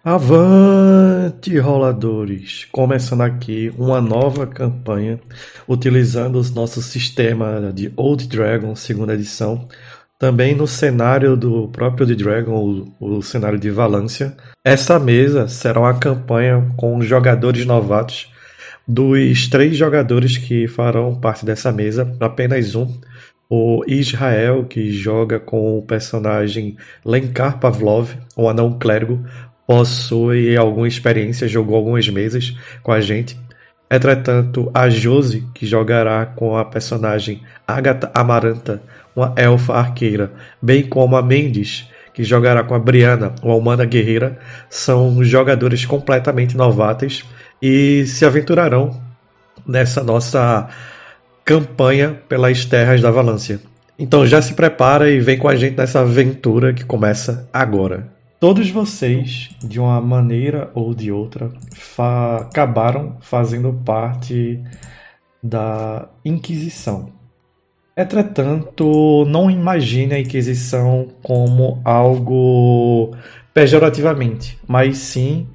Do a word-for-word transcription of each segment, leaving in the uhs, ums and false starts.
Avante, roladores! Começando aqui uma nova campanha utilizando o nosso sistema de Old Dragon segunda edição, também no cenário do próprio The Dragon, o, o cenário de Valância. Essa mesa será uma campanha com jogadores novatos. Dos três jogadores que farão parte dessa mesa, apenas um, o Israel, que joga com o personagem Lenkar Pavlov, um anão clérigo, possui alguma experiência, jogou algumas mesas com a gente. Entretanto, a Josi, que jogará com a personagem Agatha Amaranta, uma elfa arqueira, bem como a Mendes, que jogará com a Brianna, uma humana guerreira, são jogadores completamente novatos e se aventurarão nessa nossa campanha pelas terras da Valância. Então já se prepara e vem com a gente nessa aventura que começa agora. Todos vocês, de uma maneira ou de outra, fa- acabaram fazendo parte da Inquisição. Entretanto, não imagine a Inquisição como algo pejorativamente, mas sim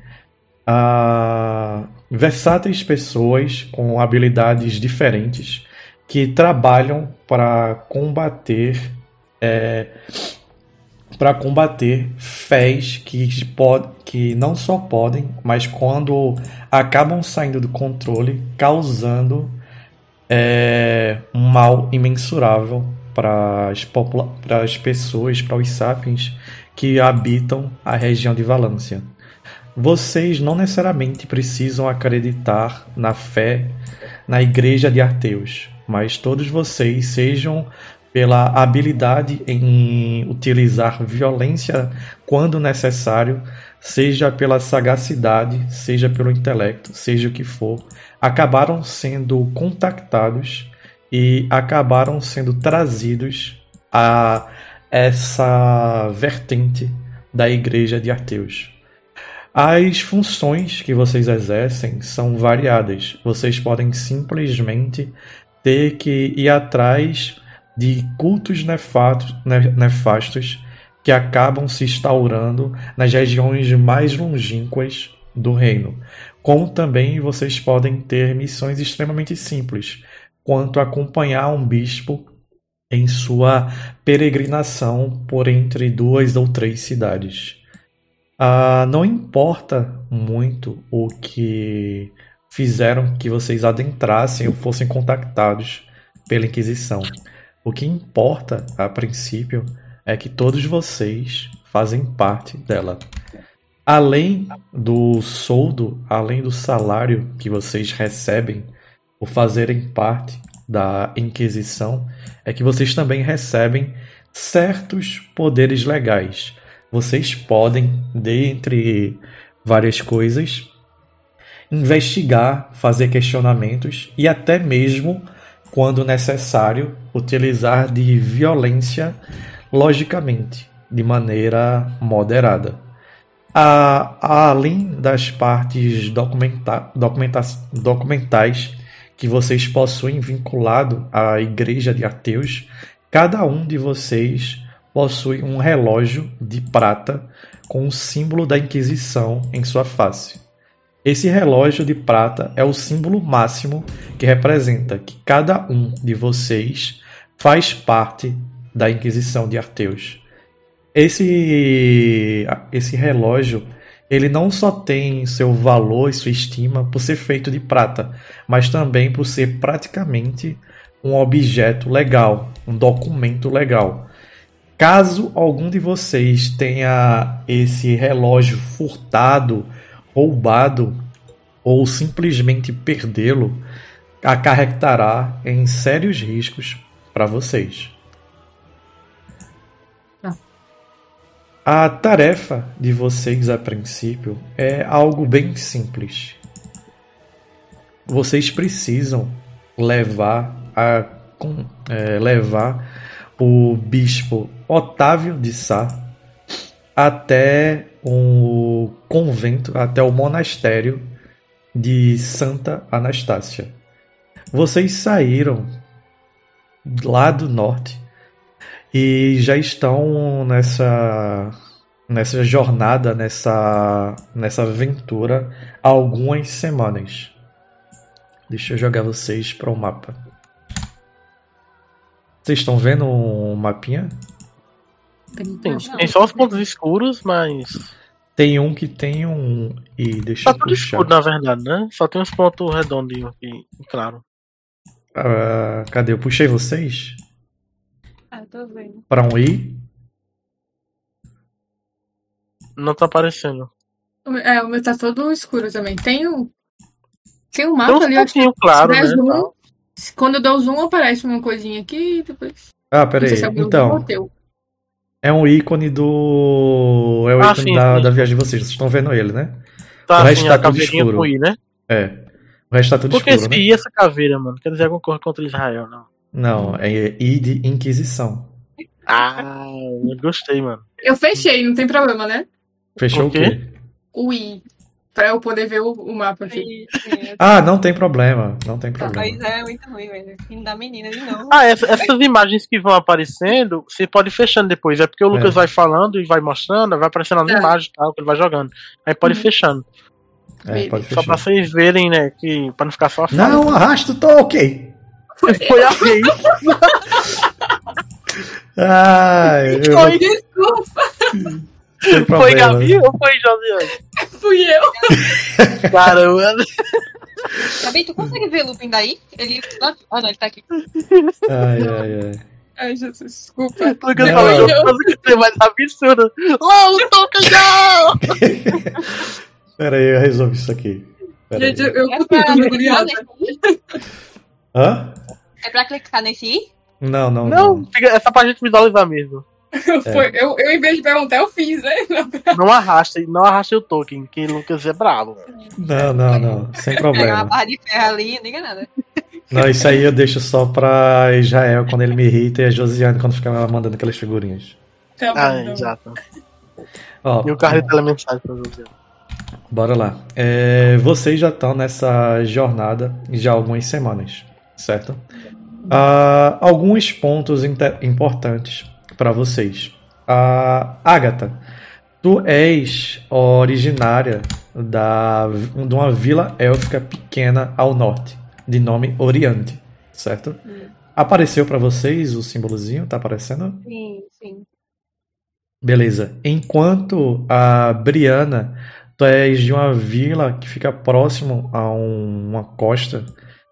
a versáteis pessoas com habilidades diferentes que trabalham para combater é, para combater fés que, pod, que não só podem, mas quando acabam saindo do controle, causando é, um mal imensurável para as, popula- para as pessoas, para os sapiens que habitam a região de Valância. Vocês não necessariamente precisam acreditar na fé na Igreja de Arteus, mas todos vocês, sejam pela habilidade em utilizar violência quando necessário, seja pela sagacidade, seja pelo intelecto, seja o que for, acabaram sendo contactados e acabaram sendo trazidos a essa vertente da Igreja de Arteus. As funções que vocês exercem são variadas. Vocês podem simplesmente ter que ir atrás de cultos nefastos, nefastos que acabam se instaurando nas regiões mais longínquas do reino. Como também vocês podem ter missões extremamente simples, quanto acompanhar um bispo em sua peregrinação por entre duas ou três cidades. Ah, não importa muito o que fizeram que vocês adentrassem ou fossem contactados pela Inquisição. O que importa, a princípio, é que todos vocês fazem parte dela. Além do soldo, além do salário que vocês recebem por fazerem parte da Inquisição, é que vocês também recebem certos poderes legais. Vocês podem, dentre várias coisas, investigar, fazer questionamentos e até mesmo, quando necessário, utilizar de violência logicamente, de maneira moderada. A, a, além das partes documenta, documenta, documentais que vocês possuem vinculado à Igreja de Arteus, cada um de vocês possui um relógio de prata com o símbolo da Inquisição em sua face. Esse relógio de prata é o símbolo máximo que representa que cada um de vocês faz parte da Inquisição de Arteus. Esse, esse relógio, ele não só tem seu valor e sua estima por ser feito de prata, mas também por ser praticamente um objeto legal, um documento legal. Caso algum de vocês tenha esse relógio furtado, roubado ou simplesmente perdê-lo, acarretará em sérios riscos para vocês. Ah. A tarefa de vocês, a princípio, é algo bem simples. Vocês precisam levar, a, é, levar o bispo Otávio de Sá até o convento, até o monastério de Santa Anastácia. Vocês saíram lá do norte e já estão nessa nessa jornada, nessa, nessa aventura, algumas semanas. Deixa eu jogar vocês para o mapa. Vocês estão vendo o mapinha? Sim, tem só os pontos escuros, mas... Tem um que tem um... E deixa Tá eu tudo puxar. escuro, na verdade, né? Só tem uns pontos redondinhos aqui, claro. Ah, cadê? Eu puxei vocês? Ah, tô vendo. Para um I. Não tá aparecendo. É, o meu tá todo escuro também. Tem um. Tem um Tem mapa uns ali, onde pontinhos claros, der né? zoom, tal. quando eu dou zoom, aparece uma coisinha aqui e depois. Ah, Não peraí. sei se é o meu Então, ou o teu. é um ícone do... É o Ah, ícone sim, da, sim. da viagem de vocês. Vocês estão vendo ele, né? Tá O resto assim, tá a tudo caveirinha escuro. com I, né? É. O resto tá tudo Por que escuro, esse né? I, essa caveira, mano? Quer dizer alguma coisa contra Israel, não? Não, é I de Inquisição. Ah, eu gostei, mano. Eu fechei, não tem problema, né? Fechou O o quê? quê? O I. Pra eu poder ver o, o mapa aqui. Sim, sim. Ah, não tem problema. Não tem Pois problema. é, muito ruim, velho. Filho da menina de novo. Ah, essa- essas imagens que vão aparecendo, você pode ir fechando depois. É porque o Lucas É. vai falando e vai mostrando, vai aparecendo as Tá. imagens e tal, que ele vai jogando. Aí pode ir Uhum. fechando. É, pode Só pra fechar. vocês verem, né? Que, pra não ficar só a fala. Não, arrasta o Tolkien! Foi alguém. Ai, eu Foi, vou... desculpa, Sem Foi problema. Gabi ou foi Josiane? fui eu. Caramba. Gabi, tu consegue ver o Lupin daí? Ele. Ah, não, ele tá aqui. Ai, ai, ai. Ai, Jesus, desculpa. O Lucas Não. falou de uma coisa que tem mais absurda. Lá o Tolkien não! Pera aí, eu resolvo isso aqui. Pera aí. Gente, eu, eu É tô pra muito clicar agoniada. nesse I? Hã? É pra clicar nesse I? Não, não, Não, não. fica- é só pra gente visualizar mesmo. Foi, eu, eu, em vez de perguntar, eu fiz, né? Não arrasta, não arrasta o Tolkien, que o Lucas é bravo. Não, não, não. Sem Pegar uma problema. barra de ferro ali, não diga nada. Não, isso aí eu deixo só pra Israel quando ele me irrita e a Josiane quando fica mandando aquelas figurinhas. Tá bom, Ah, tá bom. exato. Ó, E o carro de telemensagem pra Josiane. bora lá. É, vocês já estão nessa jornada já há algumas semanas, certo? Ah, alguns pontos inte- importantes para vocês. Ah, Agatha, tu és originária da, de uma vila élfica pequena ao norte, de nome Oriente, certo? Apareceu para vocês o símbolozinho? Tá aparecendo? Sim, sim. Beleza. Enquanto a Briana, tu és de uma vila que fica próximo a um- uma costa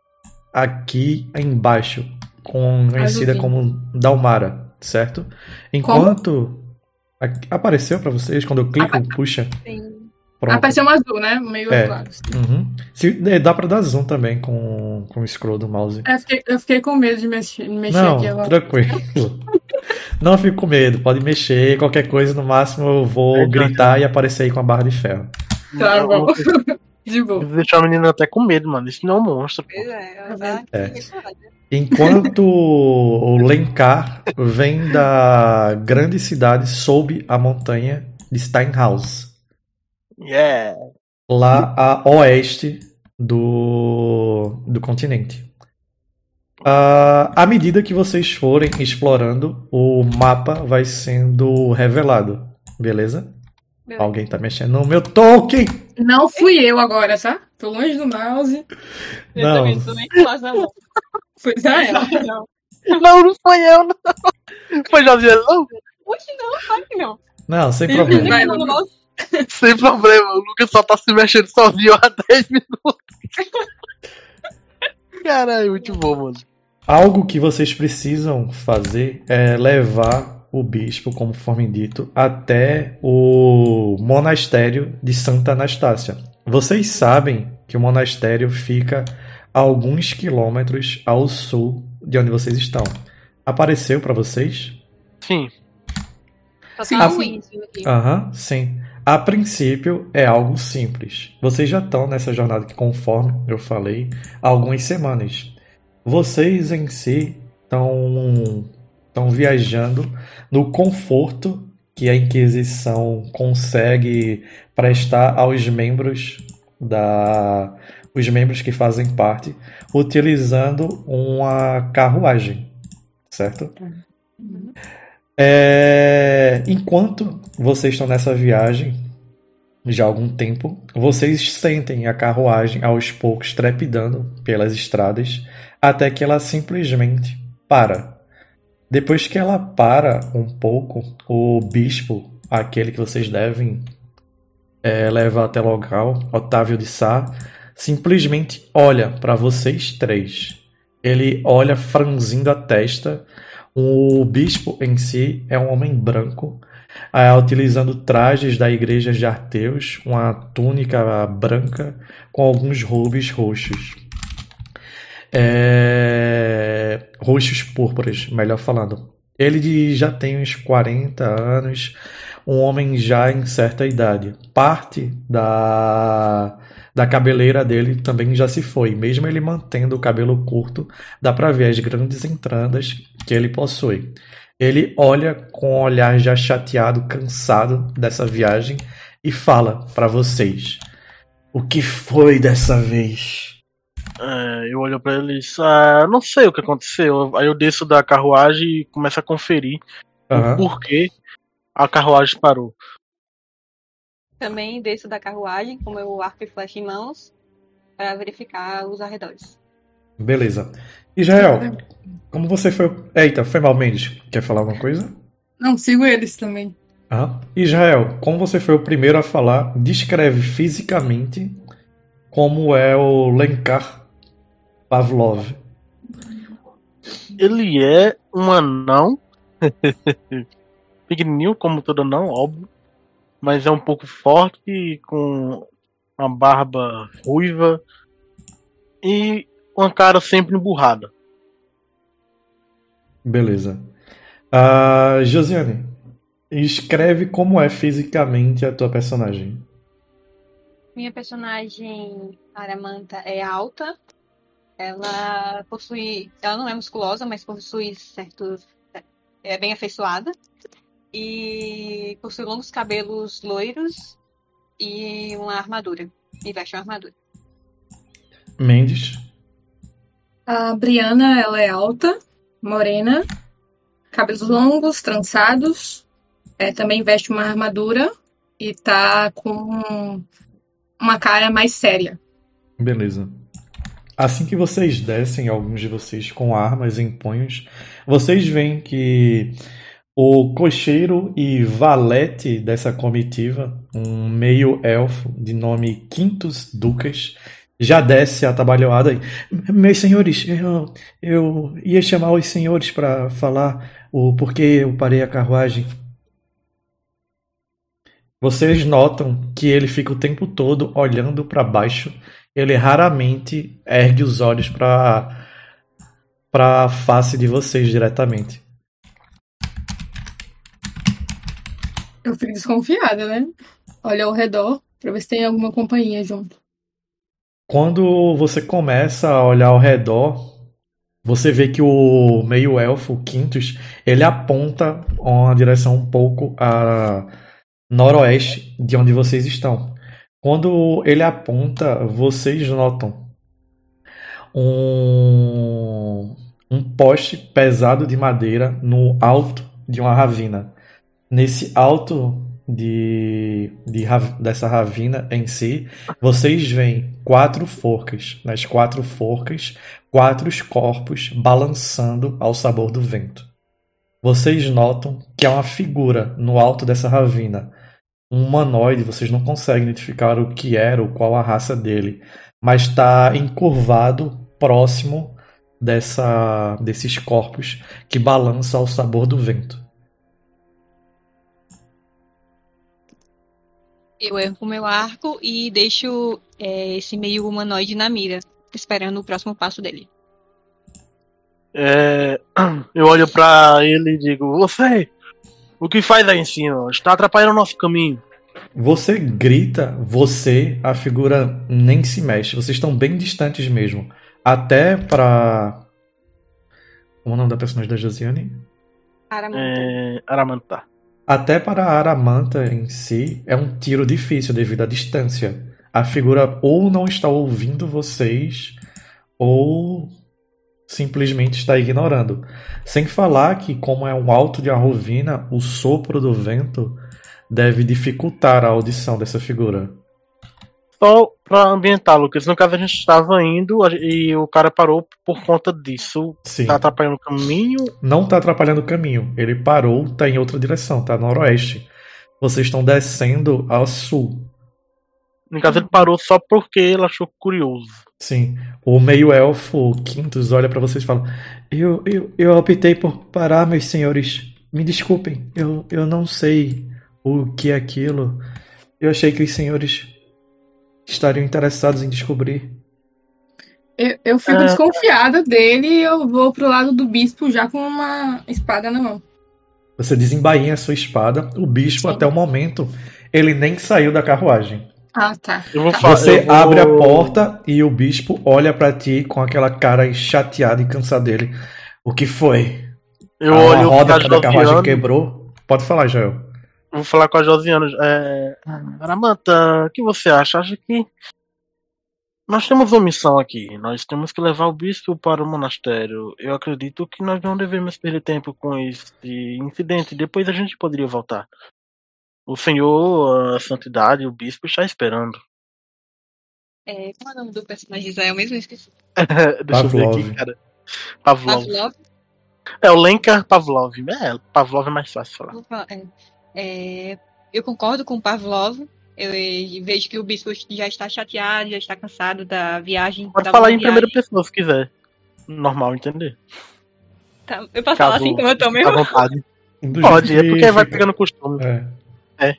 aqui embaixo, conhecida Azulzinho. como Dalmara, certo? Enquanto aqui- apareceu pra vocês quando eu clico, puxa, Sim. pronto. Apareceu um azul, né? Meio É. claro. Uhum. Se, é, dá pra dar zoom também com, com o scroll do mouse. É, eu, fiquei, eu fiquei com medo de mexer, de mexer Não, aqui agora. tranquilo. Não fico com medo, pode mexer, qualquer coisa, no máximo eu vou É, gritar e aparecer aí com a barra de ferro. Tá bom. Lucas De boa. deixou a menina até com medo, mano. Isso não é um monstro, pô. Pois é, ela tá É. aqui. Enquanto o Lencar vem da grande cidade sob a montanha de Steinhaus, Yeah. lá a oeste do, do continente. Ah, à medida que vocês forem explorando, o mapa vai sendo revelado, beleza? Beleza. Alguém tá mexendo no meu Tolkien! Não fui eu agora, tá? Tô longe do mouse. Eu Não. também tô nem com mais na mão. Foi Israel. Não. Não, não foi eu, não. Foi Josiane, não. Oxe, não, claro que não. Não, sem Vai, problema. vai. No nosso- Sem problema. O Lucas só tá se mexendo sozinho há dez minutos. Caralho, muito bom, mano. Algo que vocês precisam fazer é levar o bispo, como conforme dito, até o monastério de Santa Anastácia. Vocês sabem que o monastério fica a alguns quilômetros ao sul de onde vocês estão. Apareceu para vocês? Sim. Só Sim. tá um índio aqui. Aham, sim. A princípio é algo simples. Vocês já estão nessa jornada que, conforme eu falei, há algumas semanas. Vocês em si estão estão viajando no conforto que a Inquisição consegue prestar aos membros da os membros que fazem parte, utilizando uma carruagem, certo? É, enquanto vocês estão nessa viagem, já há algum tempo, vocês sentem a carruagem aos poucos trepidando pelas estradas até que ela simplesmente para. Depois que ela para um pouco, o bispo, aquele que vocês devem é, levar até o local, Otávio de Sá, simplesmente olha para vocês três. Ele olha franzindo a testa. O bispo em si é um homem branco, é, utilizando trajes da igreja de Arteus, uma túnica branca com alguns roubos roxos. É... roxos púrpuras, melhor falando. Ele já tem uns quarenta anos, um homem já em certa idade. Parte da, da cabeleira dele também já se foi. Mesmo ele mantendo o cabelo curto, dá pra ver as grandes entradas que ele possui. Ele olha com um olhar já chateado, cansado dessa viagem e fala pra vocês: o que foi dessa vez? É, eu olho pra eles, ah, não sei o que aconteceu. Aí eu desço da carruagem e começo a conferir Aham. o porquê a carruagem parou. Também desço da carruagem com meu arco e flecha em mãos para verificar os arredores. Beleza. Israel, como você foi. Eita, foi mal, Mendes. Quer falar alguma coisa? Não, sigo eles também. Ah. Israel, como você foi o primeiro a falar, descreve fisicamente como é o Lenkar Pavlov. Ele é um anão, pequenininho como todo anão, óbvio, mas é um pouco forte, com uma barba ruiva e uma cara sempre emburrada. Beleza. Ah, Josiane, escreve como é fisicamente a tua personagem. Minha personagem, Aramanta, é alta. Ela possui. Ela não é musculosa, mas possui certos. É bem afeiçoada. E possui longos cabelos loiros e uma armadura. E veste uma armadura. Mendes. A Briana, ela é alta, morena, cabelos longos, trançados. É, também veste uma armadura e tá com uma cara mais séria. Beleza. Assim que vocês descem, alguns de vocês com armas em punhos, vocês veem que o cocheiro e valete dessa comitiva, um meio-elfo de nome Quintus Ducas, já desce atabalhoado aí. Meus senhores, eu, eu ia chamar os senhores para falar o porquê eu parei a carruagem. Vocês notam que ele fica o tempo todo olhando para baixo. Ele raramente ergue os olhos para para a face de vocês diretamente. Eu fico desconfiada, né? Olha ao redor pra ver se tem alguma companhia junto. Quando você começa a olhar ao redor, você vê que o meio-elfo, o Quintus, ele aponta uma direção um pouco a noroeste de onde vocês estão. Quando ele aponta, vocês notam um, um poste pesado de madeira no alto de uma ravina. Nesse alto de, de, dessa ravina em si, vocês veem quatro forcas. Nas quatro forcas, quatro corpos balançando ao sabor do vento. Vocês notam que há uma figura no alto dessa ravina. Um humanoide, vocês não conseguem identificar o que era ou qual a raça dele, mas está encurvado próximo dessa, desses corpos que balançam ao sabor do vento. Eu erro com meu arco e deixo é, esse meio humanoide na mira, esperando o próximo passo dele. É, eu olho pra ele e digo: você, o que faz aí em cima? Está atrapalhando o nosso caminho. Você grita, você, a figura nem se mexe. Vocês estão bem distantes mesmo. Até pra... Como é o nome da personagem da Josiane? Aramanta. É, Aramanta. Até para a Aramanta em si, é um tiro difícil devido à distância. A figura ou não está ouvindo vocês, ou simplesmente está ignorando. Sem falar que, como é um alto de Arrovina, o sopro do vento deve dificultar a audição dessa figura. Só pra ambientar, Lucas, no caso a gente estava indo a- e o cara parou por conta disso. Sim. Tá atrapalhando o caminho. Não está atrapalhando o caminho. Ele parou, está em outra direção, está noroeste. Vocês estão descendo ao sul. No caso, ele parou só porque ele achou curioso. Sim. O meio-elfo Quintus olha para vocês e fala: eu, eu, eu optei por parar, meus senhores. Me desculpem, eu, eu não sei o que é aquilo. Eu achei que os senhores estariam interessados em descobrir. Eu, eu fico É. desconfiada dele e eu vou pro lado do bispo já com uma espada na mão. Você desembainha a sua espada. O bispo, Sim. até o momento, ele nem saiu da carruagem. Ah, tá. Eu vou Tá. falar. Você eu vou- abre a porta e o bispo olha pra ti com aquela cara chateada e cansada dele. O que foi? Eu a olho roda pra da carruagem Josiane. quebrou? Pode falar, Joel. Vou falar com a Josiana. É... Aramanta, o que você acha? Acha que nós temos uma missão aqui. Nós temos que levar o bispo para o monastério. Eu acredito que nós não devemos perder tempo com esse incidente. Depois a gente poderia voltar. O senhor, a santidade, o bispo está esperando. É, como é o nome do personagem de Israel mesmo? Eu esqueci. Deixa eu ver Pavlov. aqui, cara. Pavlov. Pavlov. É o Lenka Pavlov. É, Pavlov é mais fácil de falar. Vou falar, é. É, eu concordo com o Pavlov. Eu eh, vejo que o bispo já está chateado, já está cansado da viagem. Pode da falar longa em primeira viagem. pessoa se quiser. Normal, entender. Tá, eu posso falar Caso- assim como eu tô À mesmo? vontade. Do Pode, jeito é que porque vai fica- pegando costume. É.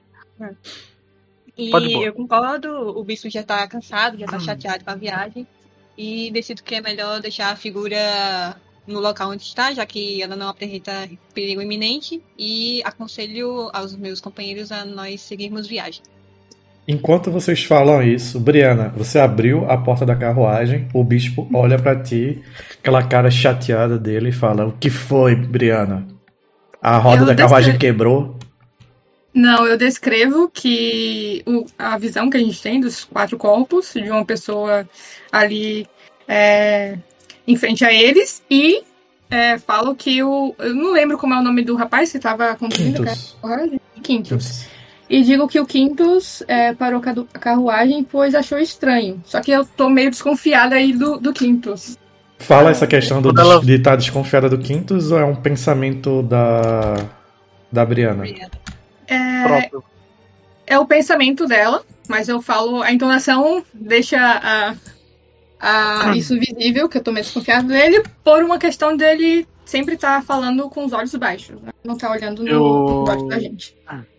E Pode boa. eu concordo, o bispo já tá cansado, já tá Hum. chateado com a viagem. E decido que é melhor deixar a figura no local onde está, já que ela não apresenta perigo iminente. E aconselho aos meus companheiros a nós seguirmos viagem. Enquanto vocês falam isso, Briana, você abriu a porta da carruagem, o bispo olha pra ti, aquela cara chateada dele e fala: o que foi, Briana? A roda Eu da carruagem descre- quebrou? Não, eu descrevo que o- a visão que a gente tem dos quatro corpos, de uma pessoa ali é, em frente a eles, e é, falo que o. Eu não lembro como é o nome do rapaz que estava conduzindo a Quintus. carruagem. Quintus. E digo que o Quintus é, parou cadu- a carruagem, pois achou estranho. Só que eu tô meio desconfiada aí do, do Quintus. Fala essa questão do, Quando ela- de estar desconfiada do Quintus ou é um pensamento da, da Briana? É, Próprio. é o pensamento dela, mas eu falo, a entonação deixa a, a- isso visível, que eu tô meio desconfiado dele, por uma questão dele sempre estar falando com os olhos baixos, né? Não tá olhando no, Eu- no olho da gente.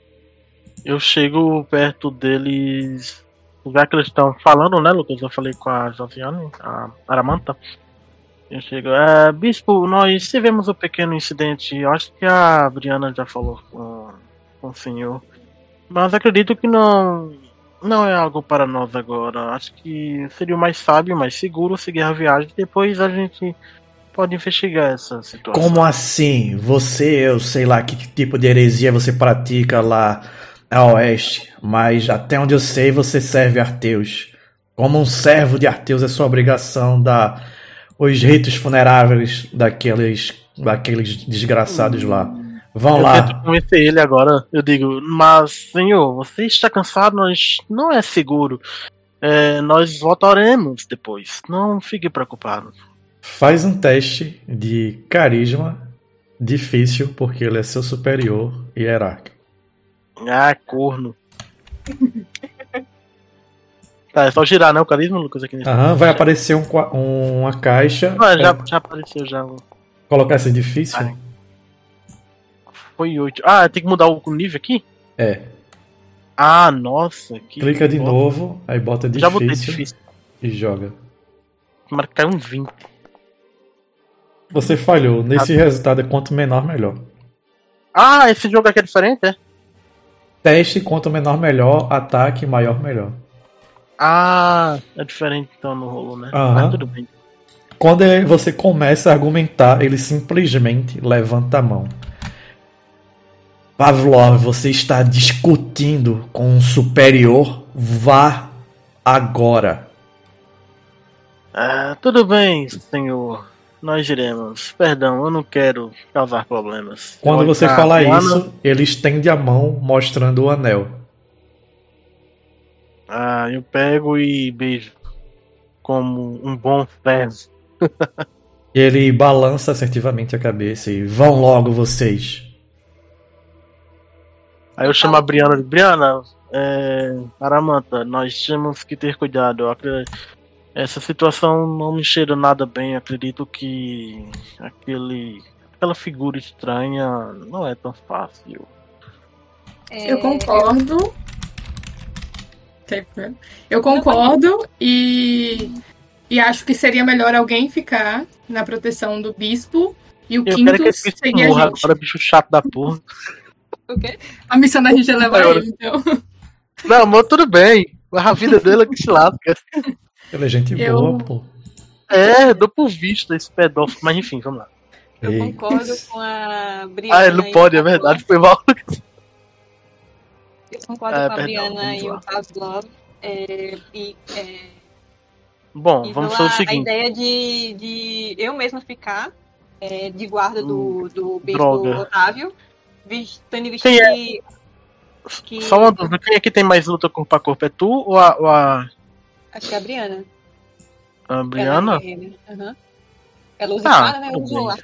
Eu chego perto deles. Já que eles estão falando, né, Lucas? Eu falei com a Josiane, a Aramanta. Eu chego. É, bispo, nós tivemos um pequeno incidente. Eu acho que a Briana já falou com, com o senhor. Mas acredito que não. Não é algo para nós agora. Acho que seria o mais sábio, mais seguro seguir a viagem. Depois a gente pode investigar essa situação. Como assim? Você, eu sei lá que tipo de heresia você pratica lá a oeste, mas até onde eu sei você serve Arteus. Como um servo de Arteus é sua obrigação dar os ritos funeráveis daqueles, daqueles desgraçados lá. Vão Eu lá. tento convencer ele agora. Eu digo, mas senhor, você está cansado, nós não é seguro. É, nós voltaremos depois. Não fique preocupado. Faz um teste de carisma difícil, porque ele é seu superior hierárquico. Ah, corno. Tá, é só girar, né? O carisma, Lucas, aqui nesse. Aham, vai aparecer um qua- uma caixa. Ah, já, É, já apareceu já. colocar esse difícil? Ai. Foi oito. Ah, tem que mudar o nível aqui? É. Ah, nossa. Que Clica de bosta. novo, aí bota difícil, Já botei difícil. e joga. Mas caiu um vinte. Você falhou. Nesse resultado, quanto menor, melhor. Ah, esse jogo aqui é diferente, é? Teste, quanto menor, melhor. Ataque, maior, melhor. Ah, é diferente então no rolo, né? Aham. Mas tudo bem. Quando ele- você começa a argumentar, ele simplesmente levanta a mão. Pavlov, você está discutindo com um superior? Vá agora. Ah, tudo bem, senhor. nós iremos. Perdão, eu não quero causar problemas. Quando Olha você pra fala Brianna. isso, ele estende a mão mostrando o anel. Ah, eu pego e beijo. Como um bom servo. Ele balança assertivamente a cabeça e vão logo vocês. Aí eu chamo a Brianna de Brianna, é, Aramanta, nós temos que ter cuidado. Eu acredito, essa situação não me cheira nada bem. Acredito que aquele, aquela figura estranha não é tão fácil. É, Eu concordo. Eu concordo e, e acho que seria melhor alguém ficar na proteção do bispo e o Eu quero que Quintus esse bicho seguir a morra gente. agora, bicho chato da porra. O quê? A missão da gente é levar Agora. ele, então. Não, mas tudo bem. Mas a vida dele é que se lasca. Ele é gente Eu- boa, pô. É, dou por visto esse pedófilo, mas enfim, vamos lá. Eu Ei. concordo com a Briana. Ah, ele não e pode, o é verdade, Pavlov. foi mal. Eu concordo É, com a perdão, Briana vamos e lá. o Pavlov. É, e é, Bom, e vamos pela fazer o seguinte. a ideia de, de eu mesma ficar é, de guarda do, do bispo Droga. Otávio, vis- tendo visto Quem é? que, que- Só uma dúvida, quem é que tem mais luta corpo a corpo? É tu ou a, ou a, acho que é a Briana. a Ela é Briana? guerreira. Aham. Ela usa Ah, espada, né? Eu tudo uso bem. lá.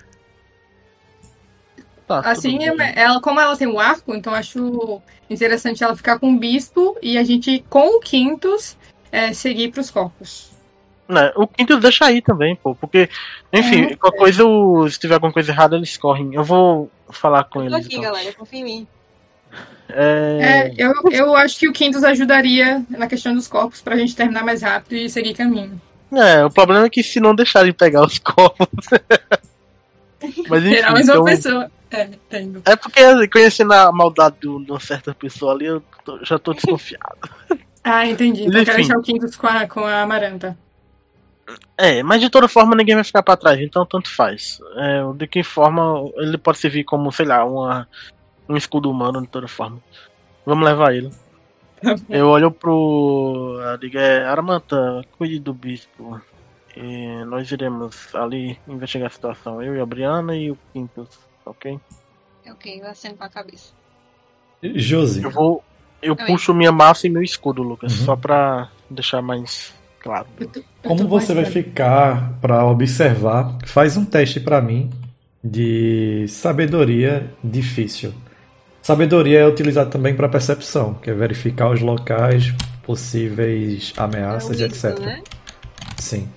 Tá, tudo Assim, bem. ela, como ela tem o arco, então acho interessante ela ficar com o bispo e a gente, com o Quintus, é, seguir pros corpos. Né, o Quintus deixa aí também, pô, porque, enfim, É, qualquer coisa, o- se tiver alguma coisa errada, eles correm. Eu vou falar com Eu tô eles, aqui, então. galera. Confia em mim. É, É, eu, eu acho que o Quintus ajudaria na questão dos corpos pra gente terminar mais rápido e seguir caminho. é, o problema é que se não deixarem pegar os corpos. Mas enfim, Gerar mais uma então, pessoa. É, entendo. é porque conhecendo a maldade de um- de uma certa pessoa ali, eu tô- já tô desconfiado. Ah, entendi. Então Mas, quero enfim. deixar o Quintus com a, com a Amaranta. É, mas de toda forma ninguém vai ficar pra trás, então tanto faz. É, de que forma ele pode servir como, sei lá, uma, um escudo humano de toda forma. Vamos levar ele. Eu olho pro. Eu digo, é, Aramanta, cuide do bispo. E nós iremos ali investigar a situação. Eu e a Briana e o Quintus, ok? Ok, eu aceno com a cabeça. Josi, Eu vou. Eu Oi. puxo minha massa e meu escudo, Lucas, Uhum. só pra deixar mais claro. Eu tô- eu como tô você vai passando. ficar pra observar, faz um teste pra mim de sabedoria difícil. Sabedoria é utilizado também pra percepção, que é verificar os locais, possíveis ameaças, É o isso, etcétera. né? Sim.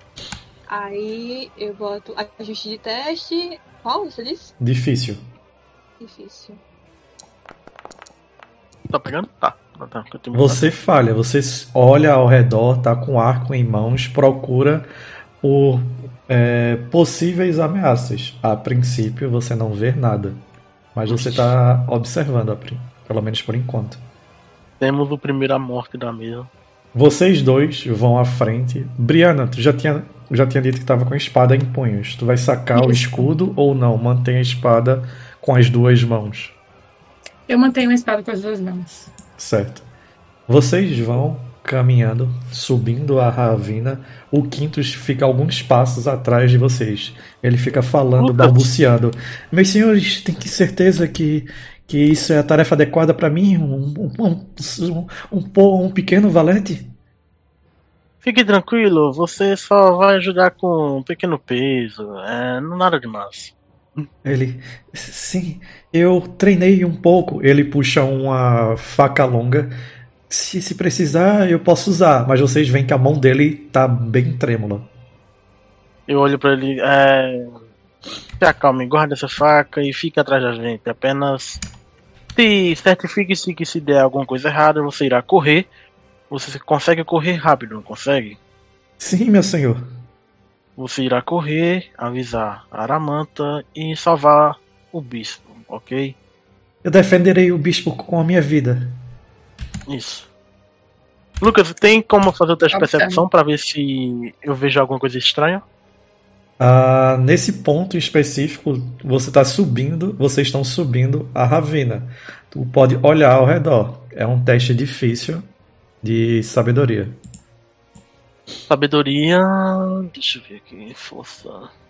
Aí eu boto ajuste de teste. Qual você disse? Difícil. Difícil. Tá pegando? Tá. Tá, tá, continua. Você falha, você olha ao redor, tá com arco em mãos, procura por é, possíveis ameaças. A princípio você não vê nada, mas você tá observando, a prin- pelo menos por enquanto. Temos o primeiro a morte da mesa. Vocês dois vão à frente. Briana, tu já tinha, já tinha dito que estava com a espada em punhos. Tu vai sacar o Isso. escudo ou não? Mantém a espada com as duas mãos. Eu mantenho a espada com as duas mãos. Certo. Vocês vão caminhando, subindo a ravina. O Quintus fica alguns passos atrás de vocês. Ele fica falando, Lucas. balbuciando. Meus senhores, tem que ter certeza que, que isso é a tarefa adequada para mim? Um, um, um, um, um, um pequeno valete? Fique tranquilo, você só vai ajudar com um pequeno peso. É, não nada demais. Ele, sim, eu treinei um pouco. Ele puxa uma faca longa. Se, se precisar, eu posso usar. Mas vocês veem que a mão dele tá bem trêmula. Eu olho pra ele. É... Se acalme, guarda essa faca e fique atrás da gente. Apenas se certifique-se que se der alguma coisa errada, você irá correr. Você consegue correr rápido, não consegue? Sim, meu senhor. Você irá correr, avisar a Aramanta e salvar o bispo, ok? Eu defenderei o bispo com a minha vida. Isso. Lucas, tem como fazer o teste de Observe. percepção pra ver se eu vejo alguma coisa estranha? Ah, nesse ponto específico, você está subindo, vocês estão subindo a ravina. Tu pode olhar ao redor. É um teste difícil de sabedoria. Sabedoria. Deixa eu ver aqui. Força.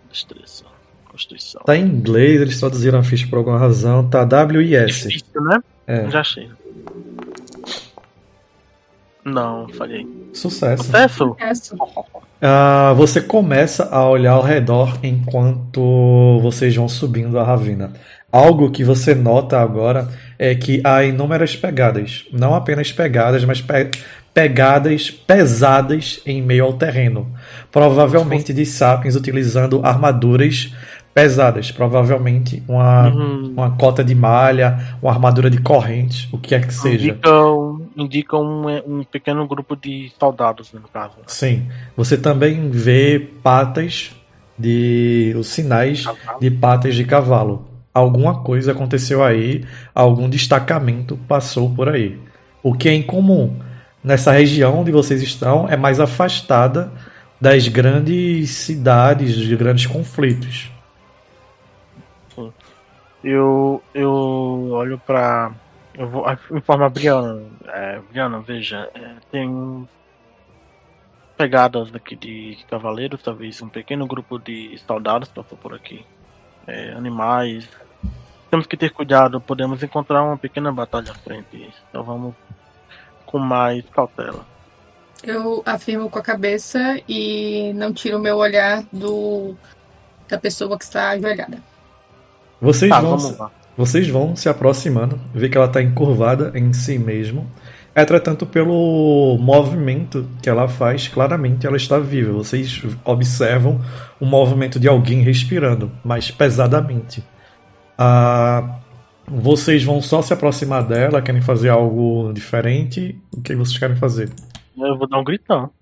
destreza. Constituição. Tá em inglês, eles traduziram a ficha por alguma razão. Tá W I S. Difícil, né? É. Já achei. Não, falhei. Sucesso. Sucesso? Essa. Ah, você começa a olhar ao redor enquanto vocês vão subindo a ravina. Algo que você nota agora é que há inúmeras pegadas. Não apenas pegadas, mas pe- pegadas pesadas em meio ao terreno. Provavelmente de sapiens utilizando armaduras pesadas. Provavelmente uma, Uhum. uma cota de malha, uma armadura de corrente, o que é que seja. Indicam, indicam um, um pequeno grupo de soldados, né, no caso. Sim. Você também vê patas de. Os sinais Cavalo. de patas de cavalo. Alguma coisa aconteceu aí, algum destacamento passou por aí. O que é incomum. Nessa região onde vocês estão é mais afastada das grandes cidades, dos grandes conflitos. Eu, eu olho pra. Eu vou informar a Brianna. É, Brianna, veja, é, tem pegadas aqui de cavaleiros, talvez um pequeno grupo de soldados passou por aqui. É, animais. Temos que ter cuidado, podemos encontrar uma pequena batalha à frente. Então vamos com mais cautela. Eu afirmo com a cabeça e não tiro o meu olhar do da pessoa que está ajoelhada. Vocês, Tá, vão, vamos lá. vocês vão se aproximando, vê que ela está encurvada em si mesmo. Entretanto, pelo movimento que ela faz, claramente ela está viva. Vocês observam o movimento de alguém respirando, mas pesadamente. Ah, vocês vão só se aproximar dela, querem fazer algo diferente? O que vocês querem fazer? Eu vou dar um gritão.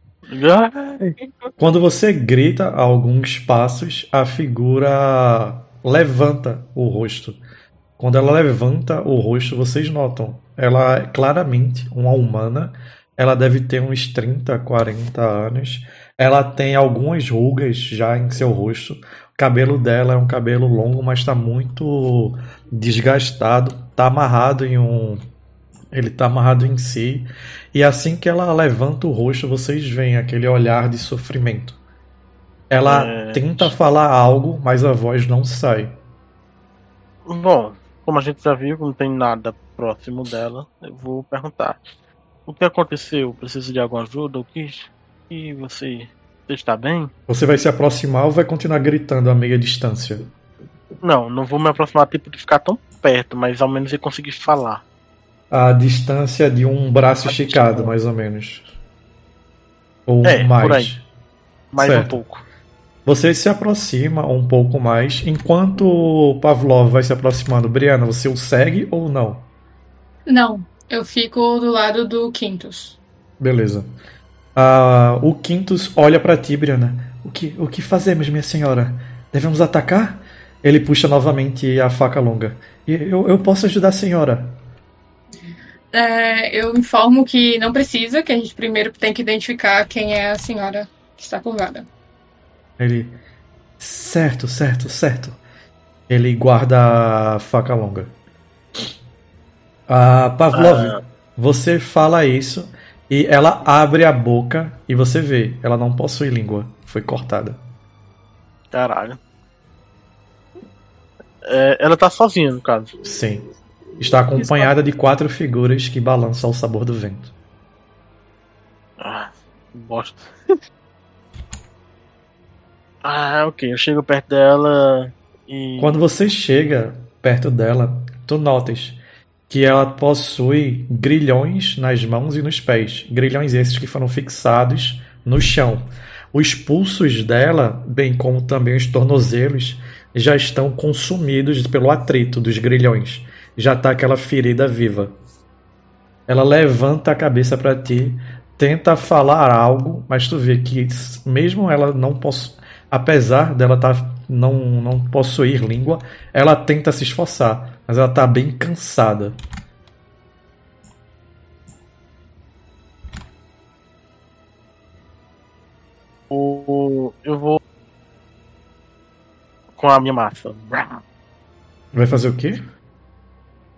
Quando você grita a alguns passos, a figura levanta o rosto. Quando ela levanta o rosto, vocês notam. Ela é claramente uma humana. Ela deve ter uns trinta, quarenta anos. Ela tem algumas rugas já em seu rosto. O cabelo dela é um cabelo longo, mas está muito desgastado. Está amarrado em um... Ele está amarrado em si. E assim que ela levanta o rosto, vocês veem aquele olhar de sofrimento. Ela É. tenta falar algo, mas a voz não sai. Bom, como a gente já viu, não tem nada próximo dela, eu vou perguntar. O que aconteceu? Precisa de alguma ajuda? O que, que você, você está bem? Você vai se aproximar ou vai continuar gritando a meia distância? Não, não vou me aproximar tipo de ficar tão perto, mas ao menos eu conseguir falar. A distância de um braço A esticado, distância. mais ou menos. Ou É, mais. por aí. Mais Certo. um pouco. Você se aproxima um pouco mais, enquanto o Pavlov vai se aproximando. Brianna, você o segue ou não? Não, eu fico do lado do Quintus. Beleza. Ah, o Quintus olha pra ti, Brianna. O que, o que fazemos, minha senhora? Devemos atacar? Ele puxa novamente a faca longa. E Eu, eu posso ajudar a senhora. É, eu informo que não precisa, que a gente primeiro tem que identificar quem é a senhora que está curvada. Ele. Certo, certo, certo. Ele guarda a faca longa. Ah, Pavlov, Ah. você fala isso e ela abre a boca e você vê, ela não possui língua. Foi cortada. Caralho. É, ela tá sozinha, no caso. Sim. Está acompanhada de quatro figuras que balançam ao sabor do vento. Ah, bosta. Ah, ok. Eu chego perto dela e. Quando você chega perto dela, tu notas que ela possui grilhões nas mãos e nos pés. Grilhões esses que foram fixados no chão. Os pulsos dela, bem como também os tornozelos, já estão consumidos pelo atrito dos grilhões. Já está aquela ferida viva. Ela levanta a cabeça para ti, tenta falar algo, mas tu vê que mesmo ela não possu... apesar dela tá... não, não possuir língua, ela tenta se esforçar, mas ela está bem cansada. O... Eu vou. Com a minha massa. Vai fazer o quê?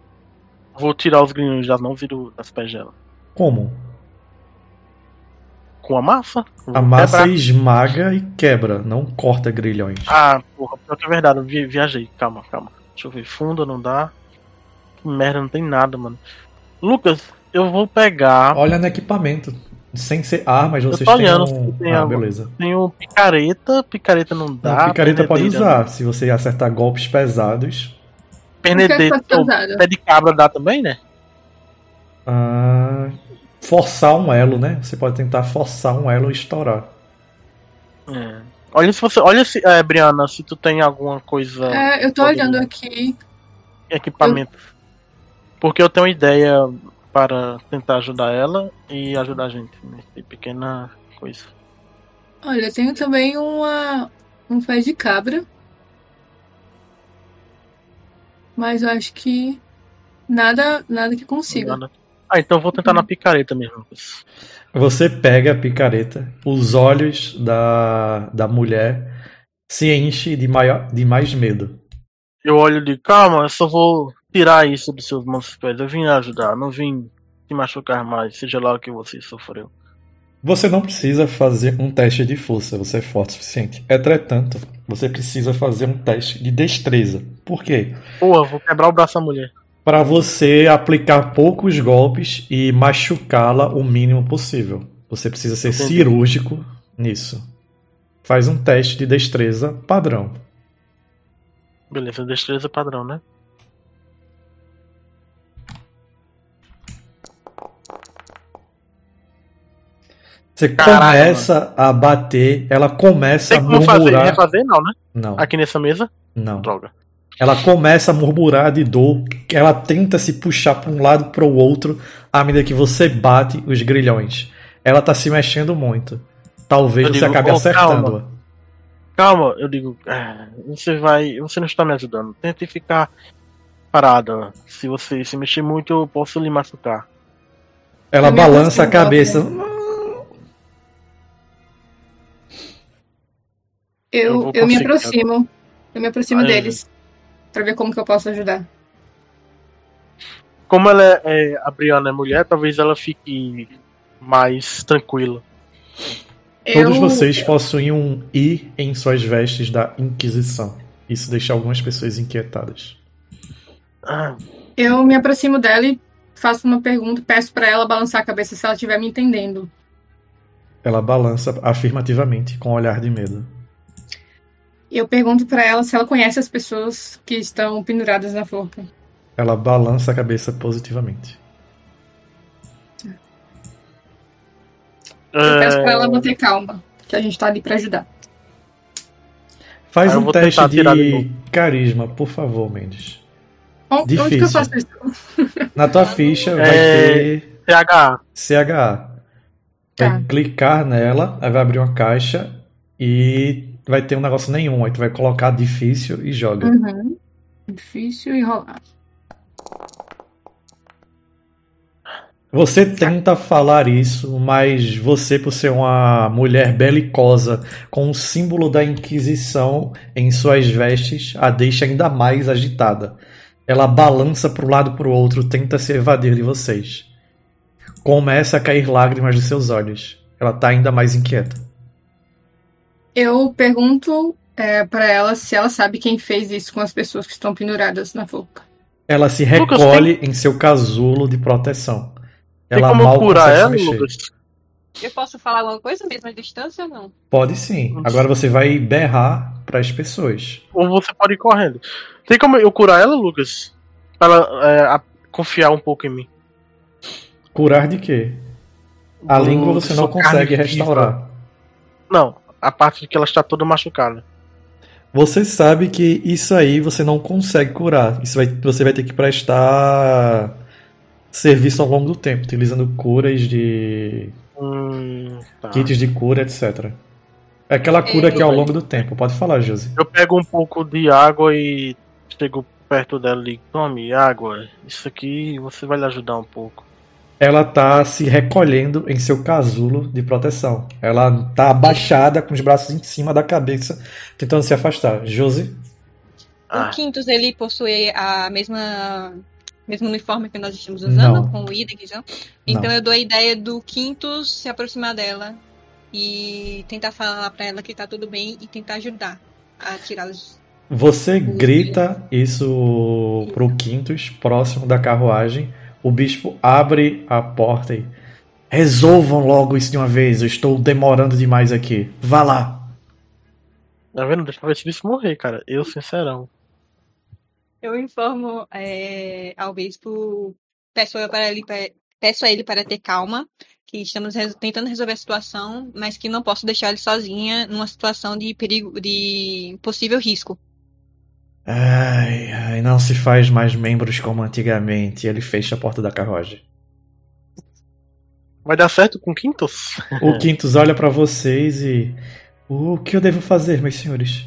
Vou tirar os grilhões das mãos e do... das pés dela. Como? com a massa. A massa esmaga e quebra, não corta grilhões. Ah, porra, pior que é verdade, eu vi, viajei. Calma, calma. Deixa eu ver. Funda, não dá. Que merda, não tem nada, mano. Lucas, eu vou pegar. Olha no equipamento. Sem ser armas, vocês têm um... Se tem ah, a... beleza. Tem um picareta, picareta não dá. Não, picareta pode usar, se você acertar golpes pesados. Penedeiro, pé de cabra dá também, né? Ah, forçar um elo, né? Você pode tentar forçar um elo e estourar. É. Olha se você. Olha se, é, Brianna, se tu tem alguma coisa. É, eu tô olhando aqui. Equipamento. Eu... Porque eu tenho uma ideia para tentar ajudar ela e ajudar a gente nessa pequena coisa. Olha, eu tenho também uma um pé de cabra. Mas eu acho que nada, nada que consiga. Nada. Ah, então eu vou tentar hum. na picareta mesmo. Você pega a picareta, os olhos da, da mulher se enchem de, maior, de mais medo. Eu olho de calma, eu só vou tirar isso dos seus monstros pés. Eu vim ajudar, não vim te machucar mais, seja lá o que você sofreu. Você não precisa fazer um teste de força, você é forte o suficiente. Entretanto, você precisa fazer um teste de destreza. Por quê? Porra, vou quebrar o braço da mulher. Para você aplicar poucos golpes e machucá-la o mínimo possível. Você precisa ser Entendi. cirúrgico nisso. Faz um teste de destreza padrão. Beleza, destreza padrão, né? Você Caralho, começa mano. a bater, ela começa Tem a como murmurar. Fazer, refazer não, né? Não. Aqui nessa mesa? Não. Droga. Ela começa a murmurar de dor, ela tenta se puxar para um lado para o outro à medida que você bate os grilhões. Ela tá se mexendo muito. Talvez eu você digo, acabe oh, acertando-a. Calma. calma, eu digo, você vai, você não está me ajudando. Tente ficar parada. Se você se mexer muito, eu posso lhe machucar. Ela eu balança a cabeça. Eu, eu, eu me aproximo. Eu me aproximo Aí, deles. Pra ver como que eu posso ajudar. Como ela é, é, a Brianna é mulher, talvez ela fique mais tranquila. Eu... Todos vocês possuem um I em suas vestes da Inquisição. Isso deixa algumas pessoas inquietadas. Ah. Eu me aproximo dela e faço uma pergunta, peço pra ela balançar a cabeça se ela estiver me entendendo. Ela balança afirmativamente, com um olhar de medo. Eu pergunto pra ela se ela conhece as pessoas que estão penduradas na forca. Ela balança a cabeça positivamente. Eu peço pra ela manter calma, que a gente tá ali pra ajudar. Faz um teste de, de carisma, por favor, Mendes. Onde, onde que eu faço isso? Na tua ficha vai é... ter C H A. C H A. Vai tá. clicar nela, aí vai abrir uma caixa e vai ter um negócio nenhum. Aí tu vai colocar difícil e joga. Uhum. Difícil e rolar. Você tenta falar isso, mas você, por ser uma mulher belicosa com o símbolo da Inquisição em suas vestes, a deixa ainda mais agitada. Ela balança para um lado e para o outro, tenta se evadir de vocês. Começa a cair lágrimas dos seus olhos. Ela está ainda mais inquieta. Eu pergunto é, para ela se ela sabe quem fez isso com as pessoas que estão penduradas na forca. Ela se recolhe Lucas, tem... em seu casulo de proteção. Ela tem como mal curar ela, se mexer. Lucas? Eu posso falar alguma coisa mesmo à distância ou não? Pode sim. Agora você vai berrar para as pessoas. Ou você pode ir correndo. Tem como eu curar ela, Lucas? Pra ela é, a, confiar um pouco em mim. Curar de quê? A Do, língua você não consegue restaurar. Viva. Não, a parte de que ela está toda machucada. Você sabe que isso aí você não consegue curar. Isso vai, você vai ter que prestar serviço ao longo do tempo, utilizando curas de... Hum, tá. kits de cura, etcétera. É aquela cura é, que é ao longo do tempo. Pode falar, Josi. Eu pego um pouco de água e chego perto dela e tome água. Isso aqui você vai lhe ajudar um pouco. Ela tá se recolhendo em seu casulo de proteção. Ela tá abaixada com os braços em cima da cabeça, tentando se afastar. Josi? Ah. O Quintus, ele possui a mesma... mesmo uniforme que nós estamos usando, Não. com o I da Inquisição. Então Não. eu dou a ideia do Quintus se aproximar dela e tentar falar pra ela que tá tudo bem e tentar ajudar a tirá-los. Você grita isso pro Quintus, próximo da carruagem. O bispo abre a porta e... Resolvam logo isso de uma vez, eu estou demorando demais aqui. Vá lá. Tá vendo? Deixa eu ver se isso morrer, cara. Eu, sincerão. Eu informo é, ao bispo, peço, eu para ele, pe- peço a ele para ter calma, que estamos res- tentando resolver a situação, mas que não posso deixar ele sozinha numa situação de perigo, de possível risco. Ai, ai, não se faz mais membros como antigamente. Ele fecha a porta da carruagem. Vai dar certo com Quintus? O Quintus olha pra vocês e... O que eu devo fazer, meus senhores?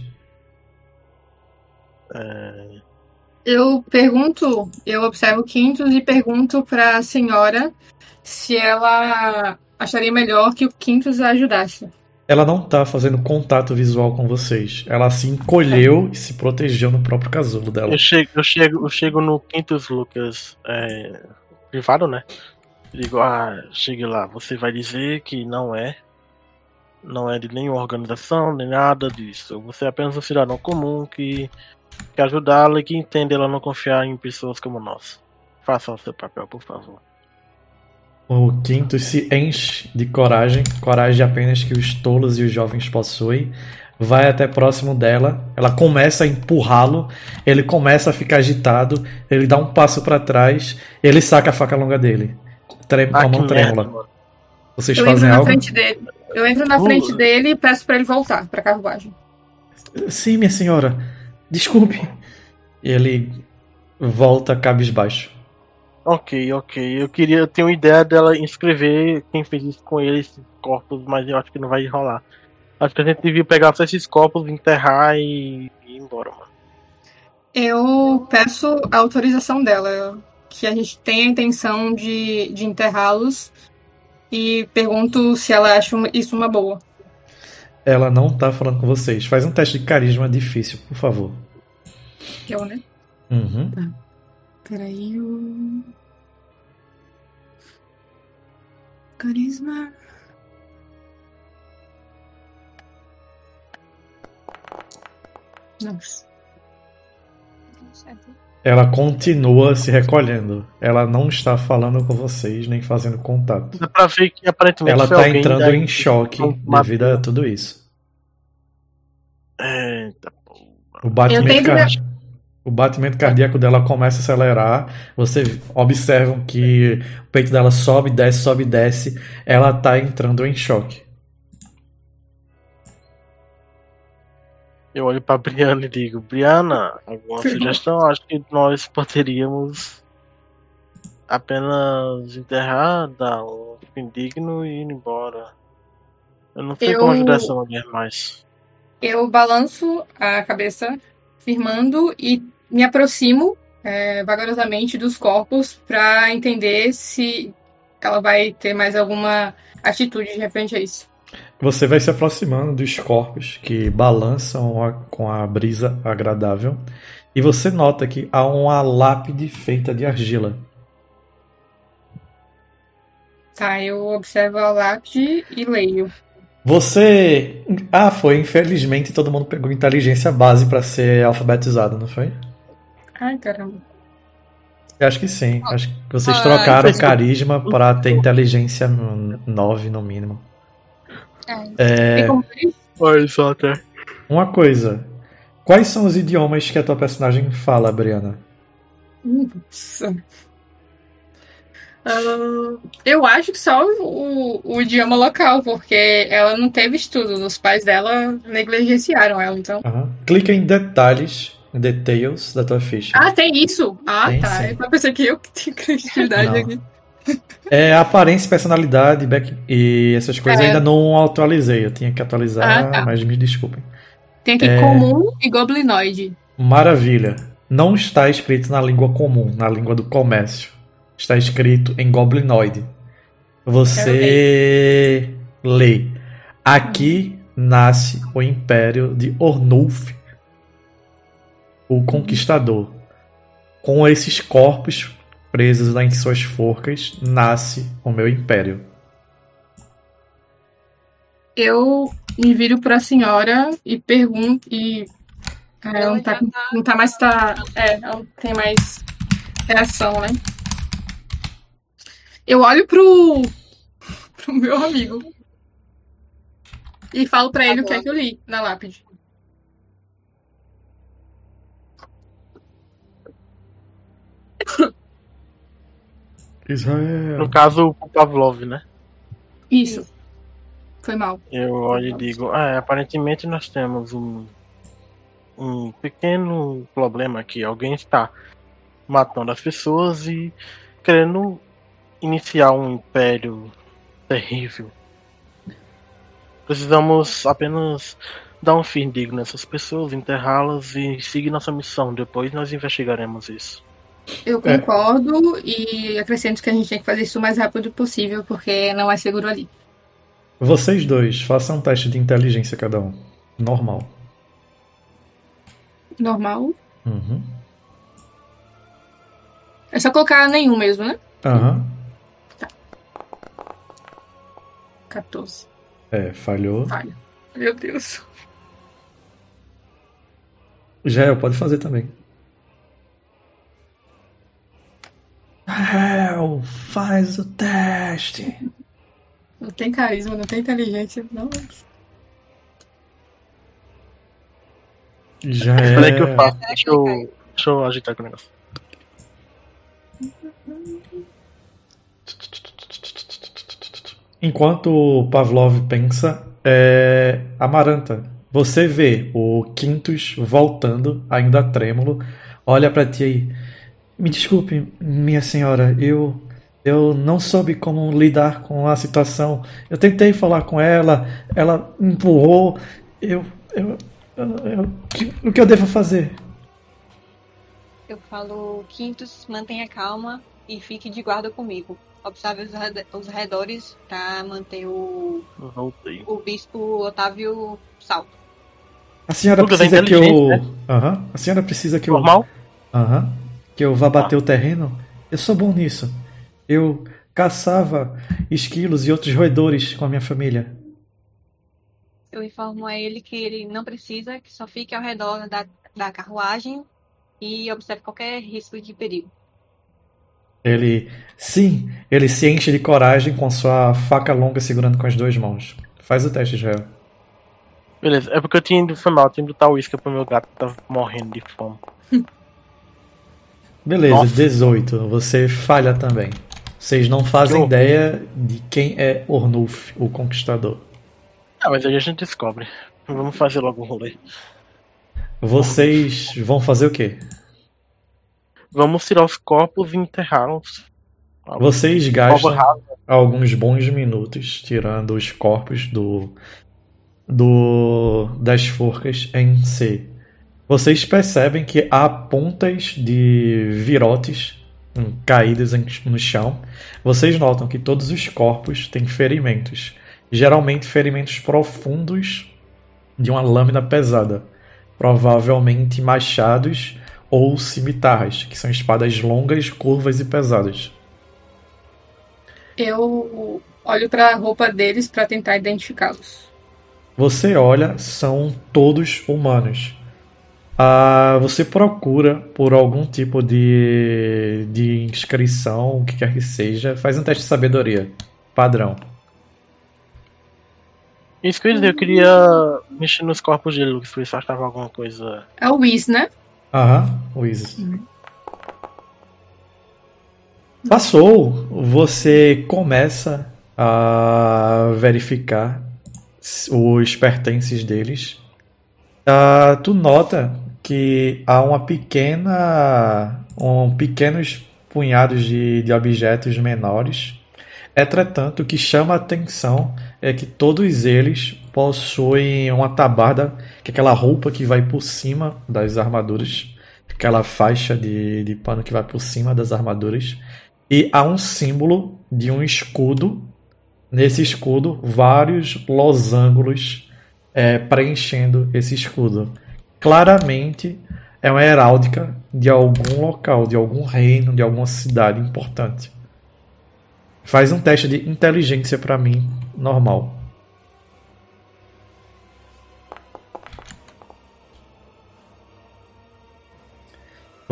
É... Eu pergunto, eu observo o Quintus e pergunto para a senhora se ela acharia melhor que o Quintus a ajudasse. Ela não tá fazendo contato visual com vocês. Ela se encolheu e se protegeu no próprio casulo dela. Eu chego, eu chego, eu chego no Quintus Lucas, é, privado, né? Digo, ah, chegue lá, você vai dizer que não é, não é de nenhuma organização, nem nada disso. Você é apenas um cidadão comum que quer ajudá-la e que entende ela não confiar em pessoas como nós. Faça o seu papel, por favor. O Quintus se enche de coragem, coragem apenas que os tolos e os jovens possuem. Vai até próximo dela, ela começa a empurrá-lo, ele começa a ficar agitado, ele dá um passo pra trás, ele saca a faca longa dele, trem, com Ah, a mão que trêmula. merda, mano. Vocês Eu entro fazem na algo? frente dele. Eu entro na Uh. frente dele e peço para ele voltar para a carruagem. Sim, minha senhora, desculpe. E ele volta cabisbaixo. Ok, ok. Eu queria, eu tenho ideia dela inscrever quem fez isso com ele, esses corpos, mas eu acho que não vai rolar. Acho que a gente devia pegar só esses corpos, enterrar e, e ir embora, mano. Eu peço a autorização dela, que a gente tem a intenção de, de enterrá-los, e pergunto se ela acha uma- isso uma boa. Ela não tá falando com vocês. Faz um teste de carisma difícil, por favor. Eu, né? Uhum. Peraí, o... Carisma... Nossa. Ela continua se recolhendo. Ela não está falando com vocês, nem fazendo contato. Dá pra ver que aparentemente Ela foi tá alguém entrando da- em choque devido a tudo isso. Eita, porra. O batimento, Eu tento car- me- o batimento cardíaco dela começa a acelerar. Vocês observam que o peito dela sobe, desce, sobe, desce. Ela tá entrando em choque. Eu olho pra Brianna e digo, Brianna, alguma sugestão? Acho que nós poderíamos apenas enterrar, dar um fim digno e ir embora. Eu não sei Eu- como ajudar essa mulher mais. Eu balanço a cabeça, firmando, e me aproximo é, vagarosamente dos corpos para entender se ela vai ter mais alguma atitude referente a isso. Você vai se aproximando dos corpos que balançam a- com a brisa agradável. E você nota que há uma lápide feita de argila. Tá, eu observo a lápide e leio. Você. Ah, foi. Infelizmente todo mundo pegou inteligência base pra ser alfabetizado, não foi? Ai, caramba. Eu acho que sim. Acho que vocês Ah, trocaram isso- carisma pra ter inteligência nove no mínimo. É... Tem como ver isso? Oi, Soter. Uma coisa. Quais são os idiomas que a tua personagem fala, Brianna? Nossa. Ah, eu acho que só o, o idioma local, porque ela não teve estudos. Os pais dela negligenciaram ela, então. Aham. Clica em detalhes, em details da tua ficha. Ah, tem isso? Ah, Tem, tá. sim. Eu pensei que eu que tinha criatividade Não. aqui. É aparência, personalidade back... e essas coisas É. ainda não atualizei. Eu tinha que atualizar, Ah, tá. mas me desculpem. Tem aqui É. comum e goblinoide. Maravilha. Não está escrito na língua comum, na língua do comércio. Está escrito em goblinoide. Você lê. Aqui nasce o Império de Ornulf, o Conquistador. Com esses corpos presos lá em suas forcas, nasce o meu Império. Eu me viro pra senhora e pergunto. E. Ah, ela Ela não tá, já tá- não tá mais. Tá, é, ela não tem mais reação, né? Eu olho pro. pro meu amigo. E falo pra ele o que é que eu li na lápide. Israel. No caso, o Pavlov, né? Isso. Foi mal. Eu olho e digo, ah, aparentemente nós temos um, um pequeno problema aqui. Alguém está matando as pessoas e querendo iniciar um império terrível. Precisamos apenas dar um fim digno nessas pessoas, enterrá-las e seguir nossa missão. Depois nós investigaremos isso. Eu É. concordo e acrescento que a gente tem que fazer isso o mais rápido possível, porque não é seguro ali. Vocês dois, façam um teste de inteligência cada um. Normal. Normal. Uhum. É só colocar nenhum mesmo, né? Aham. quatorze. É, falhou. Falha. Meu Deus. Jael, pode fazer também. Jael, faz o teste. Não tem carisma, não tem inteligência. Não. Jael. Espera aí que eu faço. Deixa eu, deixa eu agitar aqui o negócio. Enquanto o Pavlov pensa, é... Amaranta, você vê o Quintus voltando, ainda trêmulo, olha pra ti aí. Me desculpe, minha senhora, eu eu não soube como lidar com a situação. Eu tentei falar com ela, ela me empurrou. Eu, eu, eu, eu que- o que eu devo fazer? Eu falo, Quintus, mantenha calma e fique de guarda comigo. Observe os, arred- os redores pra manter o, Eu voltei. o bispo Otávio salvo. A senhora Lucas, é precisa que eu, inteligente, Aham. A senhora precisa que eu, Normal? Aham. Que eu vá bater o terreno? Eu sou bom nisso. Eu caçava esquilos e outros roedores com a minha família. Eu informo a ele que ele não precisa, que só fique ao redor da, da carruagem e observe qualquer risco de perigo. Ele, sim, ele se enche de coragem com sua faca longa segurando com as duas mãos. Faz o teste, Israel. Beleza, é porque eu tinha ido, foi mal, eu tinha ido botar uísque pro meu gato que tava morrendo de fome. Beleza, Nossa. dezoito. Você falha também. Vocês não fazem Que horror. ideia de quem é Ornulf, o Conquistador. Ah, mas aí a gente descobre. Vamos fazer logo o rolê. Vocês vão fazer o quê? Vamos tirar os corpos e enterrá-los. Vocês Prova gastam rasa. alguns bons minutos tirando os corpos do, do das forcas em si. Vocês percebem que há pontas de virotes hum, caídas em- no chão. Vocês notam que todos os corpos têm ferimentos, geralmente ferimentos profundos de uma lâmina pesada, provavelmente machados ou cimitarras, que são espadas longas, curvas e pesadas. Eu olho pra roupa deles pra tentar identificá-los. Você olha, são todos humanos. Ah, você procura por algum tipo de, de inscrição, o que quer que seja. Faz um teste de sabedoria. Padrão. Isso que eu ia dizer, eu queria mexer nos corpos dele, Lucas, pra ver se eu achava alguma coisa. É o Whis, né? Aham, Luiz. Passou. Você começa a verificar os pertences deles. Ah, tu nota que há uma pequena, um pequenos punhados de, de objetos menores. Entretanto, o que chama a atenção é que todos eles possuem uma tabarda, que é aquela roupa que vai por cima das armaduras, aquela faixa de, de pano que vai por cima das armaduras, e há um símbolo de um escudo. Nesse escudo, vários losangos é, preenchendo esse escudo. Claramente é uma heráldica de algum local, de algum reino, de alguma cidade importante. Faz um teste de inteligência pra mim, normal.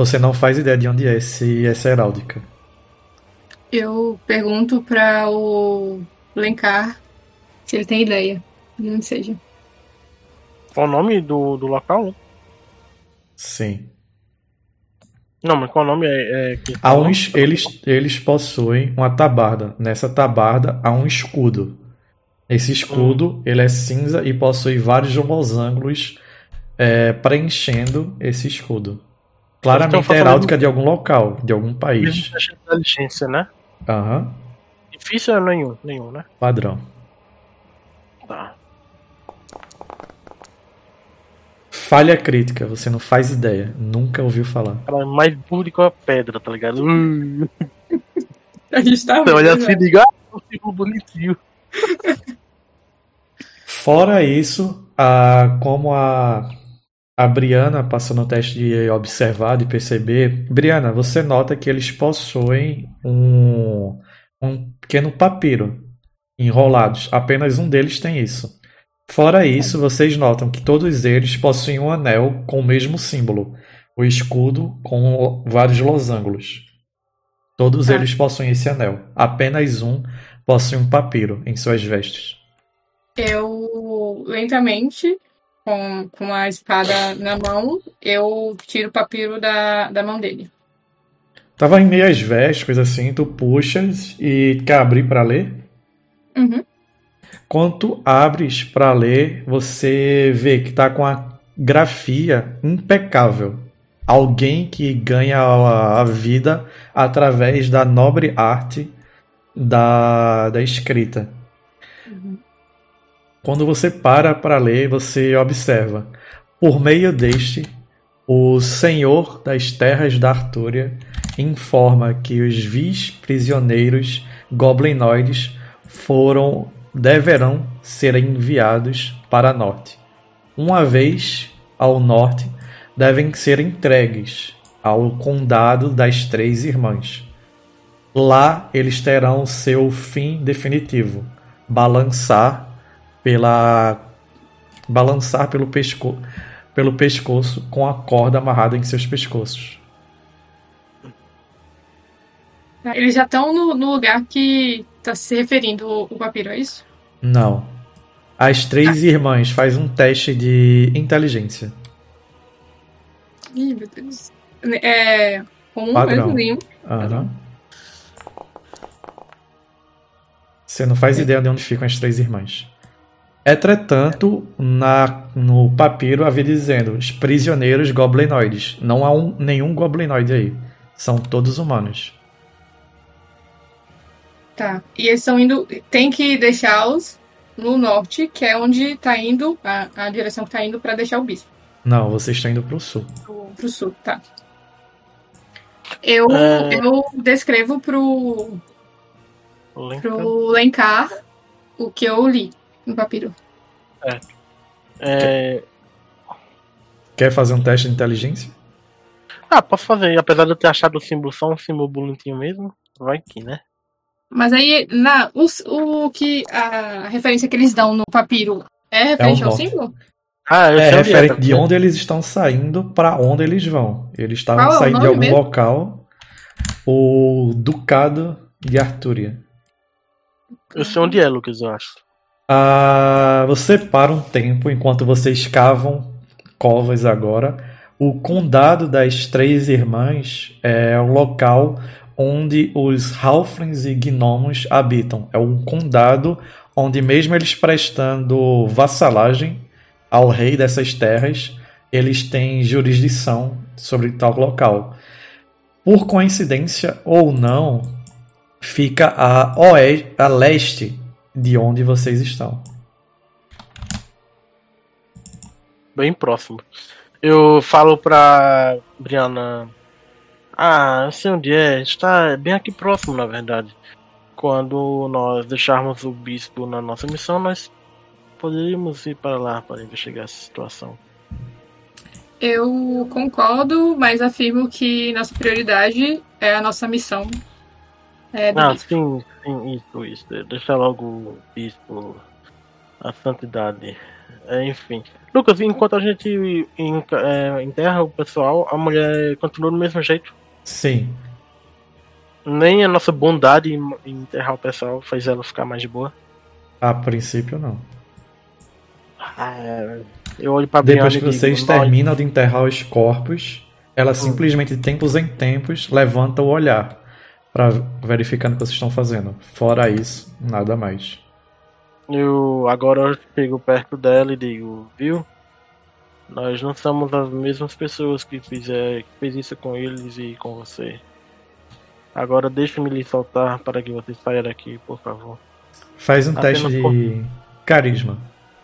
Você não faz ideia de onde é esse, essa heráldica. Eu pergunto para o Lencar se ele tem ideia de onde seja. Qual o nome do, do local? Sim. Não, mas qual o nome é, é que Há um, es- eles, eles possuem uma tabarda. Nessa tabarda há um escudo. Esse escudo ele é cinza e possui vários losangos é, preenchendo esse escudo. Claramente é fazendo- heráldica de algum local, de algum mesmo país. teste de inteligência, né? Aham, Difícil é nenhum, nenhum, né? padrão. Tá. Falha crítica, você não faz ideia. Nunca ouviu falar. Cara, é mais burro do que uma pedra, tá ligado? Uh, A gente tá Você olha vendo, assim e né? liga, ah, ficou bonitinho. Fora isso, a, como a, a Briana passou no teste de observar, de perceber. Briana, você nota que eles possuem um, um pequeno papiro enrolados. Apenas um deles tem isso. Fora isso, vocês notam que todos eles possuem um anel com o mesmo símbolo, o escudo com vários losangos. Todos Tá. eles possuem esse anel. Apenas um possui um papiro em suas vestes. Eu, lentamente, com, com a espada na mão, eu tiro o papiro da, da mão dele. Tava em meias vestes, coisa assim, tu puxas e quer abrir para ler? Uhum. Quando tu abres para ler, você vê que tá com a grafia impecável. Alguém que ganha a a vida através da nobre arte da, da escrita. Quando você para para ler, você observa. Por meio deste, o Senhor das Terras da Artúria informa que os vis prisioneiros goblinoides foram deverão ser enviados para norte. Uma vez ao norte, devem ser entregues ao condado das Três Irmãs. Lá eles terão seu fim definitivo: balançar pela balançar pelo pesco pelo pescoço com a corda amarrada em seus pescoços. Eles já estão no, no lugar que tá se referindo o, o papiro, é isso? Não. As Três Irmãs faz um teste de inteligência. Ih, meu Deus. É. Com um Padrão. mesmo nenhum. Aham. Você não faz ideia de onde ficam as Três Irmãs. Entretanto, na, no papiro havia dizendo os prisioneiros goblinoides. Não há um, nenhum goblinoide aí. São todos humanos. Tá. E eles estão indo. Tem que deixá-los no norte, que é onde tá indo. A, a direção que tá indo pra deixar o bispo. Não, vocês estão indo pro sul. Pro, pro sul, tá. Eu, É. eu descrevo pro, Lincoln. pro Lencar o que eu li no papiro. É... Quer fazer um teste de inteligência? Ah, posso fazer. Apesar de eu ter achado o símbolo só um símbolo bonitinho mesmo, vai que, né? Mas aí, na, o, o que a referência que eles dão no papiro é referente É o ao norte. símbolo? Ah, eu É sei onde referente tá de vendo? onde eles estão saindo para onde eles vão. Eles estavam Qual é o saindo de nome algum mesmo? local. O Ducado de Artúria. Eu sei onde é, Lucas, eu acho. Ah, você para um tempo enquanto vocês cavam covas agora. O Condado das Três Irmãs é o local onde os Halflings e Gnomos habitam. É um condado onde, mesmo eles prestando vassalagem ao rei dessas terras, eles têm jurisdição sobre tal local. Por coincidência ou não, fica a, oeste, a leste de onde vocês estão. Bem próximo. Eu falo pra Brianna. Ah, eu sei onde é. Está bem aqui próximo, na verdade. Quando nós deixarmos o bispo na nossa missão, nós poderíamos ir para lá para investigar essa situação. Eu concordo, mas afirmo que nossa prioridade é a nossa missão. É do Ah, bispo. sim, sim, isso, isso. Deixa logo o bispo A santidade. É, enfim. Lucas, enquanto a gente en- é, enterra o pessoal, a mulher continua do mesmo jeito. Sim. Nem a nossa bondade em em enterrar o pessoal faz ela ficar mais de boa. A princípio, não. Ah, eu olho pra Depois Brianna que e vocês digo, "Nós- terminam de enterrar os corpos, ela simplesmente, de tempos em tempos, levanta o olhar pra verificando o que vocês estão fazendo. Fora isso, nada mais. Eu agora eu chego perto dela e digo, viu? Nós não somos as mesmas pessoas que fizer, que fez isso com eles e com você. Agora deixe-me lhe soltar para que você saia daqui, por favor. Faz um Apenas teste por- de carisma.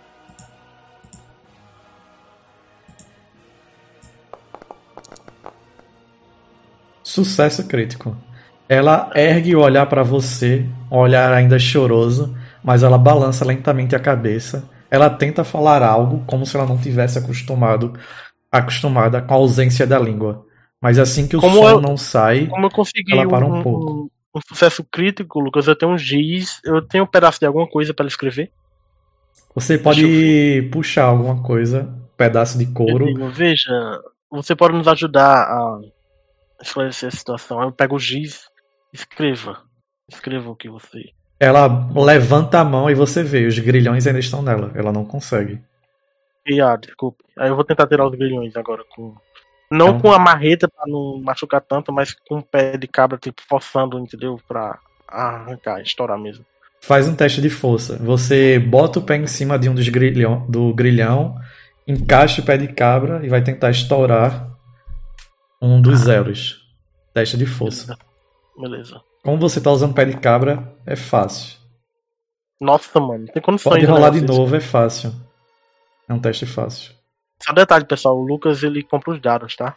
Sucesso crítico. Ela ergue o olhar pra você, um olhar ainda choroso, mas ela balança lentamente a cabeça. Ela tenta falar algo como se ela não tivesse acostumado, acostumada com a ausência da língua. Mas assim que o Como som eu- não sai, Como eu consegui ela para um, um pouco. um- um sucesso crítico, Lucas, eu tenho um giz, eu tenho um pedaço de alguma coisa para escrever. você pode puxar alguma coisa, um pedaço de Eu couro. digo, veja, você pode nos ajudar a esclarecer a situação. Eu pego o giz, escreva. Escreva o que você. Ela levanta a mão e você vê, os grilhões ainda estão nela. Ela não consegue. E, ah, desculpe. Aí eu vou tentar tirar os grilhões agora com. Não Então- com a marreta pra não machucar tanto, mas com o pé de cabra, tipo, forçando, entendeu? Pra arrancar, estourar mesmo. Faz um teste de força. Você bota o pé em cima de um dos grilhão, do grilhão, encaixa o pé de cabra e vai tentar estourar um dos zeros. Teste de força. Beleza. Como você tá usando pé de cabra, é fácil. Nossa, mano, tem condições. Pode né, rolar de vocês? novo, é fácil. É um teste fácil. Só detalhe, pessoal, o Lucas ele compra os dados, tá?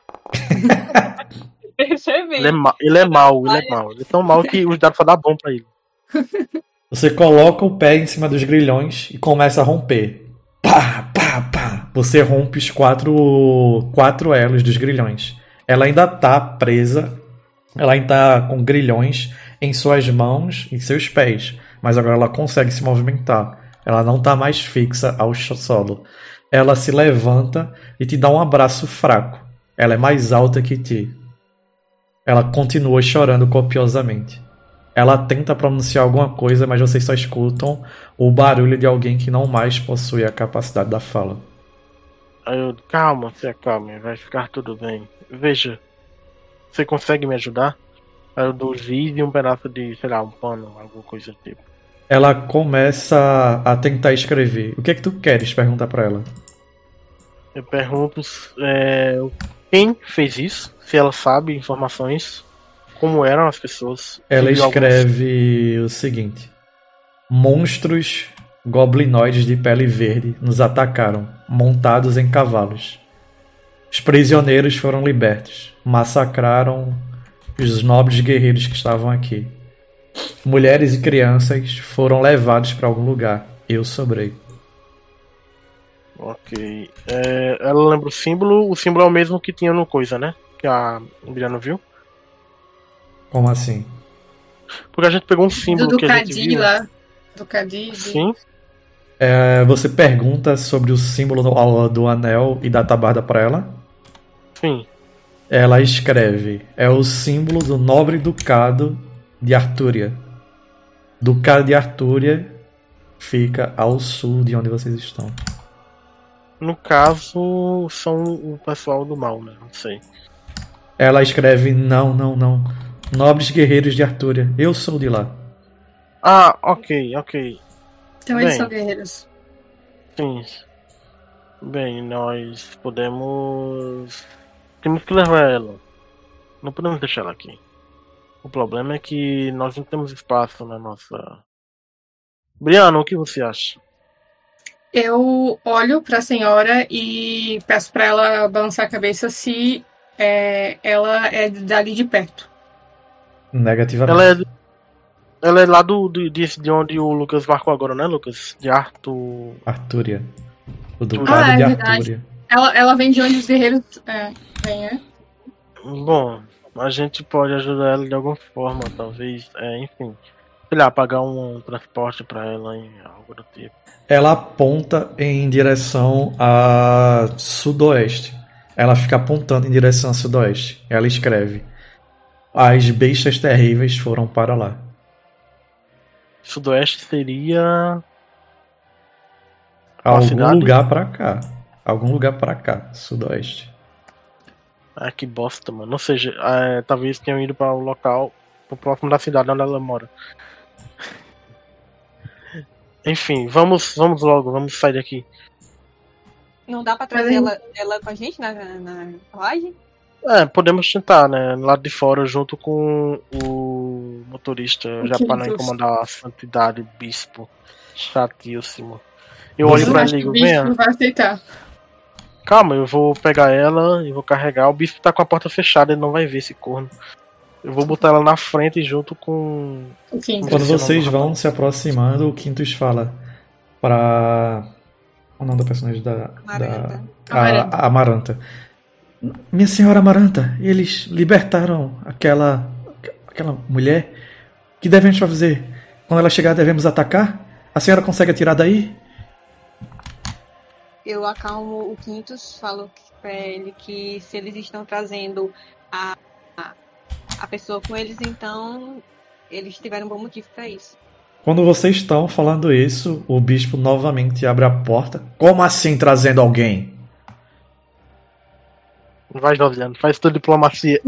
Percebi. Ele é, ma... ele é mau, ele é mau. Ele é tão mau que os dados só dá bom pra ele. Você coloca o pé em cima dos grilhões e começa a romper. Pá, pá, pá. Você rompe os quatro, quatro elos dos grilhões. Ela ainda tá presa. Ela ainda tá com grilhões em suas mãos e seus pés. Mas agora ela consegue se movimentar. Ela não tá mais fixa ao solo. Ela se levanta e te dá um abraço fraco. Ela é mais alta que ti. Ela continua chorando copiosamente. Ela tenta pronunciar alguma coisa, mas vocês só escutam o barulho de alguém que não mais possui a capacidade da fala. Aí eu, calma, se acalme, vai ficar tudo bem. Veja, você consegue me ajudar? Aí eu dou giz e um pedaço de, sei lá, um pano, alguma coisa do tipo. Ela começa a tentar escrever. O que é que tu queres perguntar pra ela? Eu pergunto é, quem fez isso, se ela sabe informações, como eram as pessoas. Ela se viu alguns- escreve o seguinte: monstros goblinoides de pele verde nos atacaram, montados em cavalos. Os prisioneiros foram libertos, massacraram os nobres guerreiros que estavam aqui. Mulheres e crianças foram levados para algum lugar. Eu sobrei. Ok. É, ela lembra o símbolo, o símbolo é o mesmo que tinha no coisa, né? Que a Briana viu. Como assim? Porque a gente pegou um Do, símbolo do que a gente Cadi viu. lá. Do Cadi. do- Sim. É, você pergunta sobre o símbolo do, do anel e da tabarda para ela? Sim. Ela escreve: é o símbolo do nobre ducado de Artúria. Ducado de Artúria fica ao sul de onde vocês estão. No caso, são o pessoal do mal, né? Não sei. Ela escreve: não, não, não. Nobres guerreiros de Artúria. Eu sou de lá. Ah, ok, ok. Então eles Bem. são guerreiros. Sim. Bem, nós podemos. Temos que levar ela. Não podemos deixar ela aqui. O problema é que nós não temos espaço na nossa. Briana, o que você acha? Eu olho pra senhora e peço pra ela balançar a cabeça se é, ela é dali de perto. Negativamente. Ela é. Ela é lá do, do de, de onde o Lucas marcou agora, né, Lucas? De Arthur. Artúria. O ducado Ah, é de verdade. Artúria. Ela, ela vem de onde os guerreiros é, vêm, né? Bom, a gente pode ajudar ela de alguma forma, talvez. É, enfim. sei lá, pagar um transporte pra ela em algo do tipo. Ela aponta em direção a sudoeste. Ela fica apontando em direção a sudoeste. Ela escreve: as bestas terríveis foram para lá. Sudoeste seria... Algum cidade? lugar pra cá. Algum lugar pra cá, sudoeste. Ah, que bosta, mano. Ou seja, é, talvez tenham ido para o local, pro próximo da cidade onde ela mora. Enfim, vamos, vamos logo, vamos sair daqui. Não dá pra trazer ela, ela com a gente na, na carruagem? É, podemos tentar, né? Lá de fora, junto com o motorista, O já para não Quintus. incomodar a santidade, bispo. Chatíssimo. Eu Você- olho pra Acho ele e que o digo, bicho não venha, vai aceitar. calma, eu vou pegar ela e vou carregar. O bispo tá com a porta fechada, ele não vai ver esse corno. Eu vou botar ela na frente junto com... O Quintus. Quando Esse é o vocês nome do vão rapaz. se aproximando, o Quintus fala pra... O nome da personagem da... Amaranta. da a, a Amaranta. Minha senhora Amaranta, eles libertaram aquela... aquela mulher. O que devemos fazer? Quando ela chegar, devemos atacar? A senhora consegue atirar daí? Eu acalmo o Quintus, falo pra ele que se eles estão trazendo a, a, a pessoa com eles, então eles tiveram um bom motivo pra isso. Quando vocês estão falando isso, o bispo novamente abre a porta. Como assim trazendo alguém? Vai, Josiane, faz tua diplomacia.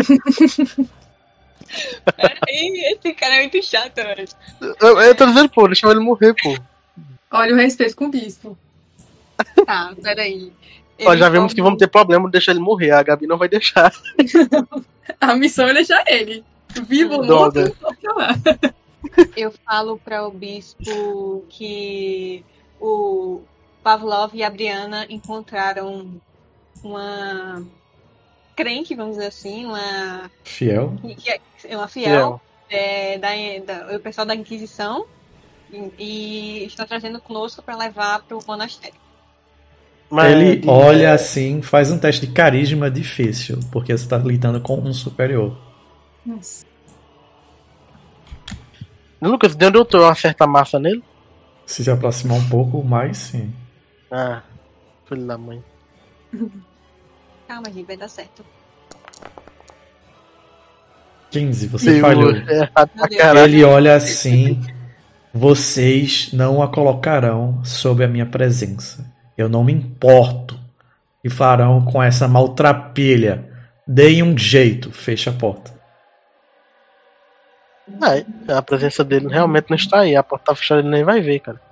Esse cara é muito chato, velho. Eu, eu tô dizendo, pô, deixa ele morrer, pô. Olha o respeito com o bispo. Tá, peraí. Ó, Eles já vimos que vão- vamos ter problema, deixa ele morrer. A Gabi não vai deixar. A missão é deixar ele vivo ou Droga. morto, não pode falar. Eu falo para o bispo que o Pavlov e a Brianna encontraram uma crente, vamos dizer assim, uma, Fiel? uma fiel é, da, da, o pessoal da Inquisição e, e está trazendo conosco para levar para o monastério. Mas, Ele é, olha assim, faz um teste de carisma difícil, porque você está lidando com um superior. Nossa. Lucas, de onde eu tô? Eu acerto a massa nele? Se se aproximar um pouco mais, sim. Ah, filho da mãe. Calma, gente, vai dar certo. quinze, você falhou. É, pra Meu Deus. caralho. Ele olha assim. Vocês não a colocarão sob a minha presença. Eu não me importo. E farão com essa maltrapilha. Deem um jeito. Fecha a porta. É, a presença dele realmente não está aí. A porta tá fechada, ele nem vai ver, cara.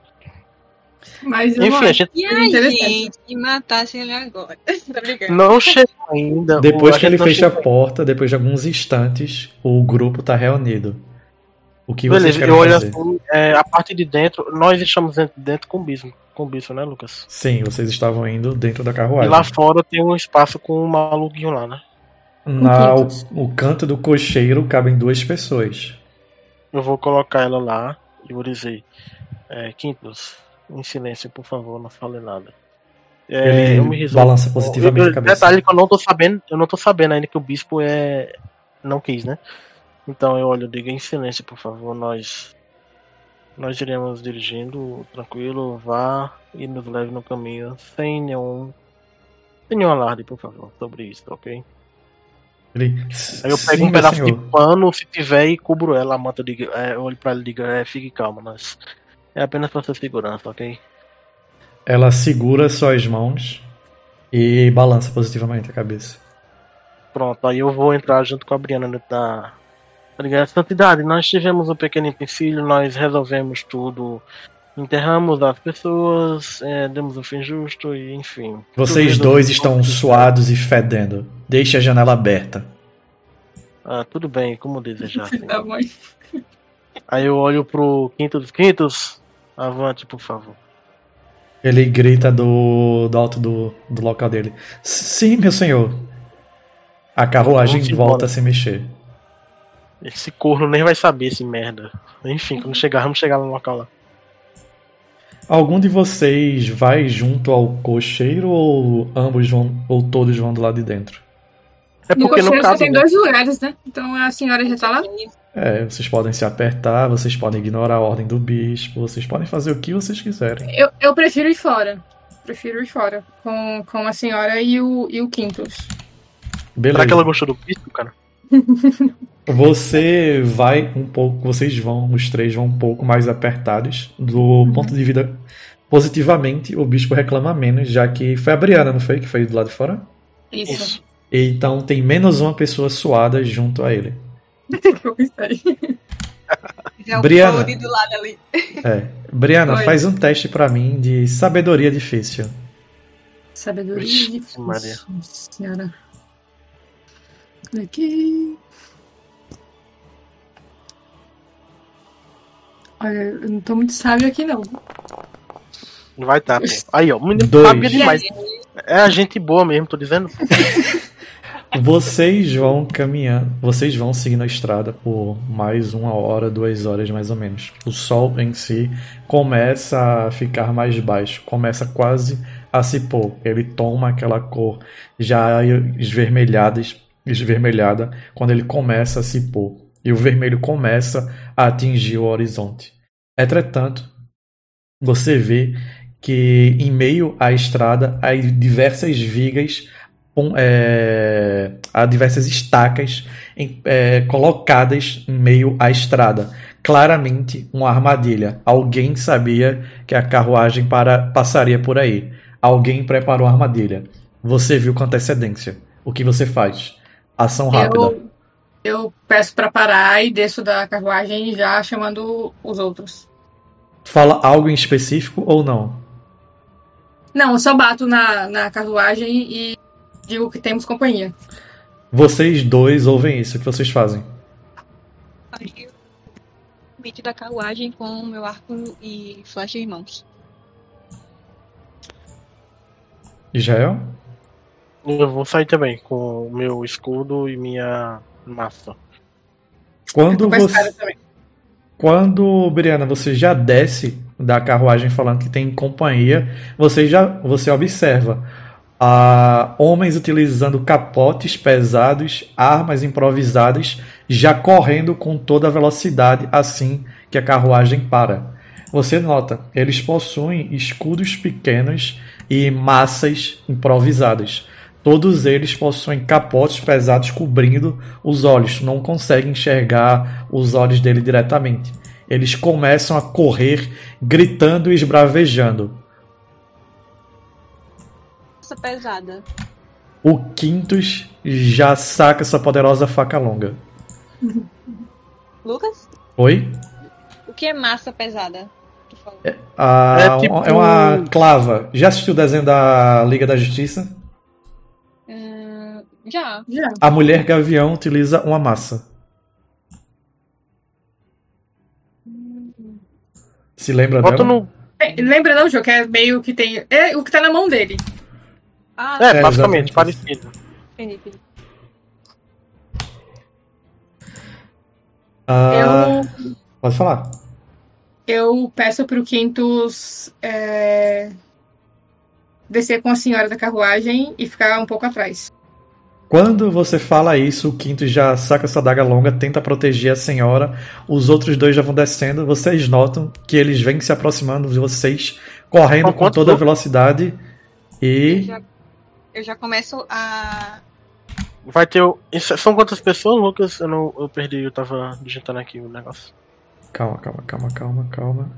Mas eu Enfim, a gente E Seria a interessante. gente matasse ele agora. Tá brincando? não chegou ainda. Depois o- a que ele gente não fecha a chegou. porta, depois de alguns instantes, o grupo está reunido. O que vocês Beleza, querem eu olho fazer? assim, é, a parte de dentro, nós estamos dentro, dentro com o bispo, com o bispo, né, Lucas? Sim, vocês estavam indo dentro da E carruagem. lá fora tem um espaço com um maluquinho lá, né? Na, o, Quintus. o canto do cocheiro cabem duas pessoas. Eu vou colocar ela lá e vou dizer, é, Quintus, em silêncio, por favor, não fale nada. É, Ele eu me resolvo. balança positivamente Eu- a cabeça. Detalhe que eu não tô sabendo, eu não tô sabendo ainda que o bispo é não quis, né? Então eu olho, diga em silêncio, por favor, nós nós iremos dirigindo tranquilo, vá e nos leve no caminho sem nenhum sem nenhum alarde, por favor, sobre isso, tá ok? Ele, Aí eu pego sim, um meu pedaço senhor. de pano, se tiver, e cubro ela, a manta, diga, é, eu olho pra ela e digo, é, fique calma, nós é apenas pra sua segurança, ok? Ela segura suas mãos e balança positivamente a cabeça. Pronto, aí eu vou entrar junto com a Brianna dentro da. Tá ligado? Santidade, nós tivemos um pequeno empecilho, nós resolvemos tudo, enterramos as pessoas, é, demos um fim justo e enfim. Vocês Tudo dois resolvido. estão suados e fedendo. Deixe a janela aberta. Ah, tudo bem, como desejar. Filho da senhor. mãe. Aí eu olho pro Quintus, Quintus, avante, por favor. Ele grita do, do alto do, do local dele. Sim, meu senhor. A carruagem Vamos volta embora. a se mexer. Esse corno nem vai saber esse merda. Enfim, quando chegar, vamos chegar no local lá. Algum de vocês vai junto ao cocheiro ou ambos vão ou todos vão do lado de dentro? É No porque não cocheiro só cabe, tem né? dois lugares, né? Então a senhora já tá lá? É, vocês podem se apertar, vocês podem ignorar a ordem do bispo, vocês podem fazer o que vocês quiserem. Eu, eu prefiro ir fora. Prefiro ir fora. Com, com a senhora e o, e o Quintus. Beleza. Será que ela gostou do bispo, cara? Você vai um pouco, vocês vão, os três vão um pouco mais apertados. Do uhum. ponto de vista, positivamente, o bispo reclama menos, já que foi a Briana, não foi? Que foi do lado de fora? Isso. Isso. Então tem menos uma pessoa suada junto a ele. Eu pensei. É o Briana, do lado ali. É. Briana, Oi. faz um teste pra mim de sabedoria difícil. Sabedoria Ixi, difícil. Maria. Senhora. Aqui. Olha, eu não tô muito sábio aqui, não. Não vai estar, pô. Aí, ó, o menino Dois. sabia demais. É a gente boa mesmo, tô dizendo. Vocês vão caminhando, vocês vão seguindo a estrada por mais uma hora, duas horas mais ou menos. O sol em si começa a ficar mais baixo, começa quase a se pôr. Ele toma aquela cor já esvermelhada, esvermelhada quando ele começa a se pôr. E o vermelho começa a atingir o horizonte. Entretanto, você vê que em meio à estrada há diversas vigas, um, é, há diversas estacas em, é, colocadas em meio à estrada. Claramente uma armadilha. Alguém sabia que a carruagem para, passaria por aí. Alguém preparou a armadilha. Você viu com antecedência. O que você faz? Ação rápida. Eu, eu peço pra parar e desço da carruagem já chamando os outros. Fala algo em específico ou não? Não, eu só bato na, na carruagem e digo que temos companhia. Vocês dois ouvem isso. O que vocês fazem? Eu meti da carruagem com meu arco e flecha em mãos. Israel? Eu vou sair também com o meu escudo e minha massa. Quando Eu tô com a você... espada também. Quando, Briana, você já desce da carruagem falando que tem companhia, você já você observa ah, homens utilizando capotes pesados, armas improvisadas, já correndo com toda a velocidade assim que a carruagem para. Você nota, eles possuem escudos pequenos e massas improvisadas. Todos eles possuem capotes pesados cobrindo os olhos. Não conseguem enxergar os olhos dele diretamente. Eles começam a correr, gritando e esbravejando. Essa pesada. O Quintus já saca sua poderosa faca longa. Lucas? Oi? O que é massa pesada? Tu falou. Ah, É tipo- é uma clava. Já assistiu o desenho da Liga da Justiça? Hum, já. Já. A mulher gavião utiliza uma massa. Se lembra Bota dela? no. É, lembra não, Jô, que é meio que tem... É o que tá na mão dele. Ah, É, É, basicamente, exatamente. parecido. entendi, entendi. Ah, Eu, Pode falar. eu peço pro Quintus é, descer com a senhora da carruagem e ficar um pouco atrás. Quando você fala isso, o Quinto já saca sua daga longa, tenta proteger a senhora. Os outros dois já vão descendo. Vocês notam que eles vêm se aproximando de vocês, correndo Com com quantos toda a outros? velocidade. Eu E já, eu já começo a. Vai ter. o- isso- São quantas pessoas, Lucas? Eu, não, eu perdi, eu tava digitando aqui o negócio. calma, calma, calma, calma, calma.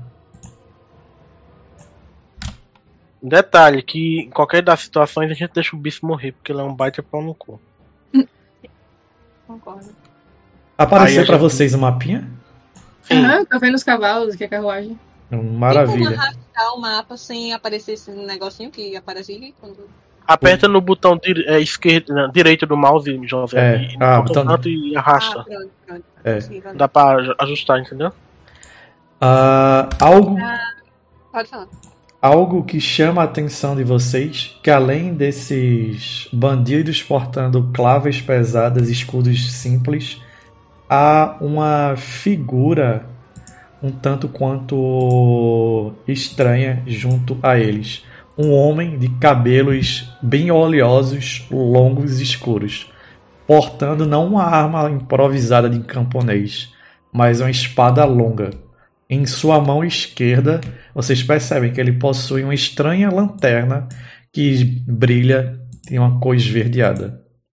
Detalhe, que em qualquer das situações a gente deixa o bispo morrer, porque ele é um baita pau no cu. Concordo. Aí Apareceu a pra gente- vocês um mapinha? Sim. Aham, tô vendo os cavalos aqui, a carruagem. Tem como Maravilha. arrastar o mapa sem aparecer esse negocinho que aparece aqui quando. Aperta no botão dire- é, esquerdo, não, direito do mouse, José. É, E ah, bota botão- o canto e Ah, arrasta. pronto, pronto. É. Sim, valeu. Dá pra aj- ajustar, entendeu? Ah, algo, Pode falar. algo que chama a atenção de vocês, que além desses bandidos portando claves pesadas e escudos simples, há uma figura um tanto quanto estranha junto a eles. Um homem de cabelos bem oleosos, longos e escuros, portando não uma arma improvisada de camponês, mas uma espada longa. Em sua mão esquerda, vocês percebem que ele possui uma estranha lanterna que brilha em uma cor esverdeada.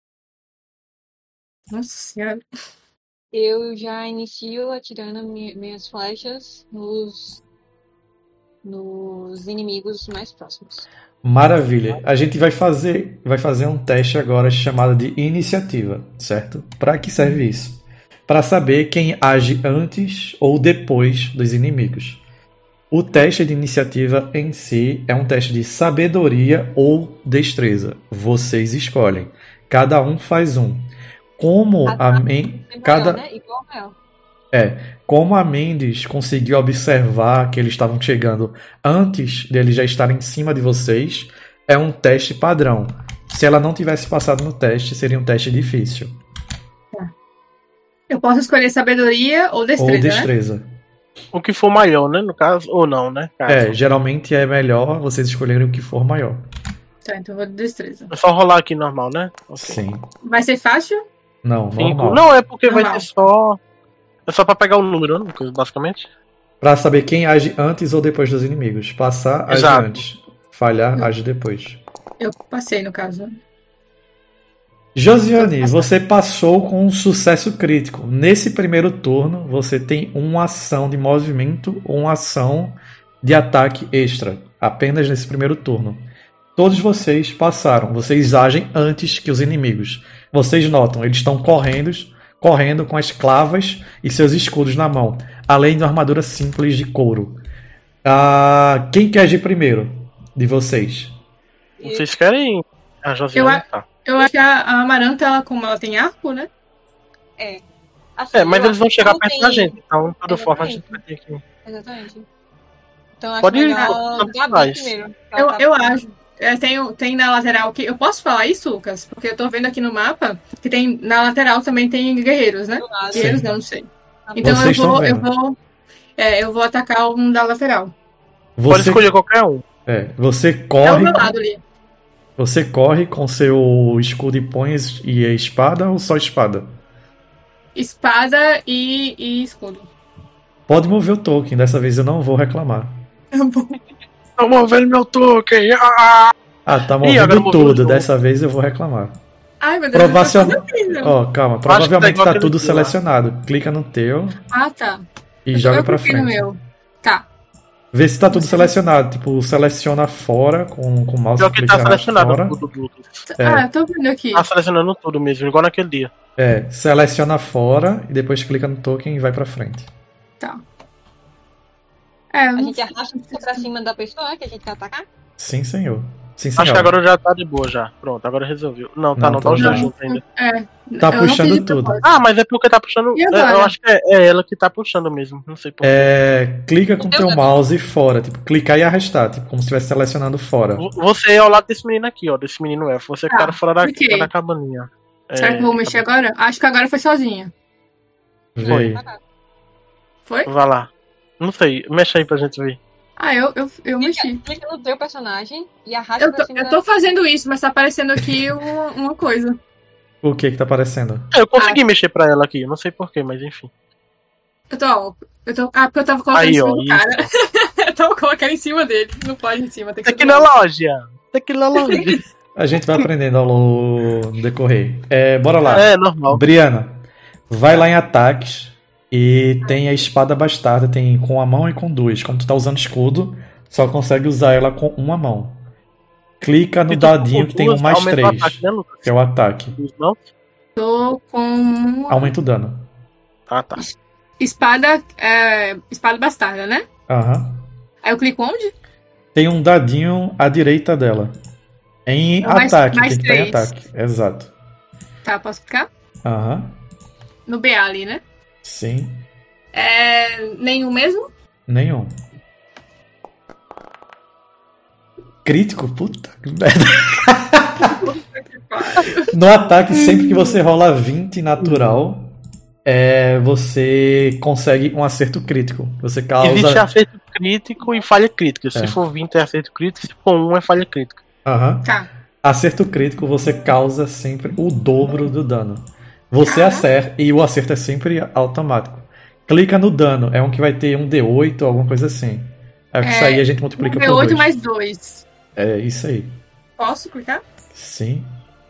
Nossa senhora. Eu já inicio atirando mi- minhas flechas nos, nos inimigos mais próximos. Maravilha. A gente vai fazer, vai fazer um teste agora chamado de iniciativa, certo? Para que serve isso? Para saber quem age antes ou depois dos inimigos. O teste de iniciativa em si é um teste de sabedoria ou destreza. Vocês escolhem. Cada um faz um. Como a Men- cada Maior, né? Igual ao maior. é, como a Mendes conseguiu observar que eles estavam chegando antes deles já estarem em cima de vocês, é um teste padrão. Se ela não tivesse passado no teste, seria um teste difícil. Eu posso escolher sabedoria ou destreza, Ou né? destreza. O que for maior, né? No caso, ou não, né? Caso. É, geralmente é melhor vocês escolherem o que for maior. Tá, então eu vou de destreza. É só rolar aqui normal, né? Ok. Sim. Vai ser fácil? Não, Cinco. normal. Não, é porque vai Normal. ser só. É só pra pegar o número, né? Basicamente. Pra saber quem age antes ou depois dos inimigos. Passar, age Exato. antes. Falhar, age depois. Eu passei, no caso. Josiane, você passou com um sucesso crítico. Nesse primeiro turno, você tem uma ação de movimento ou uma ação de ataque extra. Apenas nesse primeiro turno. Todos vocês passaram. Vocês agem antes que os inimigos. Vocês notam, eles estão correndo, correndo com as clavas e seus escudos na mão. Além de uma armadura simples de couro. Ah, quem quer agir primeiro de vocês? Vocês querem a Josiane? Eu a- Tá. Eu acho que a, a Amaranta, ela, como ela tem arco, né? É. Assim, É, mas eu eles vão acho que chegar não perto tem- da gente. Então, de toda forma, a gente vai Exatamente. ter que. Exatamente. Então acho Pode ir, melhor tanto Gabi faz. primeiro. Eu, Ela tá- eu acho. É, tem, tem na lateral que. Eu posso falar isso, Lucas? Porque eu tô vendo aqui no mapa que tem na lateral também tem guerreiros, né? do lado. Guerreiros Sim. não, não sei. Então eu Vocês estão vou, eu vendo. vou. É, eu vou atacar um da lateral. Pode Você, escolher qualquer um. é, você É o corre. meu lado ali. Você corre com seu escudo e pões e a espada ou só espada? Espada e, e escudo. Pode mover o token, dessa vez eu não vou reclamar. Tô movendo meu token. Ah! Ah, tá Ih, agora movendo moveu o tudo, jogo. dessa vez eu vou reclamar. Ai, meu Deus. Provacion- eu tô fazendo isso. Ó, calma, tá provavelmente igual tá aquele tudo dia lá. selecionado. Clica no teu Ah, tá. e Eu- joga eu pra cliquei no frente. meu. Tá. Vê se tá tudo selecionado, tipo, seleciona fora com, com o mouse. Pior que clica tá selecionado fora. tudo, Lucas. É. Ah, eu tô vendo aqui. Tá selecionando tudo mesmo, igual naquele dia. É, seleciona fora e depois clica no token e vai pra frente. Tá. É, eu A não gente arrasta pra cima da pessoa que a gente quer atacar? Sim, senhor. Sim, senhor. Acho que agora já tá de boa já. Pronto, agora resolveu. Não, tá Não, não, tá tá os dois não. juntos ainda. É. Tá eu não puxando fiz de tudo. propósito. Ah, mas é porque tá puxando. E é, agora? eu acho que é, é ela que tá puxando mesmo. Não sei porquê. É, clica com Meu teu Deus. mouse fora, tipo, clicar e arrastar, tipo, como se estivesse selecionando fora. Você é ao lado desse menino aqui, ó. Desse menino elfo. Você que Tá, tá fora da, cliquei. da cabaninha. Será que eu vou mexer agora? Acho que agora foi sozinha. Vê Foi. aí. Foi? Vai lá. Não sei, mexe aí pra gente ver. Ah, eu, eu, eu mexi. Clica no teu personagem e arrasta Eu pra tô, cima eu da... tô fazendo isso, mas tá aparecendo aqui uma, uma coisa. O que que tá aparecendo? É, eu consegui mexer pra ela aqui, não sei porquê, mas enfim. Eu tô, ó, eu tô. Ah, porque eu tava colocando Aí, em cima ó, do isso. cara. eu tava colocando em cima dele. Não pode em cima, tem que Tá ser aqui do na lado. loja. Tá aqui na loja. A gente vai aprendendo ao longo do decorrer. É, bora lá. É, normal. Briana, vai lá em ataques e tem a espada bastarda, tem com a mão e com duas. Como tu tá usando escudo, só consegue usar ela com uma mão. Clica no Se tu dadinho for que tem um duas, mais aumenta o três, ataque, né, Lucas? que é o ataque. Duas mãos? Tô com Aumenta o dano. Ah, tá. espada. É, espada bastarda, né? Aham. Aí eu clico onde? Tem um dadinho à direita dela. Em É o mais- ataque, mais tem que estar em três. ataque. Exato. Tá, posso clicar? Aham. No B A ali, né? Sim. É. Nenhum mesmo? Nenhum. Crítico? Puta que merda. No ataque, sempre que você rola vinte natural, é, você consegue um acerto crítico. Você Existe causa. acerto crítico e falha crítica. Se É. for vinte é acerto crítico, se for um é falha crítica. Aham. Tá. Acerto crítico, você causa sempre o dobro do dano. Você Ah. acerta, e o acerto é sempre automático. Clica no dano. É um que vai ter um D oito, alguma coisa assim. Aí o que É, sair a gente multiplica Um por D oito dois. mais dois. É isso aí. Posso clicar? Sim.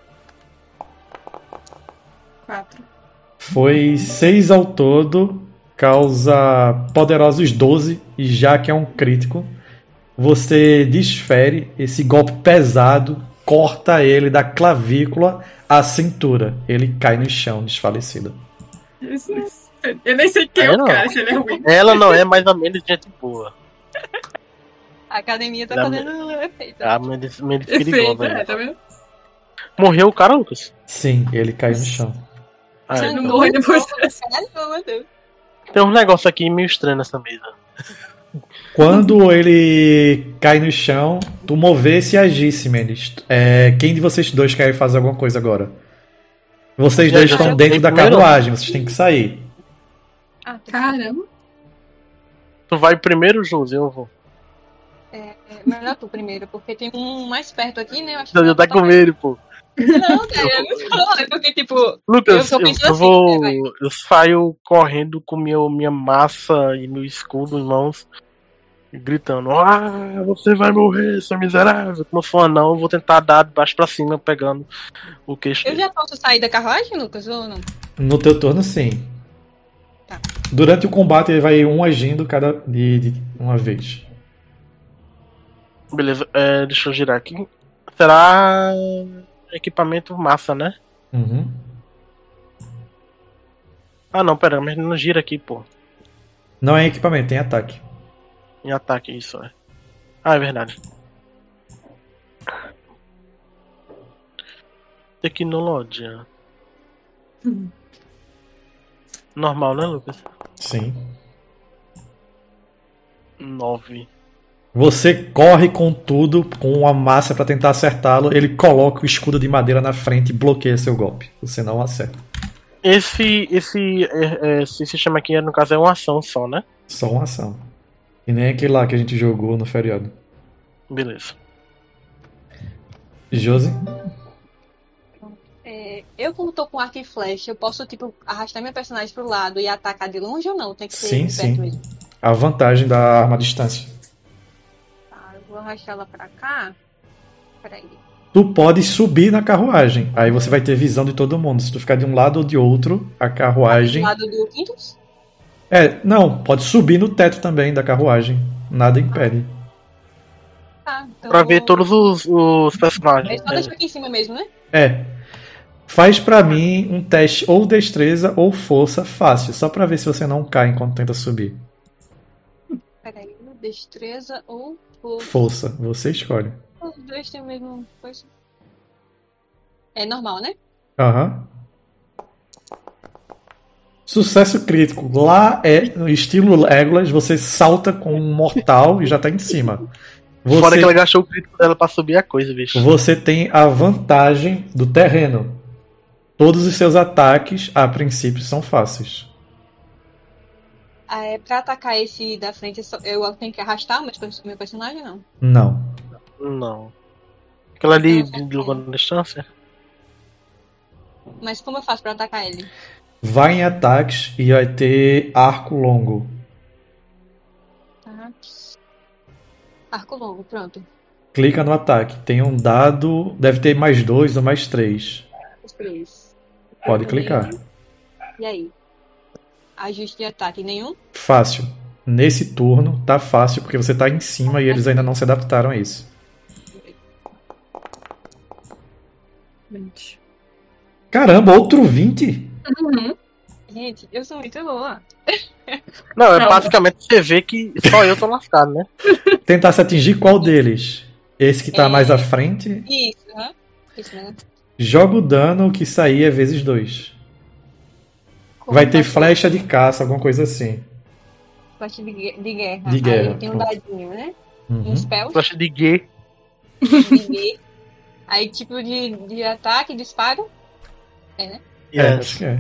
Quatro. Foi seis ao todo. Causa poderosos doze. E já que é um crítico, você desfere esse golpe pesado. Corta ele da clavícula à cintura. Ele cai no chão, desfalecido. Jesus. Eu nem sei quem é Aí o não. cara, se ele é ruim. Ela não é mais ou menos gente boa. A academia tá Já fazendo efeito. É a menos, menos Efeito, perigosa. é, né? tá vendo? Morreu o cara, Lucas? Sim, ele caiu no chão. Ah, Você então. não morre depois dessa. Caralho, meu Deus. Tem um negócio aqui meio estranho nessa mesa. Quando ele cai no chão, tu movesse e agisse, Mendes. É, quem de vocês dois quer fazer alguma coisa agora? Vocês Já, dois já. estão dentro da Primeiro? carruagem, vocês têm que sair. Ah, tá. Caramba. Tu vai primeiro, José, eu vou. É, melhor tu primeiro, porque tem um mais perto aqui, né? Eu acho que Eu vai tá botar com mais- medo, pô. Não, cara, eu não falo, é porque, tipo, Lucas, Eu eu, tô pensando eu assim, vou. né, vai. Eu saio correndo com meu, minha massa e meu escudo em mãos, gritando: Ah, você vai morrer, seu miserável. Como for não, eu vou tentar dar de baixo pra cima, pegando o queixo eu dele. já posso sair da carruagem, Lucas, ou não? No teu turno, sim. Tá. Durante o combate, ele vai um agindo cada de, de uma vez. Beleza, é, deixa eu girar aqui. Será equipamento massa, né? Uhum. Ah, não, pera, mas não gira aqui, pô. Não é equipamento, tem ataque. Em ataque, isso é. Ah, é verdade. Tecnologia. Hum. Normal, né, Lucas? Sim. nove. Você corre com tudo, com uma massa pra tentar acertá-lo. Ele coloca o escudo de madeira na frente e bloqueia seu golpe. Você não acerta. Esse, esse, é, é, esse sistema aqui, no caso, é uma ação só, né? Só uma ação. E nem aquele lá que a gente jogou no feriado. Beleza. Josi? É, eu, como tô com arco e flecha, eu posso, tipo, arrastar meu personagem pro lado e atacar de longe ou não? Tem que ser Sim, de perto sim. mesmo. A vantagem da arma à distância. Tá, eu vou arrastar ela pra cá. Peraí. Tu pode subir na carruagem. Aí você vai ter visão de todo mundo. Se tu ficar de um lado ou de outro, a Do carruagem. lado do Quintus? É, não, pode subir no teto também da carruagem. Nada impede. Tá, então. Pra ver todos os, os personagens. É só deixar aqui em cima mesmo, né? É. Faz pra mim um teste ou destreza ou força fácil, só pra ver se você não cai enquanto tenta subir. Peraí, destreza ou força? Força, você escolhe. Os dois têm a mesma coisa. É normal, né? Aham. Sucesso crítico. Lá é no estilo Legolas, você salta com um mortal e já tá em cima. Fora Você, que ela gastou o crítico dela pra subir a coisa, bicho. você tem a vantagem do terreno. Todos os seus ataques, a princípio, são fáceis. Ah, é, pra atacar esse da frente, eu só- eu tenho que arrastar o meu perso- meu personagem, não? Não. Não. Aquela ali Não, de longa distância? Mas como eu faço pra atacar ele? Vai em ataques e vai ter arco longo. Tá. Arco longo, pronto. Clica no ataque. Tem um dado. Deve ter mais dois ou mais três. Os três. Pode clicar. E aí? Ajuste de ataque nenhum? Fácil. Nesse turno tá fácil porque você tá em cima e eles ainda não se adaptaram a isso. vinte. Caramba, outro vinte? Uhum. Gente, eu sou muito boa. Não, é Não. basicamente você vê que só eu tô lascado, né? Tentasse atingir qual deles? Esse que tá É. mais à frente. Isso, né? Isso, né? Joga o dano que sair é vezes dois. Como Vai ter faz- flecha de caça, alguma coisa assim. Flecha de, gue- de guerra. De guerra, Aí tem um pronto. dadinho, né? Uhum. Um spell. Flecha de gay. de guerra. Aí tipo de, de ataque, disparo. É, né? É, acho que é.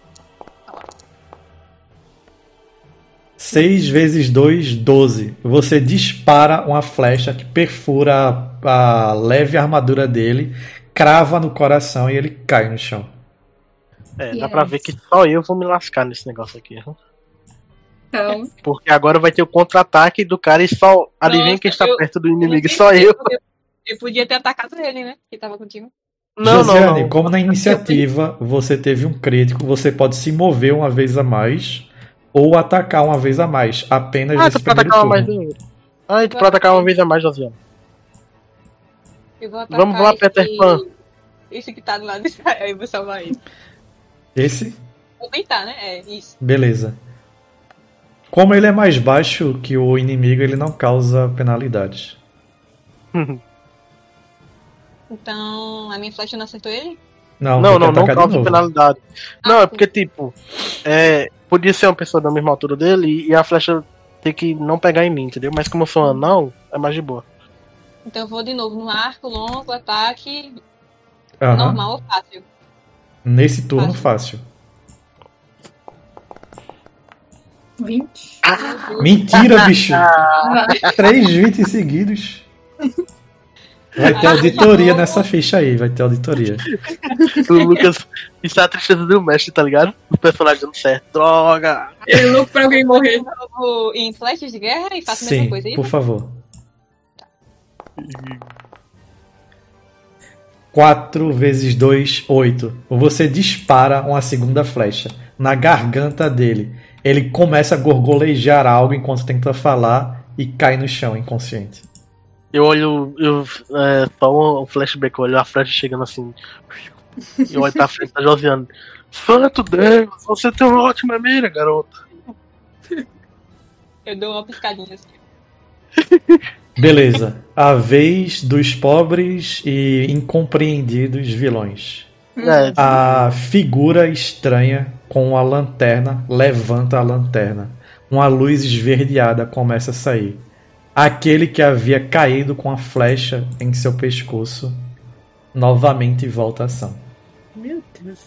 seis vezes dois, doze. Você dispara uma flecha que perfura a, a leve armadura dele, crava no coração e ele cai no chão. É, dá Yes. pra ver que só eu vou me lascar nesse negócio aqui. Viu? Então, Porque agora vai ter o contra-ataque do cara e só adivinha Nossa, quem está eu- perto do inimigo, Eu só eu. Eu, eu podia ter atacado ele, né? Que tava contigo. Não, não, Josiane, não. como na iniciativa você teve um crítico, você pode se mover uma vez a mais ou atacar uma vez a mais, apenas Ah, nesse tu pode primeiro atacar uma turno. mais vez. Ah, tu pode atacar uma vez a mais, Josiane. Eu vou atacar Vamos lá, esse- Peter Pan. Esse que tá do lado de Israel, eu vou salvar ele. Esse? Vou tentar, né? É, isso. Beleza. Como ele é mais baixo que o inimigo, ele não causa penalidades. Então, a minha flecha não acertou ele? Não, Não, tem que não, não atacar de causa novo. penalidade. Não, Ah, é porque, tipo, é, podia ser uma pessoa da mesma altura dele e a flecha ter que não pegar em mim, entendeu? Mas como eu sou um anão, é mais de boa. Então eu vou de novo no arco, longo, ataque, Aham. normal ou fácil. Nesse turno, Fácil. fácil. vinte. Mentira, bicho! Três vinte seguidos. Vai ter Ah, auditoria não. nessa ficha aí, vai ter auditoria. O Lucas, isso é a tristeza do mestre, tá ligado? O personagem dando certo. Droga! Eu é louco pra alguém morrer. Eu vou em flechas de guerra e faço a mesma Sim, coisa. por Isso? favor. quatro vezes dois, oito. Você dispara uma segunda flecha na garganta dele. Ele começa a gorgolejar algo enquanto tenta falar e cai no chão inconsciente. Eu olho, eu, é, só um flashback, eu olho a flecha chegando assim. E olho pra frente da Josiane. Santo Deus, você tem uma ótima mira, garota. Eu dou uma piscadinha assim. Beleza. A vez dos pobres e incompreendidos vilões. É, A figura estranha com a lanterna levanta a lanterna. Uma luz esverdeada começa a sair. Aquele que havia caído com a flecha em seu pescoço novamente volta à ação. Meu Deus.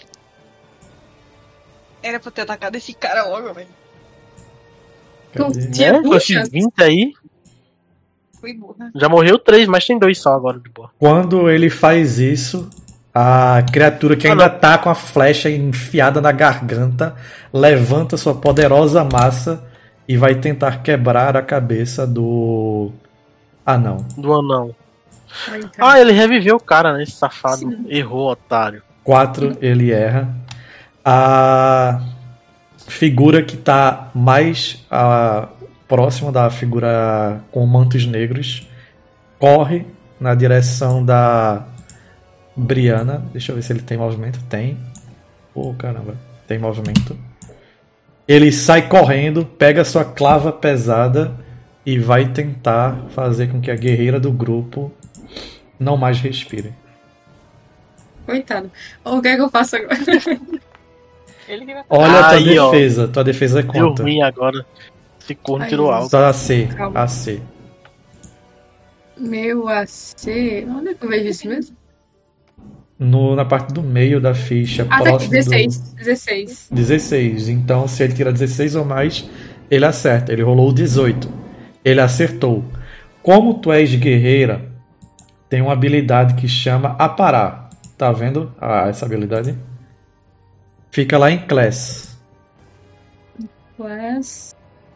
Era pra eu ter atacado esse cara logo, velho. Não Cadê? tinha né? Com duas esses chances. vinte aí, Fui burra. já morreu três, mas tem dois só agora de boa. Quando ele faz isso, a criatura que Ah, ainda não. tá com a flecha enfiada na garganta levanta sua poderosa massa e vai tentar quebrar a cabeça do anão. Do anão. Ai, cara. Ah, ele reviveu o cara, né? Esse safado. Errou, otário. quatro, ele erra. A figura que está mais ah, próxima da figura com mantos negros corre na direção da Brianna. Deixa eu ver se ele tem movimento. Tem. Pô, caramba. Tem movimento. Ele sai correndo, pega sua clava pesada e vai tentar fazer com que a guerreira do grupo não mais respire. Coitado. O que é que eu faço agora? Ele que vai Olha a tua Aí, ó. defesa. Tua defesa Deu conta. ruim agora. Esse corno Ai, tirou alto. Só A C. Calma. A C. Meu A C. Onde é que eu vejo isso mesmo? No, na parte do meio da ficha, Ah, tá aqui. próximo dezesseis. do dezesseis. dezesseis. Então, se ele tira dezesseis ou mais, ele acerta. Ele rolou o dezoito. Ele acertou. Como tu és guerreira, tem uma habilidade que chama aparar. Tá vendo ah, essa habilidade? Fica lá em Class. Class.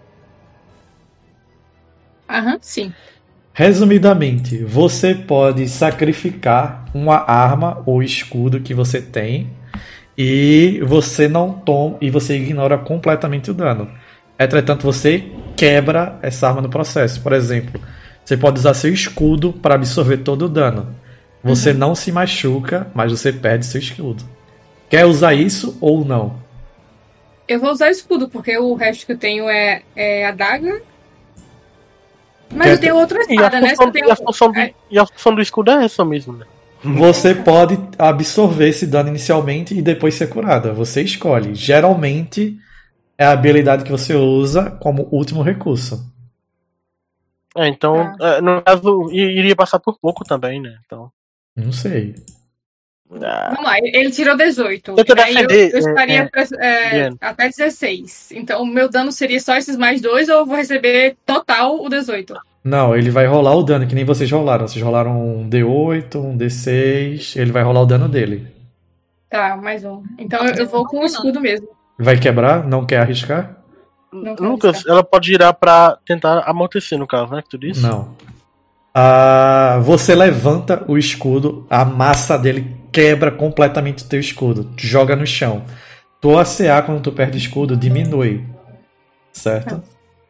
Aham, sim. Resumidamente, você pode sacrificar uma arma ou escudo que você tem e você não toma e você ignora completamente o dano. Entretanto, você quebra essa arma no processo. Por exemplo, você pode usar seu escudo para absorver todo o dano. Você não se machuca, mas você perde seu escudo. Quer usar isso ou não? Eu vou usar escudo, porque o resto que eu tenho é, é adaga. Mas Quer eu tenho outra E a, espada, né? função, Eu tenho- e, a função do, é, e a função do escudo é essa mesmo, né? Você pode absorver esse dano inicialmente e depois ser curada. Você escolhe. Geralmente é a habilidade que você usa como último recurso. É, então, Tá. é, no caso, i- iria passar por pouco também, né? Então. Não sei. ah, Vamos lá, ele tirou dezoito. Tenta E daí eu, defender, eu estaria é, pra- é, Diana. até dezesseis. Então o meu dano seria só esses mais dois ou eu vou receber total o dezoito? Não, ele vai rolar o dano, que nem vocês rolaram. Vocês rolaram um D oito, um D seis. Ele vai rolar o dano dele. Tá, mais um. Então eu, eu vou com o escudo mesmo. Vai quebrar? Não quer arriscar? Não quero Lucas, arriscar. ela pode girar pra tentar amortecer, no caso, né? Que tu disse? Não. Ah, você levanta o escudo, a massa dele quebra completamente o teu escudo, joga no chão. Tua A C A quando tu perde o escudo diminui, certo?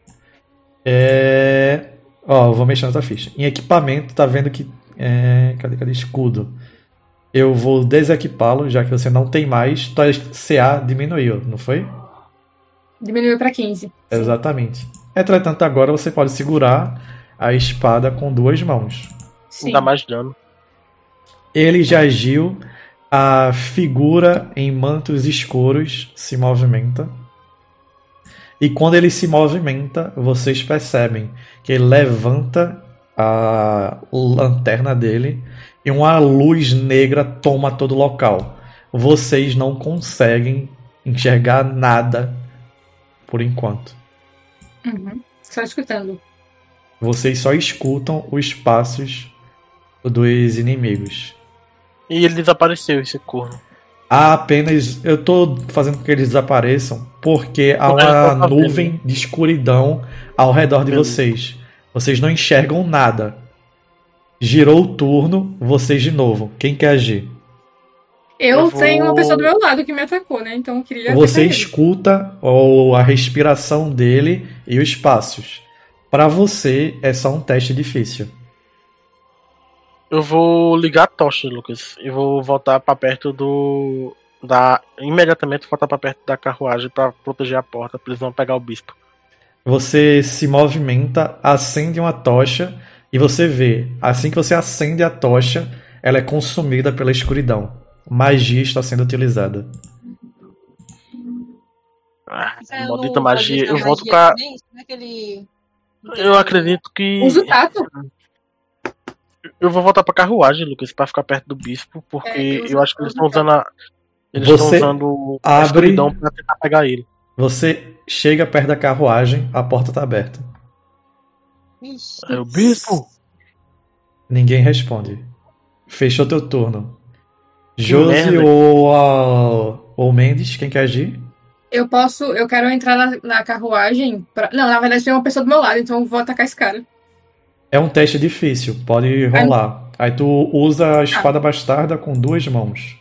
É... Ó, eu vou mexer na tua ficha. Em equipamento, tá vendo que... É... Cadê, cadê escudo? Eu vou desequipá-lo, já que você não tem mais. Tua C A diminuiu, não foi? Diminuiu pra quinze. Sim. Exatamente. Entretanto, agora você pode segurar a espada com duas mãos. Sim. Dá mais dano. Ele já agiu. A figura em mantos escuros se movimenta. E quando ele se movimenta, vocês percebem que ele levanta a lanterna dele e uma luz negra toma todo o local. Vocês não conseguem enxergar nada por enquanto. Uhum. Só escutando. Vocês só escutam os passos dos inimigos. E ele desapareceu, esse corno. Há apenas. Eu tô fazendo com que eles desapareçam porque há Porque uma ele tá nuvem de escuridão ao redor de Beleza. vocês. Vocês não enxergam nada. Girou o turno, vocês de novo. Quem quer agir? Eu, Eu vou- tenho uma pessoa do meu lado que me atacou, né? Então eu queria. Você atacar ele. escuta ou a respiração dele e os passos. Pra você é só um teste difícil. Eu vou ligar a tocha, Lucas. E vou voltar pra perto do. Da... Imediatamente voltar pra perto da carruagem pra proteger a porta, pra eles não pegar o bispo. Você se movimenta, acende uma tocha e você vê, assim que você acende a tocha, ela é consumida pela escuridão. Magia está sendo utilizada. Ah, Mas eu maldita não magia. pode Eu usar volto magia pra. também? Será que ele- Eu acredito que. Usa o tato. Eu vou voltar pra carruagem, Lucas, pra ficar perto do bispo, porque É, usa- eu acho que eles usa estão usando a. Eles Você estão usando a abre- escuridão pra tentar pegar ele. Você chega perto da carruagem, a porta está aberta. Ixi. É o bispo? Ninguém responde. Fechou teu turno. Josi merda. ou, a- ou Mendes, quem quer agir? Eu posso. Eu quero entrar na, na carruagem. Pra... Não, na verdade tem uma pessoa do meu lado, então eu vou atacar esse cara. É um teste difícil, pode rolar. Aí tu usa a espada bastarda com duas mãos.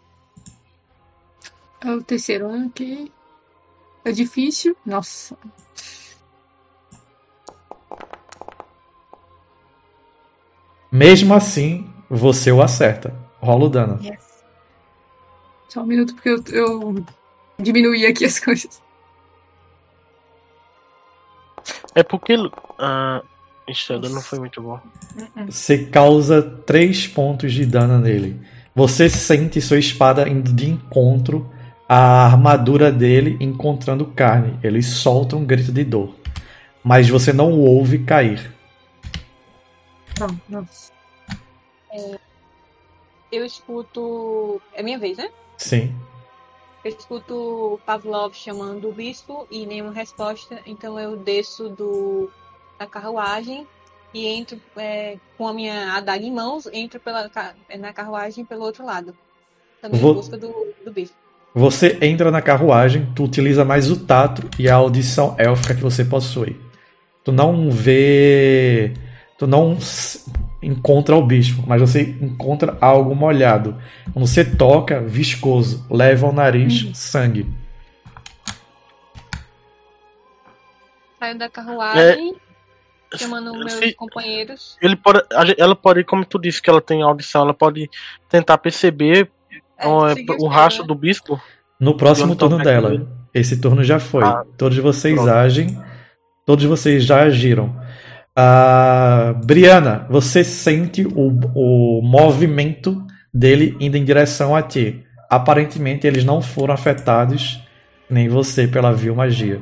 É o terceiro ano aqui. É difícil. Nossa. Mesmo assim, você o acerta. Rola o dano. Yes. Só um minuto, porque eu, eu diminuí aqui as coisas. É porque. Ah, ixi, o dano não foi muito bom. Você causa três pontos de dano nele. Você sente sua espada indo de encontro à armadura dele, encontrando carne. Ele solta um grito de dor. Mas você não o ouve cair. Não, nossa. Eu escuto. É minha vez, né? Sim. Eu escuto Pavlov chamando o bispo e nenhuma resposta, então eu desço do, da carruagem e entro é, com a minha adaga em mãos, entro pela, ca- na carruagem pelo outro lado. Também Vou- em busca do, do bispo. Você entra na carruagem, tu utiliza mais o tato e a audição élfica que você possui. Tu não vê. Tu não s- encontra o bispo, mas você encontra algo molhado. Quando você toca, viscoso, leva ao nariz sangue. Saio da carruagem, É, chamando meus se- companheiros. Ele pode, a gen- ela pode, como tu disse que ela tem audição, ela pode tentar perceber É, ó, é, seguir o os rastro caras, do bispo. No próximo Eu tô turno perto dela. dele. Esse turno já foi. Ah, Todos vocês pronto. agem. Todos vocês já agiram. Ah, Briana, você sente o, o movimento dele indo em direção a ti. Aparentemente eles não foram afetados, nem você, pela vil magia.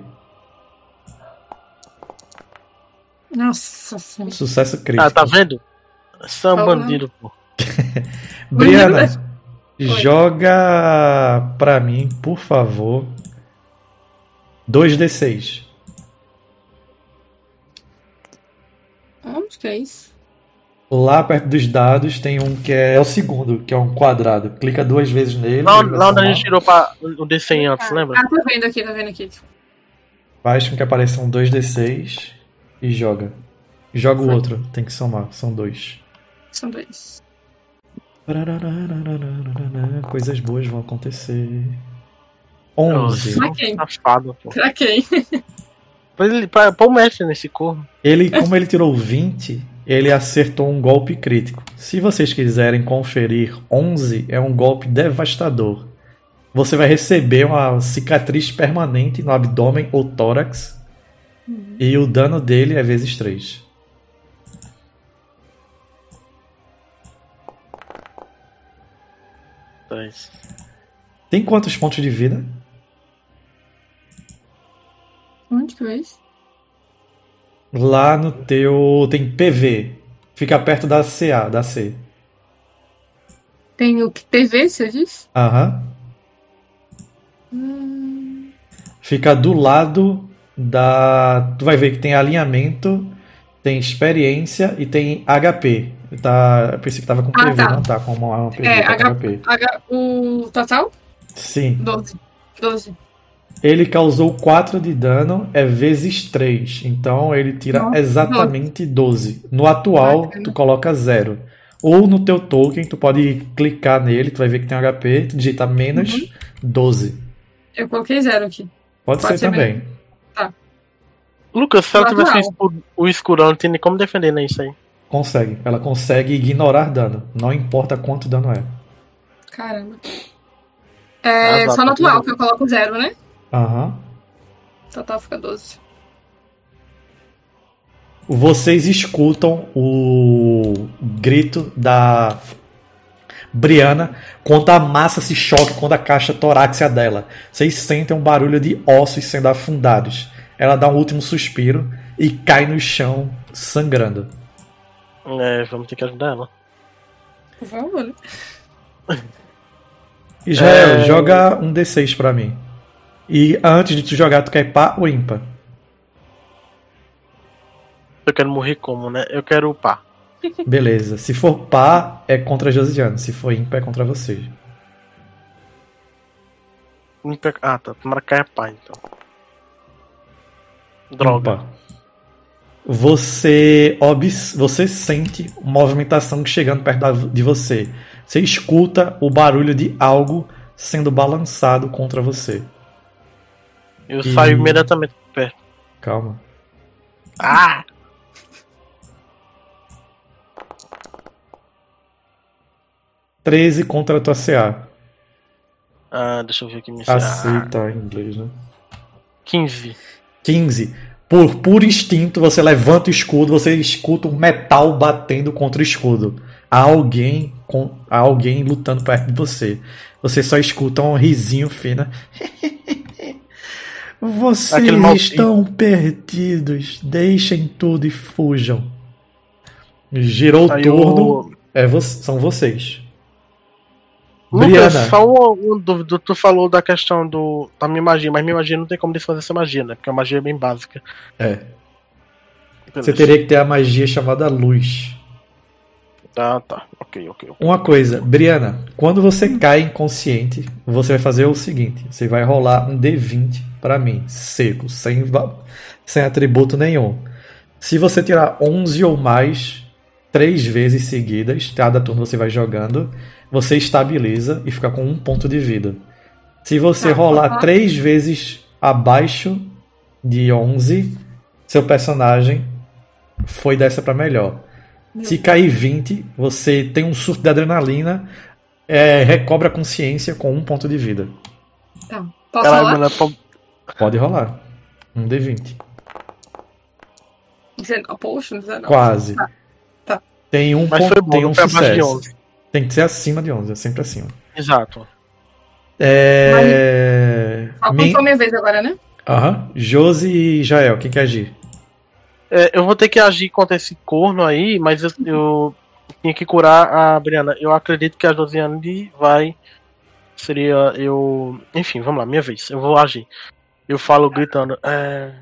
Nossa senhora. Sucesso crítico. Ah, tá vendo? Você é um Porra. bandido, pô. Briana, Oi. joga pra mim, por favor, dois d seis. Onde que é isso? Lá perto dos dados tem um que é, é o segundo, que é um quadrado. Clica duas vezes nele. Lá, ele vai lá onde a somar. gente tirou pra, o D cem antes, lembra? Ah, tô vendo aqui, tô vendo aqui. Faz com que apareçam dois D seis e joga. Joga o Foi. outro, tem que somar, são dois. São dois. Coisas boas vão acontecer. onze. Pra quem? Safado, pô. Pra quem? Pra ele- pra- Pôr o mestre nesse corno. Ele, como ele tirou vinte, ele acertou um golpe crítico. Se vocês quiserem conferir, onze é um golpe devastador. Você vai receber uma cicatriz permanente no abdômen ou tórax. E o dano dele é vezes três. Três. Tem quantos pontos de vida? Onde que é isso? Lá no teu. Tem P V. Fica perto da C A, da C. Tem o que T V, você disse? Aham. Hum, Fica do lado da. Tu vai ver que tem alinhamento, tem experiência e tem H P. Tá... Eu pensei que tava com P V, Ah, tá. não tá com uma uma P V, É, tá com H- H P. H- o total? Sim. doze. doze. Ele causou quatro de dano, é vezes três. Então ele tira Nossa, exatamente doze. No atual, Bacana. tu coloca zero. Ou no teu token, tu pode clicar nele, tu vai ver que tem H P, tu digita menos Uhum. doze. Eu coloquei zero aqui. Pode, Pode ser, ser também. Lucas, se ela Natural. tivesse escuro- o escurão, não tem nem como defender né, isso aí. Consegue. Ela consegue ignorar dano. Não importa quanto dano é. Caramba. É Exato, só no atual tudo. que eu coloco zero, né? Aham. Total fica doze. Vocês escutam o grito da Brianna quando a massa se choca com a caixa torácica dela. Vocês sentem um barulho de ossos sendo afundados. Ela dá um último suspiro e cai no chão sangrando. É, vamos ter que ajudar ela. Por favor. Israel, É. joga um D seis pra mim. E antes de tu jogar, tu quer par ou ímpar? Eu quero morrer como, né? Eu quero upar. Beleza. Se for par, é contra a Josiane. Se for ímpar, é contra você. Ímpar- Ah, tá. Tomara que caia pá, então. Droga. Ímpar. Você, obs... você sente movimentação chegando perto da- de você. Você escuta o barulho de algo sendo balançado contra você. Eu E- saio imediatamente perto. Calma. Ah! treze contra a tua C A. Ah, deixa eu ver aqui. Me Aceita em inglês, né? quinze. quinze. Por puro instinto, você levanta o escudo, você escuta um metal batendo contra o escudo. Há alguém, com, há alguém lutando perto de você. Você só escuta um risinho fino. Vocês Aquele maldito. estão perdidos. Deixem tudo e fujam. Girou o Aí turno. o- É vo- são vocês. Lucas, Brianna. só um, um dúvida. Tu falou da questão do, da minha magia, mas minha magia não tem como desfazer essa magia, né? Porque a magia é bem básica. É. Você Beleza. teria que ter a magia chamada luz. Tá, tá. Ok, ok. ok. Uma coisa, Brianna, quando você cai inconsciente, você vai fazer o seguinte: você vai rolar um D vinte pra mim, seco, sem, va- sem atributo nenhum. Se você tirar onze ou mais, três vezes seguidas, cada turno você vai jogando, você estabiliza e fica com um ponto de vida. Se você Tá, rolar tá. três vezes abaixo de onze, seu personagem foi dessa pra melhor. Se cair vinte, você tem um surto de adrenalina, é, recobre a consciência com um ponto de vida. Tá. Posso Caralho, falar? mano, é pra- Pode rolar. Um D vinte. dezenove. Poxa, dezenove. Quase. Tá. Tá. Tem um, Mas ponto, foi bom, tem não um foi abaixo de sucesso. onze. Tem que ser acima de onze, é sempre acima. Exato. É... Só Min- quando for minha vez agora, né? Aham. Josi e Jael, quem quer agir? É, eu vou ter que agir contra esse corno aí, mas eu, eu tinha que curar a Brianna. Eu acredito que a Josiane vai. Seria eu. Enfim, vamos lá, minha vez. Eu vou agir. Eu falo gritando. É...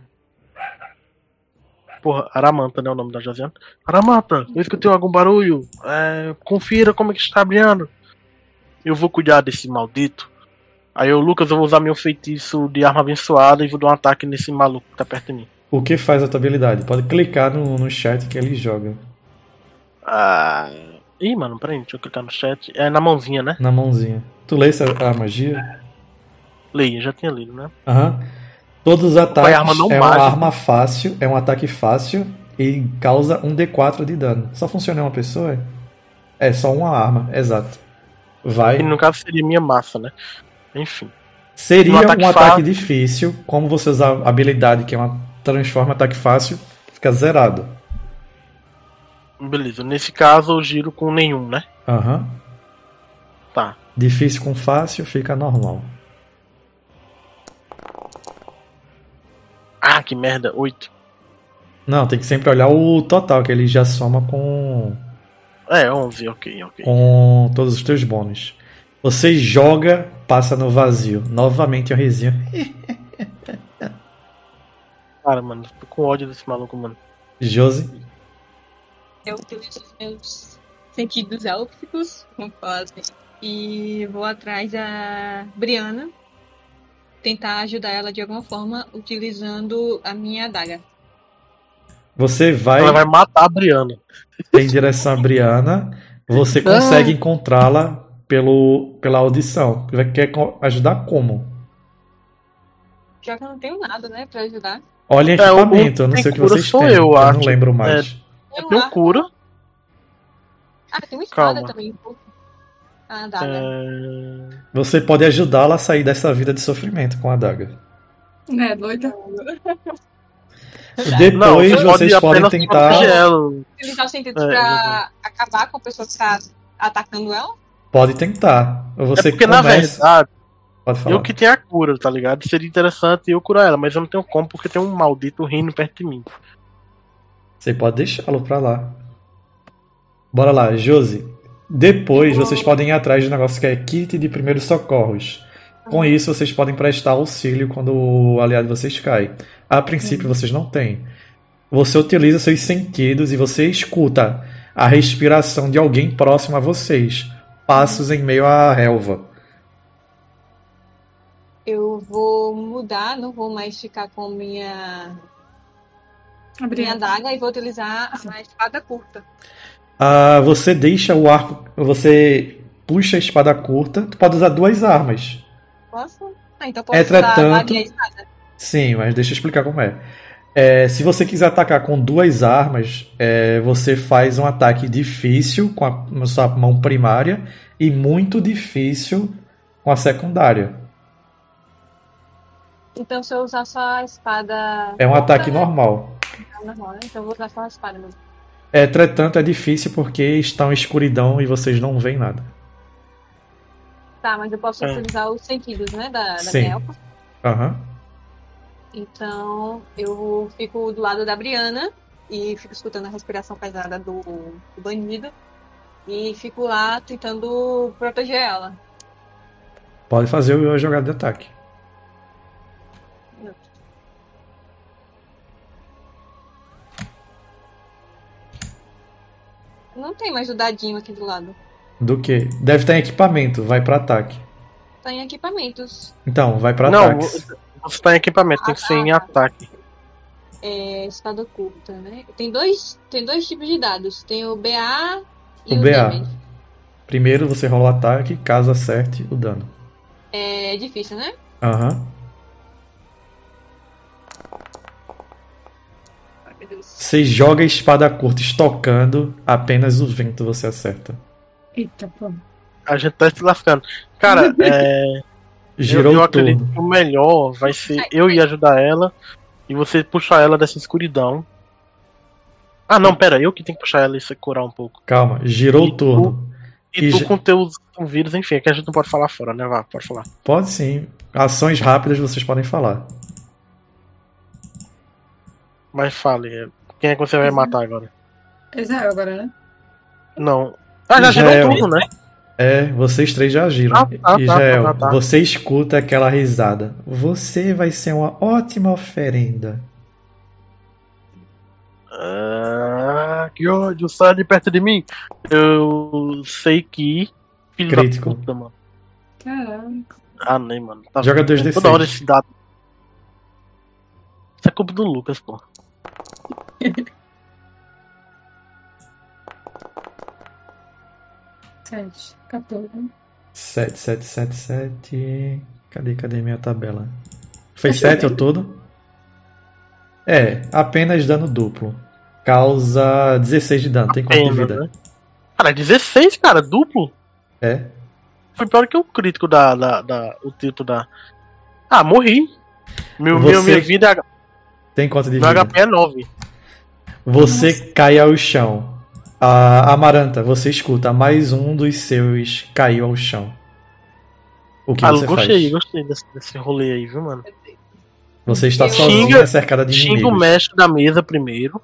Porra, Aramanta, né? O nome da Josiane. Aramanta, eu escutei algum barulho. É... Confira como é que está a Brianna. Eu vou cuidar desse maldito. Aí eu, Lucas, eu vou usar meu feitiço de arma abençoada e vou dar um ataque nesse maluco que tá perto de mim. O que faz a tua habilidade? Pode clicar no, no chat que ele joga. Ah. Ih, mano, peraí, deixa eu clicar no chat. É na mãozinha, né? Na mãozinha. Tu lê essa, a magia? Leia, já tinha lido, né? Aham. Todos os ataques arma não é uma mágica. arma fácil, é um ataque fácil e causa um D quatro de dano. Só funciona em uma pessoa? É, é só uma arma, exato. Vai. Que no caso seria minha massa, né? Enfim. Seria Um um ataque ataque, fácil. difícil, como você usar a habilidade que é uma transforma ataque fácil, fica zerado. Beleza, nesse caso eu giro com nenhum, né? Aham. Tá. Difícil com fácil, fica normal. Ah, que merda, oito. Não, tem que sempre olhar o total, que ele já soma com, É, onze, ok, ok. com todos os teus bônus. Você joga, passa no vazio. Novamente o risinho. Cara, mano, tô com ódio desse maluco, mano. Josi, Eu utilizo os meus sentidos élficos, como fazem, e vou atrás da Brianna, tentar ajudar ela de alguma forma, utilizando a minha adaga. você vai, Ela vai matar a Brianna. em direção a Brianna. Você consegue encontrá-la pelo, pela audição. Você quer co- ajudar como? Já que eu não tenho nada, né, pra ajudar. Olha em É, o- equipamento, eu não quem sei o que cura vocês sou têm. eu, Eu não acho. lembro mais. Eu tenho cura. Ah, tem uma espada Calma. também. pô. A adaga. É... Você pode ajudá-la a sair dessa vida de sofrimento com a adaga. É, doida. Depois você vocês pode podem apenas tentar. proteger ela. Utilizar os sentidos É, pra acabar com a pessoa que tá atacando ela? Pode tentar. Ou você É porque, na começa. verdade, Pode falar. eu que tenho a cura, tá ligado? Seria interessante eu curar ela, mas eu não tenho como porque tem um maldito rindo perto de mim. Você pode deixá-lo pra lá. Bora lá, Josi. Depois vocês podem ir atrás de um negócio que é kit de primeiros socorros. Com isso, vocês podem prestar auxílio quando o aliado de vocês cai. A princípio, vocês não têm. Você utiliza seus sentidos e você escuta a respiração de alguém próximo a vocês. Passos em meio à relva. Eu vou mudar, não vou mais ficar com minha, A minha Brianna. adaga e vou utilizar a espada curta. Ah, você deixa o arco. Você puxa a espada curta. Tu pode usar duas armas. Posso? Ah, então posso Entretanto- usar a varinha e a espada. Sim, mas deixa eu explicar como é. É, se você quiser atacar com duas armas, é, você faz um ataque difícil com a, com a sua mão primária e muito difícil com a secundária. Então se eu usar só a espada. É um curta, ataque né? normal. Normal, né? Então eu vou usar só a espada mesmo. Entretanto, é difícil porque está em escuridão e vocês não veem nada. Tá, mas eu posso É. utilizar os sentidos, né? Da, da Sim. minha elfa. Aham. Então eu fico do lado da Brianna e fico escutando a respiração pesada do, do bandido. E fico lá tentando proteger ela. Pode fazer a jogada de ataque. Não tem mais o dadinho aqui do lado. Do que? Deve estar em equipamento, vai para ataque. Tá em equipamentos. Então, vai para Não, ataques. você tá em equipamento, tem que ser em ataque. É, espada oculta, né? Tem dois, tem dois tipos de dados. Tem o B A e O o, B A. damage. Primeiro você rola o ataque, caso acerte o dano. É difícil, né? Aham. Ai, meu Deus. Você joga a espada curta estocando, apenas o vento você acerta. Eita, pô. A gente tá se lascando. Cara, é, eu, Girou eu o acredito turno. que o melhor vai ser eu ir ajudar ela e você puxar ela dessa escuridão. Ah, não, pera, eu que tenho que puxar ela e se curar um pouco. Calma, girou E o turno. E, E tu já- com teus vírus, enfim, é que a gente não pode falar fora, né? Vá, pode falar. Pode sim. Ações rápidas vocês podem falar. Mas fale, quem é que você vai matar agora? Israel agora, né? Não. Ah, já Israel. girou tudo, né? É, vocês três já agiram. Ah, tá, Israel, tá, tá, tá. você escuta aquela risada. Você vai ser uma ótima oferenda. Ah, que ódio, sai de perto de mim. Eu sei que. Filho Crítico. da puta, mano. Caraca. Ah, nem, mano. Tá Joga vendo? dois D seis. Toda hora esse dado. Isso é culpa do Lucas, pô. Sete, quatorze. sete, sete, sete, sete. Cadê, cadê minha tabela? Foi Deixa eu sete ver. ao todo? É, apenas dano duplo. Causa dezesseis de dano. Tem quanto de Pena, vida? né? Cara, dezesseis, cara, duplo. É. Foi pior que o crítico da. da, da o título da. Ah, morri. Meu, Você- meu, minha vida. é- Tem quanto de Meu vida? H P é nove. Você cai ao chão. A Amaranta, você escuta mais um dos seus caiu ao chão. O que Ah, você gostei, faz? gostei desse, desse rolê aí, viu, mano? Você está Eu- sozinha, Xinga- cercada de Xinga o inimigos. mestre da mesa primeiro.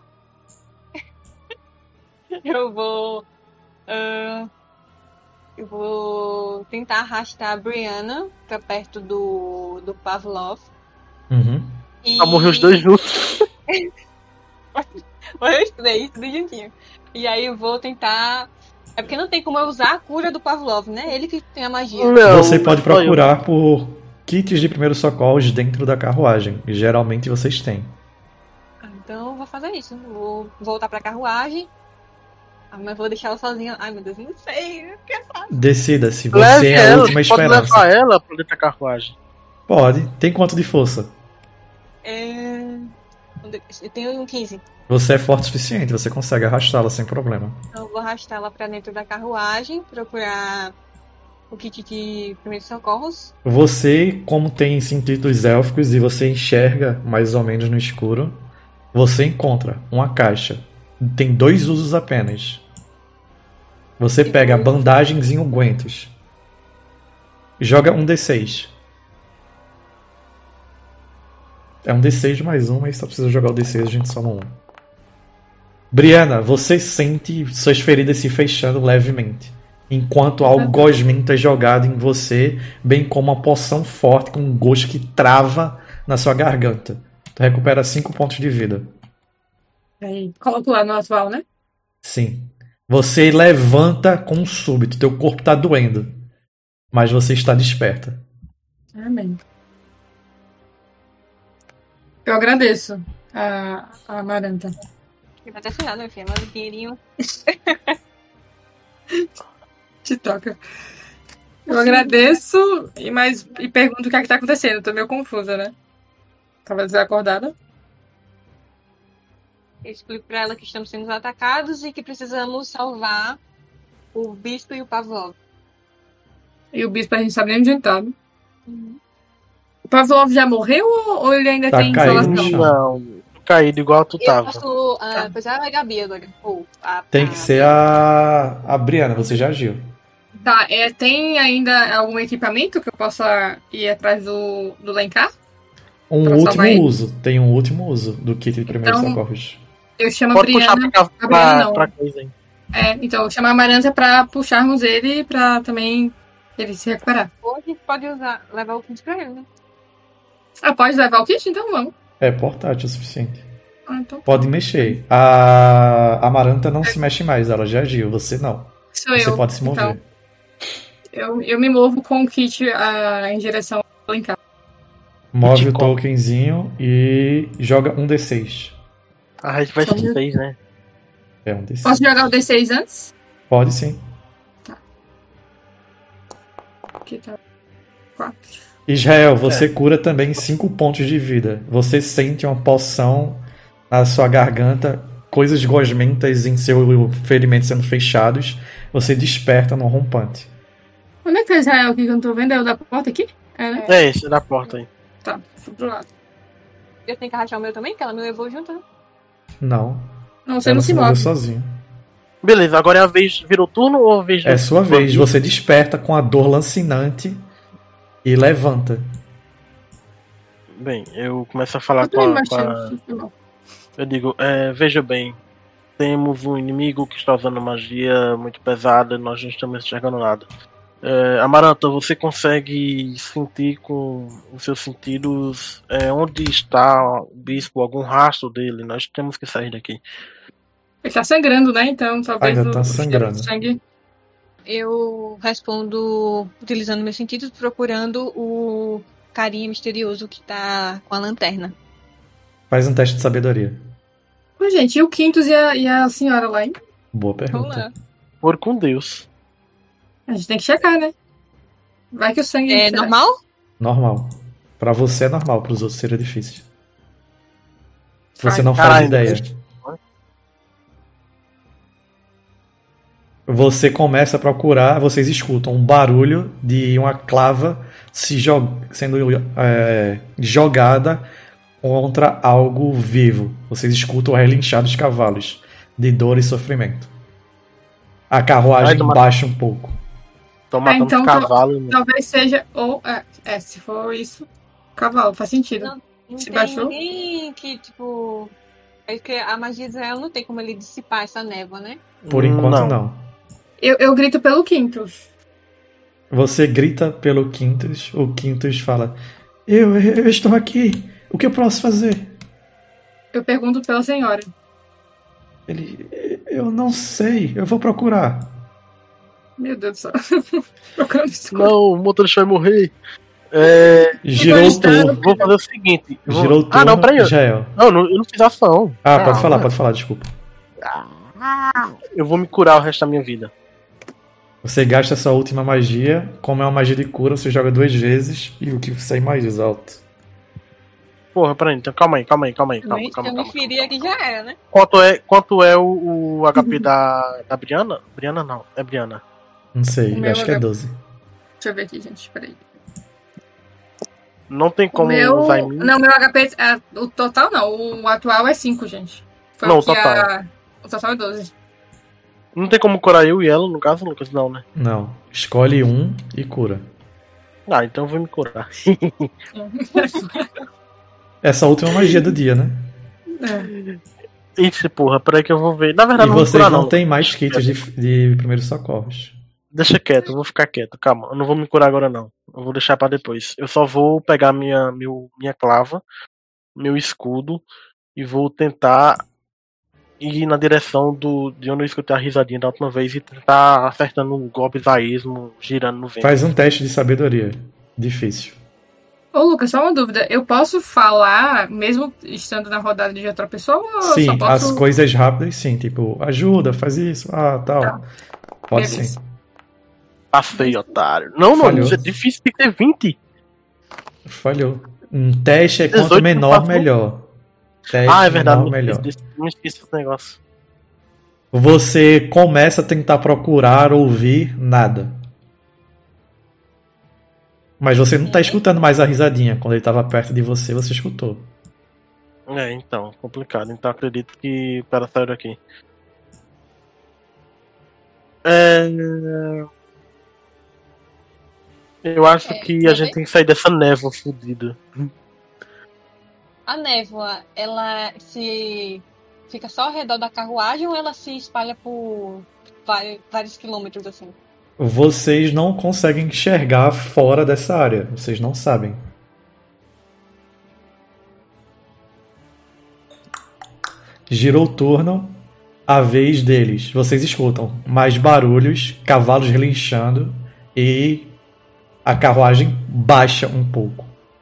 Eu vou. ah, eu vou tentar arrastar a Brianna pra perto do, do Pavlov. Uhum. E... Pra morrer os dois juntos. Morreu os três, tudo juntinho. E aí eu vou tentar. É porque não tem como eu usar a cura do Pavlov, né? Ele que tem a magia. Não, Você pode só eu. procurar por kits de primeiros socorros dentro da carruagem. E geralmente vocês têm. Ah, então eu vou fazer isso. Vou voltar pra carruagem. Ah, mas vou deixar ela sozinha. Ai meu Deus, não sei. Eu quero fazer. Decida-se, você Leve é a ela, última pode esperança. levar ela pra dentro da carruagem. Pode. Tem quanto de força? É... Eu tenho um quinze. Você é forte o suficiente, você consegue arrastá-la sem problema. Então eu vou arrastar ela pra dentro da carruagem, procurar o kit de primeiros socorros. Você, como tem sentidos élficos e você enxerga mais ou menos no escuro, você encontra uma caixa. Tem dois usos apenas. Você E pega dois? bandagens e ungüentos. Joga um D seis. É um D seis mais um, mas só precisa jogar o D seis, a gente soma um. Brianna, você sente suas feridas se fechando levemente, enquanto algo gosmento é jogado em você, bem como uma poção forte com um gosto que trava na sua garganta. Tu recupera cinco pontos de vida. Aí, coloco lá no atual, né? Sim. Você levanta com um súbito, teu corpo tá doendo, mas você está desperta. Amém. Eu agradeço a, a Amaranta. Não vai ter nada, meu filho. Mas o dinheirinho. Te toca. Eu agradeço e, mais, e pergunto o que é que tá acontecendo. Tô meio confusa, né? Tava desacordada. Eu explico pra ela que estamos sendo atacados e que precisamos salvar o bispo e o Pavlov. E o bispo a gente sabe nem onde ele tá. Né? O Pavlov já morreu ou, ou ele ainda Tá tem caído no insolação? chão. Não, caído igual tu Eu tava. posso. Tá. Ah, pois é a Gabi agora. Ou a, Tem a- que ser a, a Brianna, você já agiu. Tá, é, tem ainda algum equipamento que eu possa ir atrás do, do Lencar? Um Pra último salvar ele? uso, tem um último uso do kit de primeiros Então, socorros. Eu chamo a Pode puxar Brianna. pra, a pra, Brianna pra, não. pra coisa aí. É, então, eu chamo a Amaranta pra puxarmos ele pra também ele se recuperar. Ou a gente pode usar, levar o kit pra ele, né? Ah, pode levar o kit? Então vamos. É portátil o suficiente. Ah, então Pode mexer. A Amaranta não se mexe mais, ela já agiu, você não. sou Você eu. pode se mover. Então, eu, eu me movo com o kit ah, em direção ao Lencar. Move Te o compra. tokenzinho e joga um D seis. A gente vai Só ser um- seis, né? É um D seis. Posso jogar o D seis antes? Pode sim. Aqui tá. Quatro. Israel, você cura também cinco pontos de vida. Você sente uma poção na sua garganta, coisas gosmentas em seu ferimento sendo fechados. Você desperta no rompante. Onde é que tá Israel aqui que eu não tô vendo? É o da porta aqui? É, né? É esse da porta aí. Tá, fui pro lado. Eu tenho que arrastar o meu também, que ela me levou junto, né? Não. Não, você Ela não se se moveu move. sozinho. Beleza, agora é a vez. Virou turno ou a vez do. É sua do vez. vampiro? Você desperta com a dor lancinante e levanta. Bem, eu começo a falar Eu com a, também com a- baixei, foi mal. Eu digo, é, veja bem, temos um inimigo que está usando magia muito pesada e nós não estamos enxergando nada. É, Amaranta, você consegue sentir com os seus sentidos é, onde está o bispo, algum rastro dele? Nós temos que sair daqui. Ele tá sangrando, né? Então talvez Ainda o, tá o cheiro sangrando. do sangue. Eu respondo utilizando meus sentidos, procurando o carinha misterioso que tá com a lanterna. Faz um teste de sabedoria. Pô, gente, e o Quintus e a, e a senhora lá, hein? Boa Vamos pergunta. lá. Por com Deus. A gente tem que checar, né? Vai que o sangue... É será? normal? Normal. Pra você é normal, pros outros seria difícil. Você Ai, não faz caralho. ideia. Você começa a procurar, vocês escutam um barulho de uma clava se jo- sendo é, jogada contra algo vivo. Vocês escutam o relinchar dos cavalos, de dor e sofrimento. A carruagem Ai, tô mat- baixa um pouco. Tô matando então os tô- cavalos. né? Talvez seja... Ou... É, é, se for isso, cavalo. Faz sentido. Não, não Se tem baixou? ninguém que, tipo. É que a magia de Israel não tem como ele dissipar essa névoa, né? Por enquanto, Não. não. Eu, eu grito pelo Quintus. Você grita pelo Quintus, o Quintus fala: eu, eu estou aqui, o que eu posso fazer? Eu pergunto pela senhora. Ele, eu não sei, eu vou procurar. Meu Deus do céu. Procurando isso. Não, o motorista vai morrer. É, Girou o Egoísta. turno. vou fazer o seguinte. eu vou- Girou o turno, Ah, não, peraí. Jael. Não, não, eu não fiz ação. Ah, pode Ah, falar, né? pode falar, desculpa. Eu vou me curar o resto da minha vida. Você gasta sua última magia, como é uma magia de cura, você joga duas vezes e o que sai mais alto. Porra, peraí, então calma aí, calma aí, calma aí, calma, Mas calma, se eu calma, me ferir calma, aqui calma. já era, né? Quanto é, quanto é o, o H P da, da Briana? Briana não, é Briana. Não sei, O eu meu acho que é H P. doze. Deixa eu ver aqui, gente. Peraí. Não tem O como meu... usar em mim. Não, meu H P... é- o total não. O atual é cinco, gente. Foi Não, o que o total. a... O total é doze. Não tem como curar eu e ela, no caso, Lucas? Não, né? Não, escolhe um e cura. Ah, então eu vou me curar. Essa última magia do dia, né? É. Ixi, porra, peraí que eu vou ver. Na verdade, E não vou vocês curar, não não. têm mais kits de, de primeiros socorros. Deixa quieto, eu vou ficar quieto, calma. Eu não vou me curar agora, não. Eu vou deixar pra depois. Eu só vou pegar minha, meu, minha clava, meu escudo, e vou tentar ir na direção do, de onde eu escutei a risadinha da última vez e tentar acertando um golpes a esmo, girando no vento. Faz um teste de sabedoria. Difícil. Ô, Lucas, só uma dúvida. Eu posso falar, mesmo estando na rodada de outra pessoa, ou eu só Sim, posso... as coisas rápidas, sim. Tipo, ajuda, faz isso, ah, tal. Tá. Pode Beleza. sim. Passei, otário. Não, não, Falhou. isso é difícil, tem que ter vinte. Falhou. Um teste é quanto dezoito menor, passou. melhor. Teste Ah, é verdade, menor, não melhor. esqueci, desse- não esqueci esse negócio. Você começa a tentar procurar, ouvir, nada. Mas você não tá escutando mais a risadinha. Quando ele tava perto de você, você escutou. É, então, complicado. Então acredito que o cara saiu daqui. É... Eu acho É, que a quer gente ver? tem que sair dessa névoa fodida. A névoa, ela se fica só ao redor da carruagem ou ela se espalha por vários, vários quilômetros assim? Vocês não conseguem enxergar fora dessa área. Vocês não sabem. Girou o turno. A vez deles. Vocês escutam mais barulhos, cavalos relinchando e a carruagem baixa um pouco.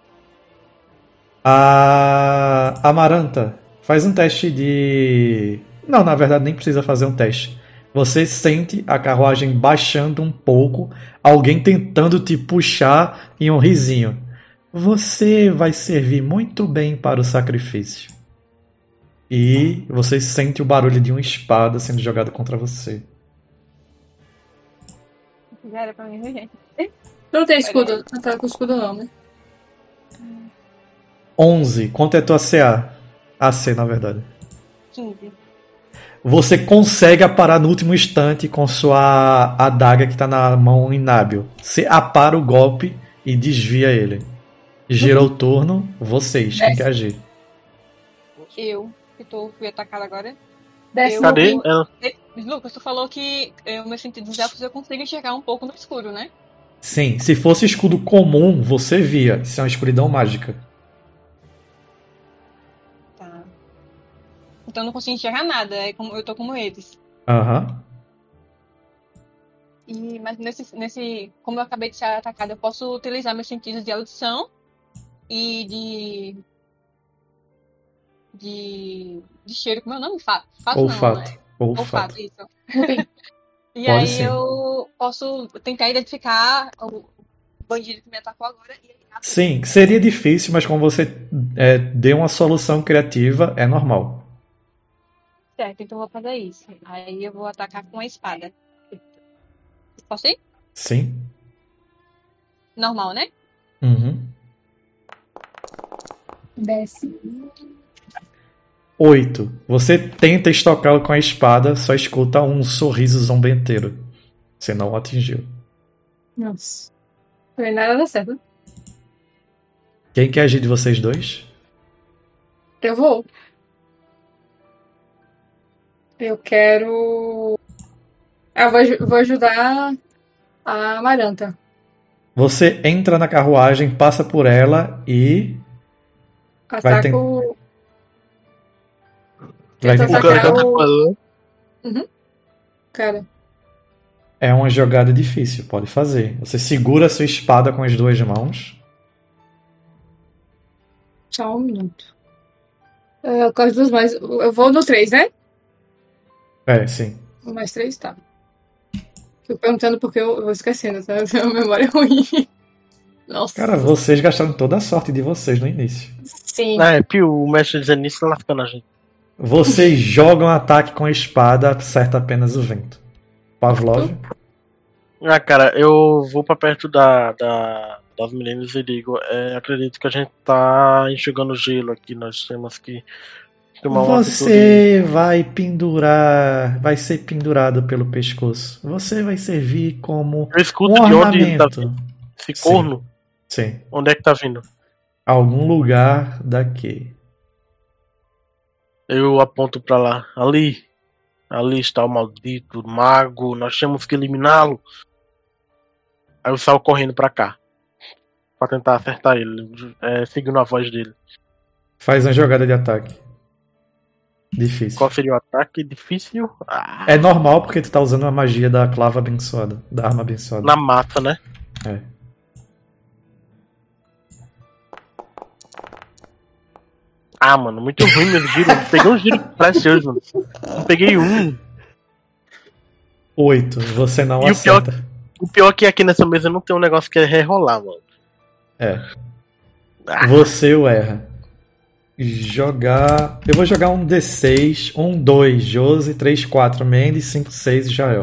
A Amaranta faz um teste de... Não, na verdade nem precisa fazer um teste. Você sente a carruagem baixando um pouco, alguém tentando te puxar em um risinho. Você vai servir muito bem para o sacrifício. E você sente o barulho de uma espada sendo jogada contra você. Já era pra mim, viu, gente? Não tem escudo. Não tá com escudo não, né? onze. Quanto é tua C A? A C, na verdade. quinze. Você consegue aparar no último instante com sua adaga que está na mão inábil. Você apara o golpe e desvia ele. Girou o turno, vocês, quem quer agir? Eu, que tô, fui atacada agora. Desce Eu- no Cadê? rim. Ela... E, Lucas, tu falou que eh, o meu sentido dos elfos eu consigo enxergar um pouco no escuro, né? Sim, se fosse escudo comum, você via. Isso é uma escuridão mágica. Tá. Então eu não consigo enxergar nada, é como, eu tô como eles. Aham. E, mas nesse, nesse. Como eu acabei de ser atacada, eu posso utilizar meus sentidos de audição e de. De. De cheiro, como é o nome? Fato. Fato Olfato. não, né? Olfato. Olfato, isso. Ok. E Pode aí sim. eu posso tentar identificar o bandido que me atacou agora e ele Sim, seria difícil, mas como você é, deu uma solução criativa, é normal. certo, então eu vou fazer isso. Aí eu vou atacar com a espada. Posso ir? Sim. Normal, né? Uhum. Desce. Oito. Você tenta estocá-lo com a espada, só escuta um sorriso zombenteiro. Você não o atingiu. Nossa. Não vai nada dar certo. Quem quer agir de vocês dois? Eu vou. Eu quero. Eu vou, aju- vou ajudar a Amaranta. Você entra na carruagem, passa por ela e. Vai ter- Ataco. Vai Tento tentar- O cara atacar tá o. falando. Cara. É uma jogada difícil, pode fazer. Você segura a sua espada com as duas mãos. Só um minuto. É, com as duas mais. Eu vou no três, né? É, sim. O mais três, tá. Fico perguntando porque eu, eu vou esquecendo, tá? Eu tenho uma memória ruim. Nossa. Cara, vocês gastaram toda a sorte de vocês no início. Sim. É, Pio, o mestre dizendo isso tá lascando a gente. Vocês jogam ataque com a espada, acerta apenas o vento. Pavlov. Ah, cara, eu vou pra perto da, da, das meninas e digo, é, acredito que a gente tá enxugando gelo aqui, nós temos que tomar uma atitude. Você vai pendurar, vai ser pendurado pelo pescoço. Você vai servir como Eu escuto um de onde ele tá ornamento. vindo. Esse Sim. corno, Sim. onde é que tá vindo? Algum lugar daqui. Eu aponto pra lá. Ali. Ali está o maldito mago. Nós temos que eliminá-lo. Aí eu saio correndo pra cá. Pra tentar acertar ele. É, seguindo a voz dele. Faz uma jogada de ataque. Difícil. Qual seria o ataque? Difícil? Ah, É normal porque tu tá usando a magia da clava abençoada. Da arma abençoada. na mata, né? É. Ah, mano, muito ruim meu giro. Peguei um giro precioso, mano. Não peguei um. Oito. Você não E o pior- acerta. O pior é que aqui nessa mesa não tem um negócio que é rerolar, mano. É. Ah, Você o erra. Jogar. Eu vou jogar um D seis, um dois, Josi, três, quatro, Mendes, cinco, seis, Jael.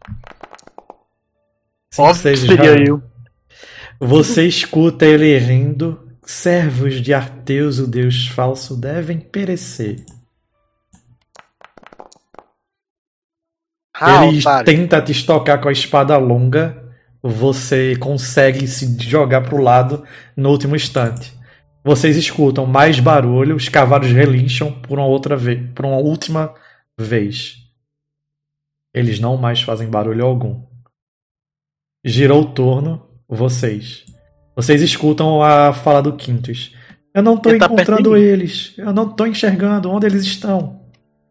cinco, óbvio que seis, seria Jael. eu. Você escuta ele rindo. Servos de Arteus, o deus falso, devem perecer. Ah, Ele otário. tenta te estocar com a espada longa. Você consegue se jogar pro lado no último instante. Vocês escutam mais barulho, os cavalos relincham por uma outra vez, por uma última vez. Eles não mais fazem barulho algum. Girou o turno, vocês. Vocês escutam a fala do Quintus. Eu não tô Ele tá encontrando perto de mim. eles. Eu não tô enxergando onde eles estão.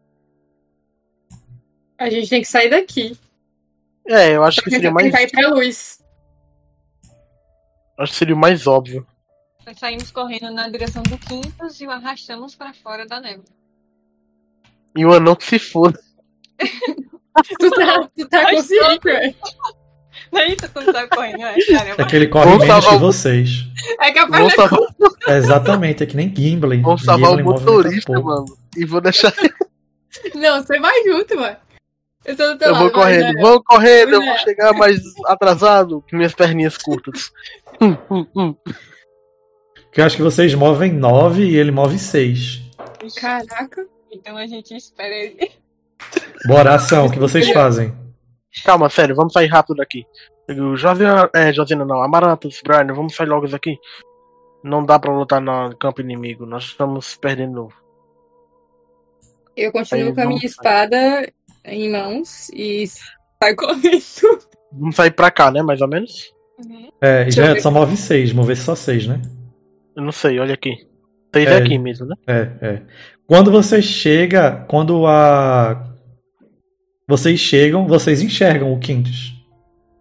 A gente tem que sair daqui. É, eu acho que Pra seria tentar mais. tentar ir pra luz. Acho que seria o mais óbvio. Nós saímos correndo na direção do Quintas e o arrastamos pra fora da névoa. E o anão que se foda. Tu tá, tu tá consciente, velho. Não é isso que tu tá correndo, é? Caramba. É que ele corre Vamos menos salvar que o- vocês. É capaz Vou de. salvar, É exatamente, é que nem Gimli. vou salvar o Gimli movimenta motorista, pouco. mano. E vou deixar. Não, você vai junto, mano. Eu tô do teu Eu lado. vou vai, correndo, vai. vou correndo, eu Vai, vou vai. chegar mais atrasado com minhas perninhas curtas. Hum, hum, hum. Que eu acho que vocês movem nove e ele move seis. Caraca. Então a gente espera ele. Bora, ação, o que vocês fazem? Calma, sério, vamos sair rápido daqui. Eu, Josiana, é, Josiana não, Amarantos, Brian, vamos sair logo daqui. Não dá pra lutar no campo inimigo, nós estamos perdendo. Eu continuo Aí, com a minha vamos- espada em mãos e saio correndo. Vamos sair pra cá, né, mais ou menos? Uhum. É, Deixa eu já ver. só move seis, mover só seis, né? Eu não sei, olha aqui. Seis É. é aqui mesmo, né? É, é. Quando você chega, quando a. Vocês chegam, vocês enxergam o Quintus.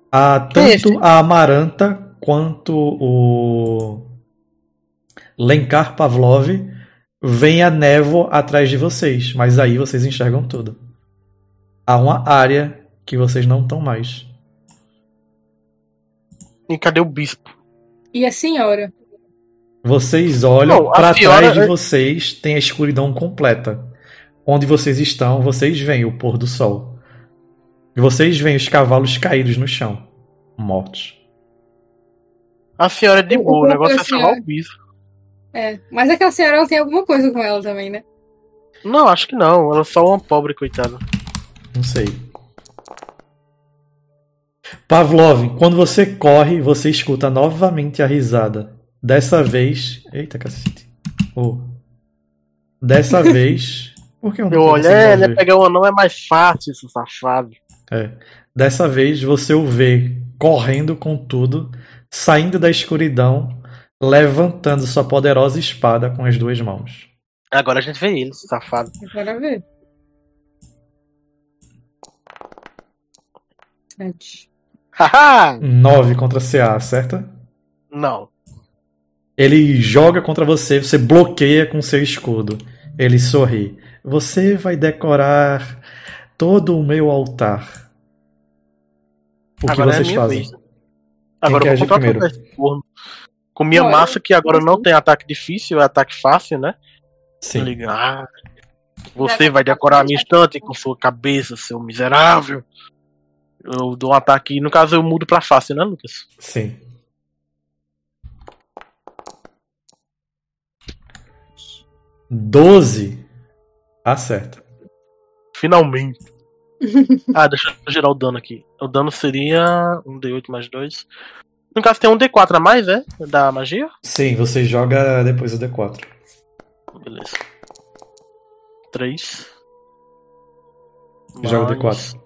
A, Quem é esse? tanto a Amaranta quanto o Lenkar Pavlov vem a névoa atrás de vocês, mas aí vocês enxergam tudo. Há uma área que vocês não estão mais. E cadê o bispo? E a senhora? Vocês olham Não, a para senhora trás de é- vocês, tem a escuridão completa. Onde vocês estão, vocês veem o pôr do sol. E vocês veem os cavalos caídos no chão, mortos. A senhora é de O- boa, o o- negócio a é salvar senhora- o bispo. É. Mas aquela senhora ela tem alguma coisa com ela também, né? Não, acho que não. Ela é só uma pobre, coitada. Não sei. Pavlov, quando você corre, você escuta novamente a risada. Dessa vez. Eita, cacete. Oh. Dessa vez. Por que eu não Eu tô olho, conseguindo é, né? ver? Pegar um anão é mais fácil, seu safado. É. Dessa vez você o vê correndo com tudo, saindo da escuridão, levantando sua poderosa espada com as duas mãos. Agora a gente vê ele, seu safado. Bora ver. Sete. Haha! Nove contra C A, certo? Não. Ele joga contra você, você bloqueia com seu escudo. Ele sorri. Você vai decorar todo o meu altar. O que Agora é a vocês minha fazem? vez. Agora quer eu vou agir contratar primeiro? esse porno. Com minha Bora. massa, que agora não tem ataque difícil, é ataque fácil, né? Sim. Liga. Ah, você vai decorar a minha estante com sua cabeça, seu miserável. Eu dou um ataque, no caso eu mudo pra fácil, né, Lucas? Sim. Doze. Acerta. Finalmente. Ah, deixa eu gerar o dano aqui. O dano seria um D oito mais dois. No caso tem um D quatro a mais, é? Da magia? Sim, você joga depois o D quatro. Beleza. três. Joga o D quatro.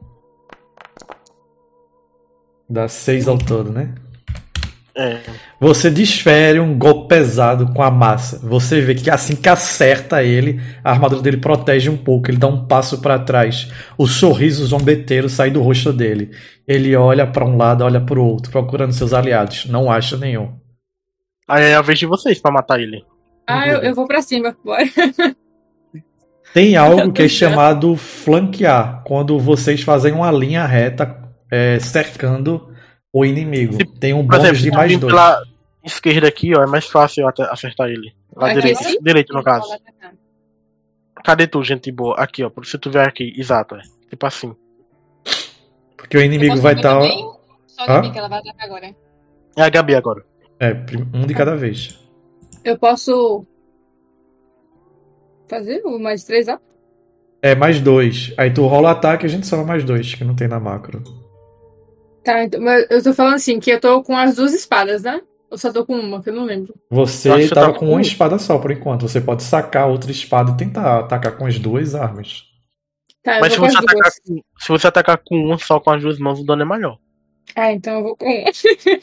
Dá seis ao todo, né? É. Você desfere um golpe pesado com a massa. Você vê que assim que acerta ele, a armadura dele protege um pouco. Ele dá um passo para trás. O sorriso zombeteiro sai do rosto dele. Ele olha para um lado, olha para o outro, procurando seus aliados. Não acha nenhum. Aí é a vez de vocês pra matar ele. Ah, eu, eu vou pra cima. Bora. Tem algo que é chamado flanquear, quando vocês fazem uma linha reta é, cercando o inimigo. Tem um Por bônus exemplo, de se mais vir dois. pela esquerda aqui, ó, é mais fácil eu ate- acertar ele. Lá Aqui, direito. sim? Direito, no caso. Cadê tu, gente boa? Aqui, ó. Se tu vier aqui. Exato, é. Tipo assim. Porque o inimigo Eu vai posso estar. ver também? Só a Hã? Gabi, que ela vai atacar agora. É a Gabi agora. É, prim- um de cada vez. Eu posso fazer o mais três, ó. É, mais dois. Aí tu rola o ataque e a gente soma mais dois, que não tem na macro. Tá, então, mas eu tô falando assim, que eu tô com as duas espadas, né? Ou só tô com uma, que eu não lembro. Você Eu acho que você tava tá com com uma um. espada só por enquanto. Você pode sacar outra espada e tentar atacar com as duas armas. Tá, eu Mas se vou com você, as duas. atacar com, se você atacar com uma só com as duas mãos, o dano é maior. Ah, então eu vou com uma.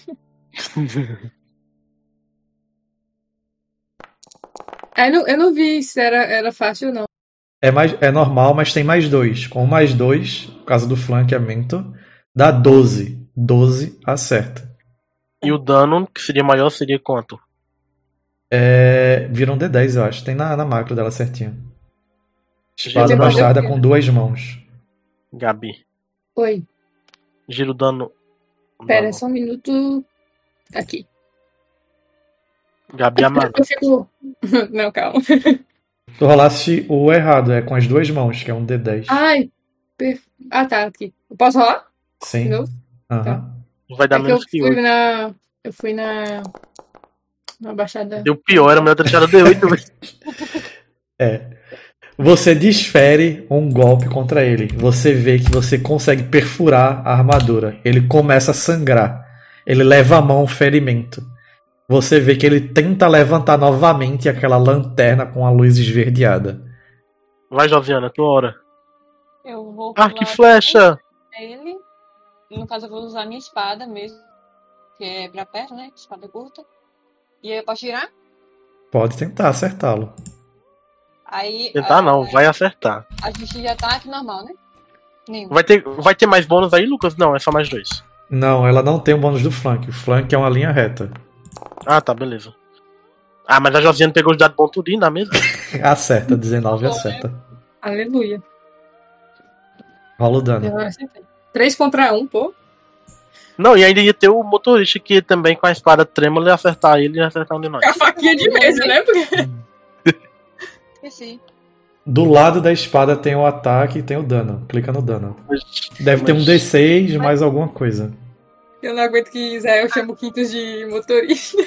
Ah, eu, não, eu não vi se era, era fácil ou não. É, mais, é normal, mas tem mais dois. Com mais dois, por causa do flanqueamento, dá doze. doze acerta. E o dano, que seria maior, seria quanto? É, vira um D dez, eu acho. Tem na, na macro dela certinho. Espada Gira o dano, bastarda com duas mãos. Gabi. Oi, Gira o dano. o pera, dano. só um minuto. Aqui. Gabi amada. Eu fico. Não, calma. Tu rolaste o errado, é com as duas mãos, que é um D dez. Ai, per... ah, tá, aqui. Eu posso rolar? Sim. De novo? Aham. Vai dar É que eu menos que fui oito. na. Eu fui na. Na baixada. Deu pior, era melhor ter deixado D oito. É. Você desfere um golpe contra ele. Você vê que você consegue perfurar a armadura. Ele começa a sangrar. Ele leva a mão ao ferimento. Você vê que ele tenta levantar novamente aquela lanterna com a luz esverdeada. Vai, Josiana, tua hora. Eu vou Ah, pular que flecha! pra ele. No caso, eu vou usar minha espada mesmo. Que é pra perto, né? Espada curta. E aí eu posso tirar? Pode tentar acertá-lo. Aí. Tentar a, não, vai acertar. A gente já tá aqui normal, né? Nenhum. Vai ter, vai ter mais bônus aí, Lucas? Não, é só mais dois. Não, ela não tem o bônus do flank. O flank é uma linha reta. Ah, tá, beleza. Ah, mas a Josiane pegou os dados bom tudinho na mesa. Acerta, dezenove acerta. Aleluia. Rola o dano. Eu acertei. três contra um, pô. Não, e ainda ia ter o motorista que também com a espada trêmula ia acertar ele e acertar um de nós. A faquinha de mesa, né? Porque... Esqueci. Do lado da espada tem o ataque e tem o dano. Clica no dano. Deve ter um D seis mais alguma coisa. Eu não aguento que Israel chama o Quintus de motorista.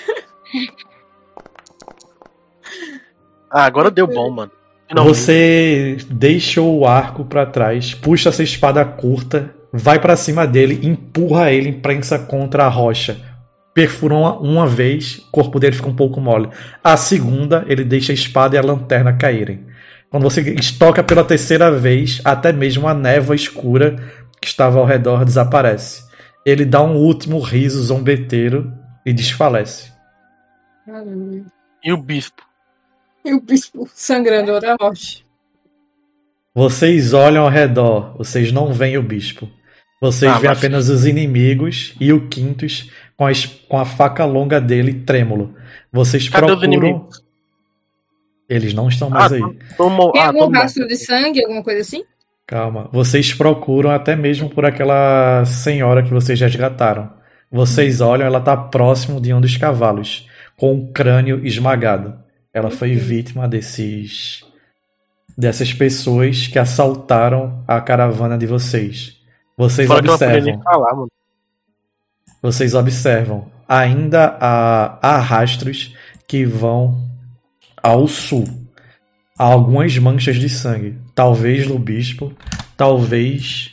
Ah, agora deu bom, mano. Finalmente. Você deixa o arco pra trás, puxa essa espada curta, vai pra cima dele, empurra ele, imprensa contra a rocha. Perfura uma, uma vez, o corpo dele fica um pouco mole. A segunda, ele deixa a espada e a lanterna caírem. Quando você estoca pela terceira vez, até mesmo a névoa escura que estava ao redor desaparece. Ele dá um último riso zombeteiro e desfalece. Aleluia. E o bispo? E o bispo sangrando da rocha. Vocês olham ao redor, vocês não veem o bispo. Vocês Ah, veem mas- apenas os inimigos e o Quintus com a, es- com a faca longa dele trêmulo. Vocês Cadê os procuram. inimigos? Eles não estão mais Ah, aí. Tomou. Tem Ah, algum tomou. rastro de sangue, alguma coisa assim? Calma. Vocês procuram até mesmo por aquela senhora que vocês resgataram. Vocês olham, ela está próximo de um dos cavalos, com o crânio esmagado. Ela foi vítima desses dessas pessoas que assaltaram a caravana de vocês. Vocês Fala que eu não podia nem observam. falar, mano. Vocês observam. Ainda há, há rastros que vão ao sul. Há algumas manchas de sangue. Talvez do bispo, talvez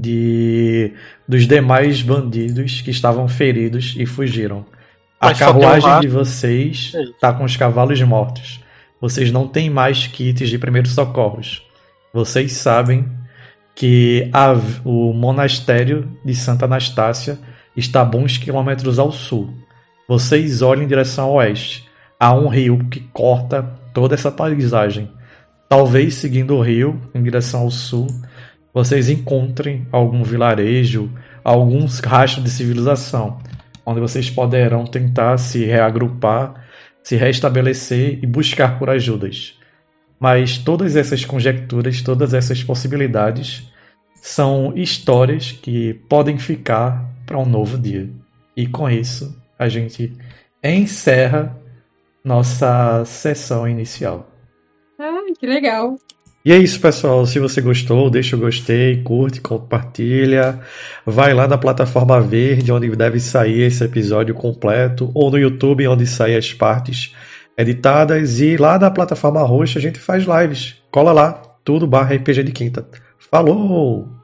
de dos demais bandidos que estavam feridos e fugiram. A Mas só tem um carruagem rastro. de vocês É isso. está com os cavalos mortos. Vocês não têm mais kits de primeiros socorros. Vocês sabem que a- o monastério de Santa Anastácia está a bons quilômetros ao sul. Vocês olham em direção ao oeste. Há um rio que corta toda essa paisagem. Talvez seguindo o rio em direção ao sul, vocês encontrem algum vilarejo, alguns rastros de civilização, onde vocês poderão tentar se reagrupar, se restabelecer e buscar por ajudas. Mas todas essas conjecturas, todas essas possibilidades são histórias que podem ficar para um novo dia. E com isso, a gente encerra nossa sessão inicial. Ah, que legal. E é isso, pessoal. Se você gostou, deixa o gostei, curte, compartilha. Vai lá na plataforma verde, onde deve sair esse episódio completo, ou no YouTube, onde saem as partes editadas. E lá na plataforma roxa a gente faz lives. Cola lá, tudo barra R P G de Quinta. Falou!